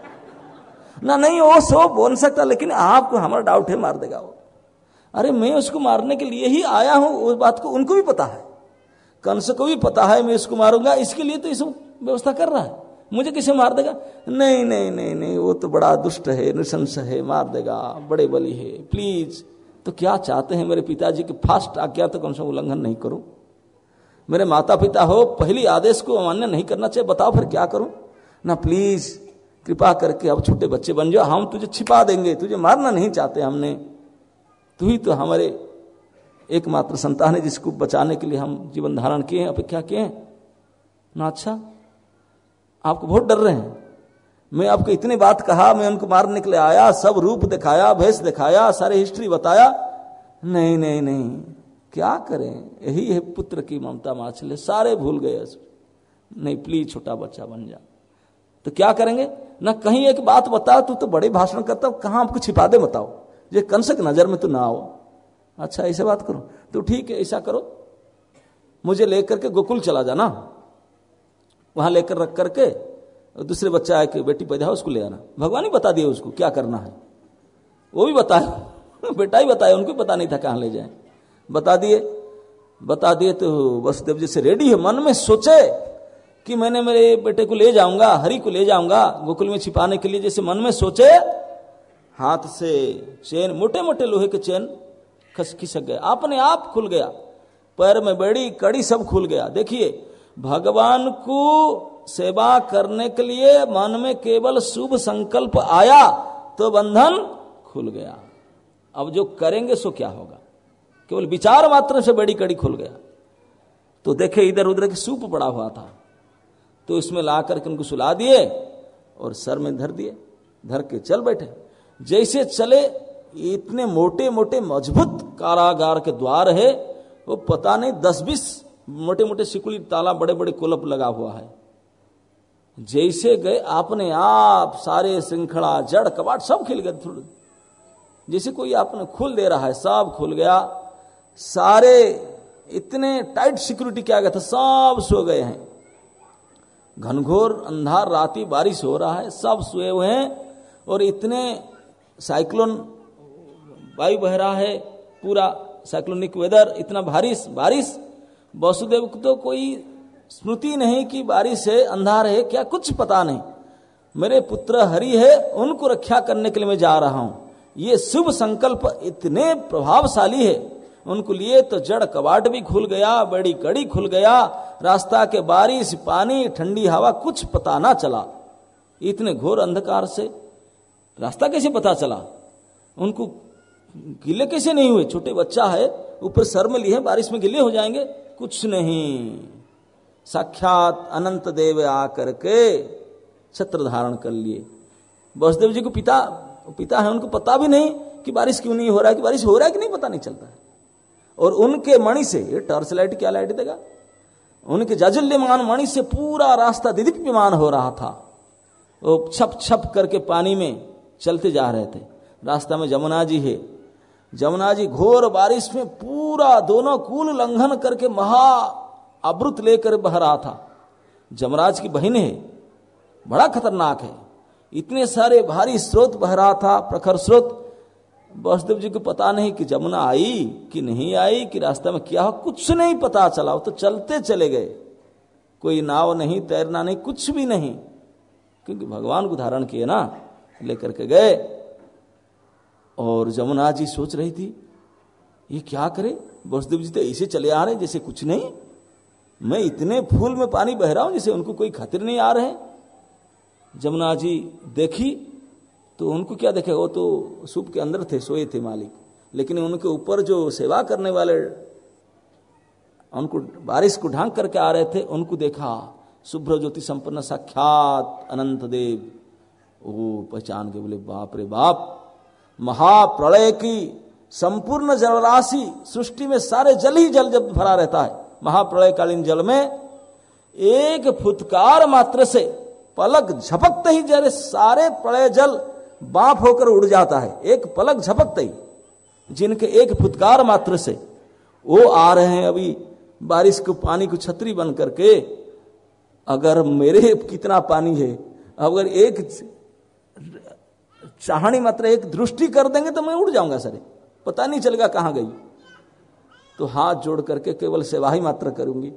ना नहीं, वो सो बोल सकता, लेकिन आपको हमारा डाउट है मार देगा वो। अरे मैं उसको मारने के लिए ही आया हूं, उस बात को उनको भी पता है, कंस को भी पता है मैं इसको मारूंगा, इसके लिए तो ये सब व्यवस्था कर रहा है, मुझे कैसे मार देगा? नहीं नहीं नहीं नहीं, वो तो बड़ा दुष्ट है, नृशंस है, मार देगा, बड़े बली है, प्लीज। तो क्या चाहते हैं मेरे पिताजी की फास्ट आज्ञा तो कम से कम उल्लंघन नहीं करूं? मेरे माता पिता हो, पहली आदेश को अमान्य नहीं करना चाहिए, बताओ फिर क्या करूं? ना प्लीज कृपा करके अब छोटे बच्चे बन जाओ, हम तुझे छिपा देंगे, तुझे मारना नहीं चाहते हमने, तू ही तो हमारे एकमात्र संतान है जिसको बचाने के लिए हम जीवन धारण किए हैं, अपेक्षा किए हैं ना। अच्छा आपको बहुत डर रहे हैं, मैं आपको इतनी बात कहा, मैं उनको मारने के लिए आया, सब रूप दिखाया, भेष दिखाया, सारे हिस्ट्री बताया, नहीं नहीं नहीं, क्या करें? यही है पुत्र की ममता माछले, सारे भूल गए। नहीं प्लीज छोटा बच्चा बन जा। तो क्या करेंगे ना, कहीं एक बात बताओ, तू तो बड़े भाषण करता हो, कहां आपको छिपा दे बताओ, ये कंस की नजर में तू ना आओ। अच्छा ऐसे बात करो, तो ठीक है ऐसा करो, मुझे लेकर के गोकुल चला जाना, वहां लेकर रख करके दूसरे बच्चा है कि बेटी पैदा हो उसको ले आना। भगवान ही बता दिए उसको क्या करना है, वो भी बताया बेटा ही बताया, उनको पता नहीं था कहां ले जाए, बता दिए। तो वसुदेव जी से रेडी है, मन में सोचे कि मैंने मेरे बेटे को ले जाऊंगा, हरि को ले जाऊंगा गोकुल में छिपाने के लिए, जैसे मन में सोचे, हाथ से चेन, मोटे मोटे लोहे के चेन खिसक गए, अपने आप खुल गया, पैर में बेड़ी कड़ी सब खुल गया। देखिए भगवान को सेवा करने के लिए मन में केवल शुभ संकल्प आया तो बंधन खुल गया। अब जो करेंगे सो क्या होगा, केवल विचार मात्र से बेड़ी कड़ी खुल गया। तो देखे इधर उधर के सूप पड़ा हुआ था, तो इसमें ला करके उनको सुला दिए और सर में धर दिए, धर के चल बैठे। जैसे चले, इतने मोटे मोटे मजबूत कारागार के द्वार है, वो पता नहीं 10-20 मोटे मोटे सिकुड़ी ताला, बड़े बड़े कोलप लगा हुआ है। जैसे गए अपने आप सारे श्रृंखला जड़ कबाट सब खिल गए, जैसे कोई आपने खोल दे रहा है, सब खुल गया। सारे इतने टाइट सिक्योरिटी किया गया था, सब सो गए हैं। घनघोर अंधार राती, बारिश हो रहा है, सब सोए हुए हैं, और इतने साइक्लोन वायु बह रहा है, पूरा साइक्लोनिक वेदर, इतना बारिश। वसुदेव को तो कोई स्मृति नहीं कि बारिश है, अंधार है, क्या कुछ पता नहीं। मेरे पुत्र हरि है, उनको रक्षा करने के लिए मैं जा रहा हूं। ये शुभ संकल्प इतने प्रभावशाली है, उनको लिए तो जड़ कबाट भी खुल गया, बड़ी कड़ी खुल गया, रास्ता के बारिश, पानी, ठंडी हवा, कुछ पता ना चला। इतने घोर अंधकार से रास्ता कैसे पता चला, उनको गिले कैसे नहीं हुए? छोटे बच्चा है, ऊपर सर में लिए, बारिश में गिले हो जाएंगे? कुछ नहीं, साक्षात अनंत देव आकर के छत्र धारण कर लिए। वसुदेव जी को पिता है, उनको पता भी नहीं कि बारिश क्यों नहीं हो रहा है, कि बारिश हो रहा है कि नहीं पता नहीं चलता है। और उनके मणि से, ये टॉर्च लाइट क्या लाइट देगा, उनके जाजल्यमान मणि से पूरा रास्ता दीप्यमान हो रहा था। वो छप छप करके पानी में चलते जा रहे थे। रास्ता में जमुना जी है, जमुना जी घोर बारिश में पूरा दोनों कूल लंघन करके महा अमृत लेकर बह रहा था। जमराज की बहन है, बड़ा खतरनाक है, इतने सारे भारी स्रोत बह रहा था, प्रखर स्रोत। वसुदेव जी को पता नहीं कि जमुना आई कि नहीं आई, कि रास्ते में क्या हो, कुछ नहीं पता चला। वो तो चलते चले गए, कोई नाव नहीं, तैरना नहीं, कुछ भी नहीं, क्योंकि भगवान को धारण किए ना, लेकर के गए। और जमुना जी सोच रही थी ये क्या करे, वसुदेव जी तो ऐसे चले आ रहे जैसे कुछ नहीं, मैं इतने फूल में पानी बह रहा हूं जैसे उनको कोई खतरे नहीं आ रहे। जमुना जी देखी तो उनको क्या देखे, वो तो सूप के अंदर थे, सोए थे मालिक, लेकिन उनके ऊपर जो सेवा करने वाले उनको बारिश को ढांक करके आ रहे थे, उनको देखा, शुभ्र ज्योति संपन्न साक्षात अनंत देव। ओ पहचान के बोले बाप रे बाप, महाप्रलय की संपूर्ण जलराशि, सृष्टि में सारे जल ही जल जब भरा रहता है, महाप्रलय कालीन जल में एक फुतकार मात्र से, पलक झपकते ही जरे सारे प्रलय जल बाप होकर उड़ जाता है, एक पलक झपकते ही, जिनके एक फुतकार मात्र से वो आ रहे हैं अभी बारिश को पानी को छतरी बन करके। अगर मेरे कितना पानी है, अगर एक चाहनी मात्र एक दृष्टि कर देंगे तो मैं उड़ जाऊंगा सर, पता नहीं चलेगा कहां गई। तो हाथ जोड़ करके केवल सेवा ही मात्र करूंगी।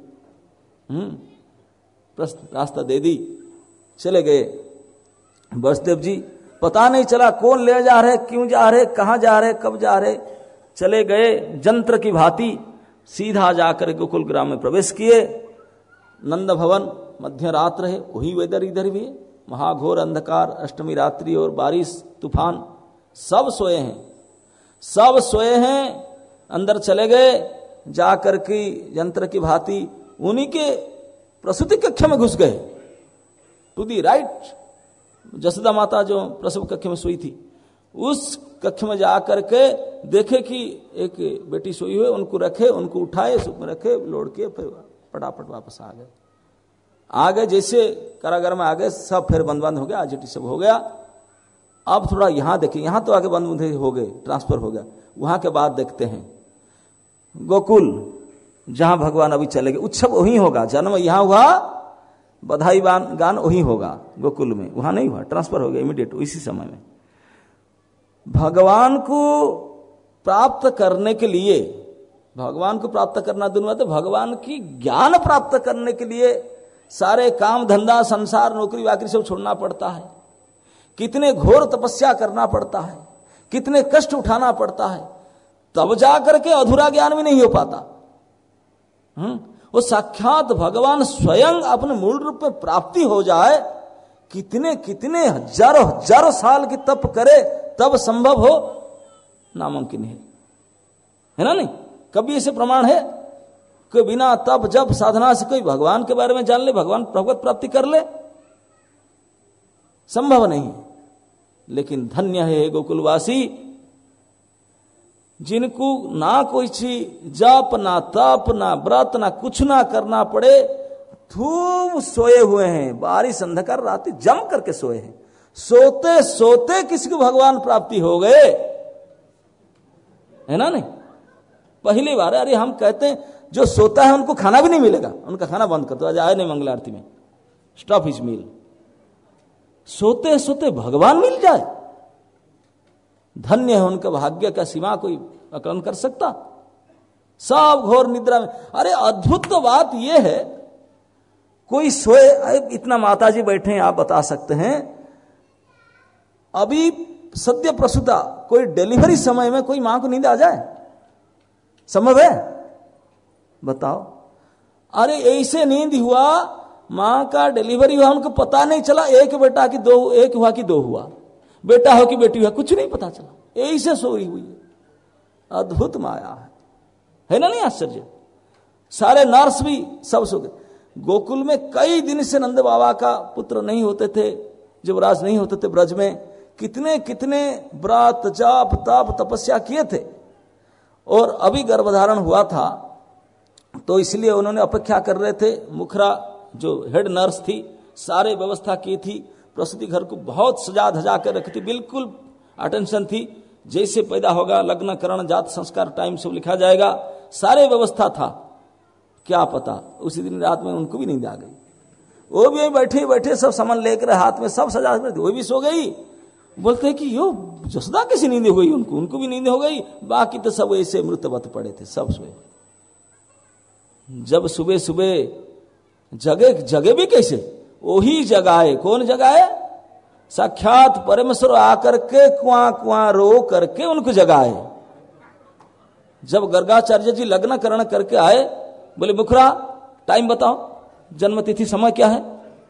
रास्ता दे दी, चले गए। वसुदेव जी पता नहीं चला कौन ले जा रहे, क्यों जा रहे, कहां जा रहे, कब जा रहे, चले गए जंत्र की भांति सीधा जाकर गोकुल ग्राम में प्रवेश किए। नंद भवन मध्य रात रहे, वही वेदर इधर भी, महाघोर अंधकार, अष्टमी रात्रि और बारिश तूफान, सब सोए हैं, सब सोए हैं। अंदर चले गए, जाकर के यंत्र की भांति उन्हीं के प्रसूति कक्ष में घुस गए, टू दी राइट। जसोदा माता जो प्रसव कक्ष में सोई थी, उस कक्ष में जाकर के देखे कि एक बेटी सोई हुई, उनको रखे, उनको उठाए, सुख में रखे, लोड किए, फिर फटाफट वापस आ गए। आगे जैसे कारागार में आ गए, सब फिर बंद बंद हो गया, आजीटी सब हो गया। अब थोड़ा यहां देखें, यहां तो आगे बंद बंद हो गए, ट्रांसफर हो गया। वहां के बाद देखते हैं गोकुल, जहां भगवान अभी चले गए, उत्सव वही होगा, जन्म यहां हुआ, बधाई गान वही होगा गोकुल में, वहां नहीं हुआ, ट्रांसफर हो गया इमीडिएट इसी समय में। भगवान को प्राप्त करने के लिए, भगवान को प्राप्त करना दुनिया, तो भगवान की ज्ञान प्राप्त करने के लिए सारे काम धंधा संसार नौकरी वाकरी सब छोड़ना पड़ता है, कितने घोर तपस्या करना पड़ता है, कितने कष्ट उठाना पड़ता है, तब जाकर के अधूरा ज्ञान भी नहीं हो पाता। वो साक्षात भगवान स्वयं अपने मूल रूप में प्राप्ति हो जाए, कितने कितने हजारों हजारों साल की तप करे तब संभव हो, नामुमकिन है ना। नहीं कभी ऐसे प्रमाण है कि बिना तप जप साधना से कोई भगवान के बारे में जान ले, भगवान भगवत प्राप्ति कर ले, संभव नहीं। लेकिन धन्य है गोकुलवासी, जिनको ना कोई चीज जप, ना तप, ना व्रत, ना कुछ ना करना पड़े, खूब सोए हुए हैं, बारिश अंधकार रात जम करके सोए हैं, सोते सोते किसी को भगवान प्राप्ति हो गए, है ना। नहीं पहली बार, अरे हम कहते हैं जो सोता है उनको खाना भी नहीं मिलेगा, उनका खाना बंद कर दो, आज आए नहीं मंगल आरती में, स्टॉप हिज मील। सोते सोते भगवान मिल जाए, धन्य है उनका भाग्य, का सीमा कोई आकलन कर सकता। सब घोर निद्रा में। अरे अद्भुत तो बात यह है, कोई सोए, इतना माताजी बैठे हैं, आप बता सकते हैं, अभी सद्य प्रसूता कोई डिलीवरी समय में कोई मां को नींद आ जाए, संभव है? बताओ। अरे ऐसे नींद हुआ, मां का डिलीवरी हुआ, उनको पता नहीं चला, एक बेटा की दो, एक हुआ कि दो हुआ, बेटा हो कि बेटी हुआ, कुछ नहीं पता चला, ऐसे सोई हुई है। अद्भुत माया है ना। नहीं आश्चर्य? सारे नर्स भी सब सो गए। गोकुल में कई दिन से नंद बाबा का पुत्र नहीं होते थे, युवराज नहीं होते थे ब्रज में, कितने कितने व्रत जाप तप तपस्या किए थे, और अभी गर्भधारण हुआ था, तो इसलिए उन्होंने अपेक्षा कर रहे थे। मुखरा जो हेड नर्स थी, सारे व्यवस्था की थी, प्रसूति घर को बहुत सजा धजा कर रखी थी, बिल्कुल अटेंशन थी, जैसे पैदा होगा लग्न करण जात संस्कार टाइम सब लिखा जाएगा, सारे व्यवस्था था। क्या पता उसी दिन रात में उनको भी नींद आ गई, वो भी बैठे बैठे सब सामान लेकर हाथ में सब सजा, वो भी सो गई। बोलते हैं कि यो जसोदा कैसी नींद हो गई उनको, उनको भी नींद हो गई, बाकी तो सब ऐसे मृतवत पड़े थे, सब सोए। जब सुबह सुबह जगे भी कैसे, वही जगाए, कौन जगाए? साक्षात परमेश्वर आकर के कुआं कुआं रो करके उनको जगाए। जब गर्गाचार्य जी लग्न करण करके आए, बोले मुखरा टाइम बताओ, जन्म तिथि समय क्या है?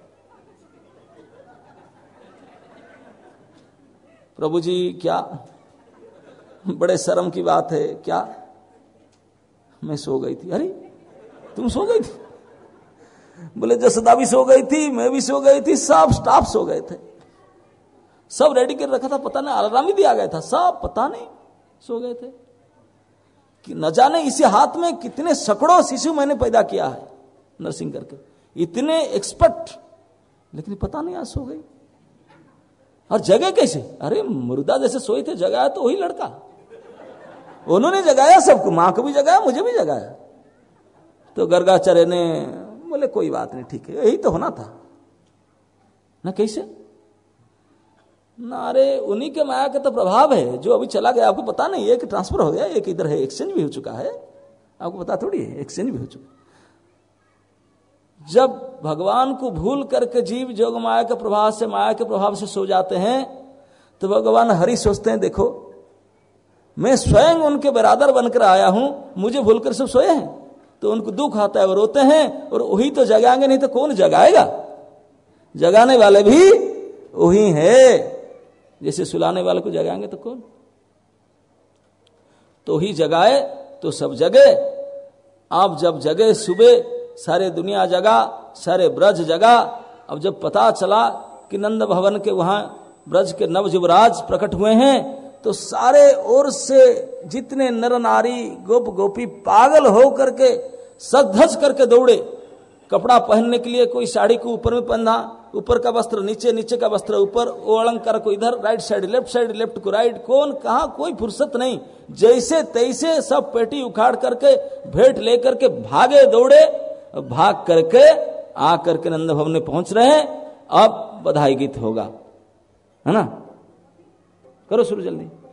प्रभु जी क्या, बड़े शर्म की बात है, क्या? मैं सो गई थी। अरे तुम सो गई थी? बोले जसोदा भी सो गई थी, मैं भी सो गई थी, सब स्टाफ सो गए थे, सब रेडी कर रखा था, पता नहीं अलार्म ही दिया गया था, सब पता नहीं सो गए थे। कि न जाने इसी हाथ में कितने सैकड़ों शिशु मैंने पैदा किया है नर्सिंग करके, इतने एक्सपर्ट, लेकिन पता नहीं आज सो गई। और जगह कैसे? अरे मुर्दा जैसे सोए थे, जगाया तो वही लड़का, उन्होंने जगाया सबको, मां को भी जगाया, मुझे भी जगाया। तो गर्गाचार्य ने बोले कोई बात नहीं, ठीक है, यही तो होना था ना। कैसे ना? अरे उन्हीं के माया का तो प्रभाव है, जो अभी चला गया, आपको पता नहीं, एक ट्रांसफर हो गया, एक इधर है, एक्सचेंज भी हो चुका है, आपको पता थोड़ी है, एक्सचेंज भी हो चुका। जब भगवान को भूल करके जीव जोग माया के प्रभाव से, माया के प्रभाव से सो जाते हैं, तो भगवान हरि सोचते हैं देखो मैं स्वयं उनके बराबर बनकर आया हूं, मुझे भूलकर सब सोए हैं, तो उनको दुख आता है, वो रोते हैं, और वही तो जगाएंगे, नहीं तो कौन जगाएगा? जगाने वाले भी वही है, जैसे सुलाने वाले को जगाएंगे तो कौन? तो ही जगाए तो सब जगे। आप जब जगे सुबह, सारे दुनिया जगा, सारे ब्रज जगा। अब जब पता चला कि नंद भवन के वहां ब्रज के नव युवराज प्रकट हुए हैं, तो सारे ओर से जितने नर नारी गोप गोपी पागल हो करके सज करके दौड़े। कपड़ा पहनने के लिए कोई साड़ी को ऊपर में पहना, ऊपर का वस्त्र नीचे, नीचे का वस्त्र ऊपर, वो अलंकार को इधर, राइट साइड लेफ्ट को राइट, कौन कहां, कोई फुर्सत नहीं। जैसे तैसे सब पेटी उखाड़ करके भेंट लेकर के भागे दौड़े, भाग करके आ करके नंद भवन में पहुंच रहे हैं। अब बधाई गीत होगा, है ना? करो शुरू जल्दी।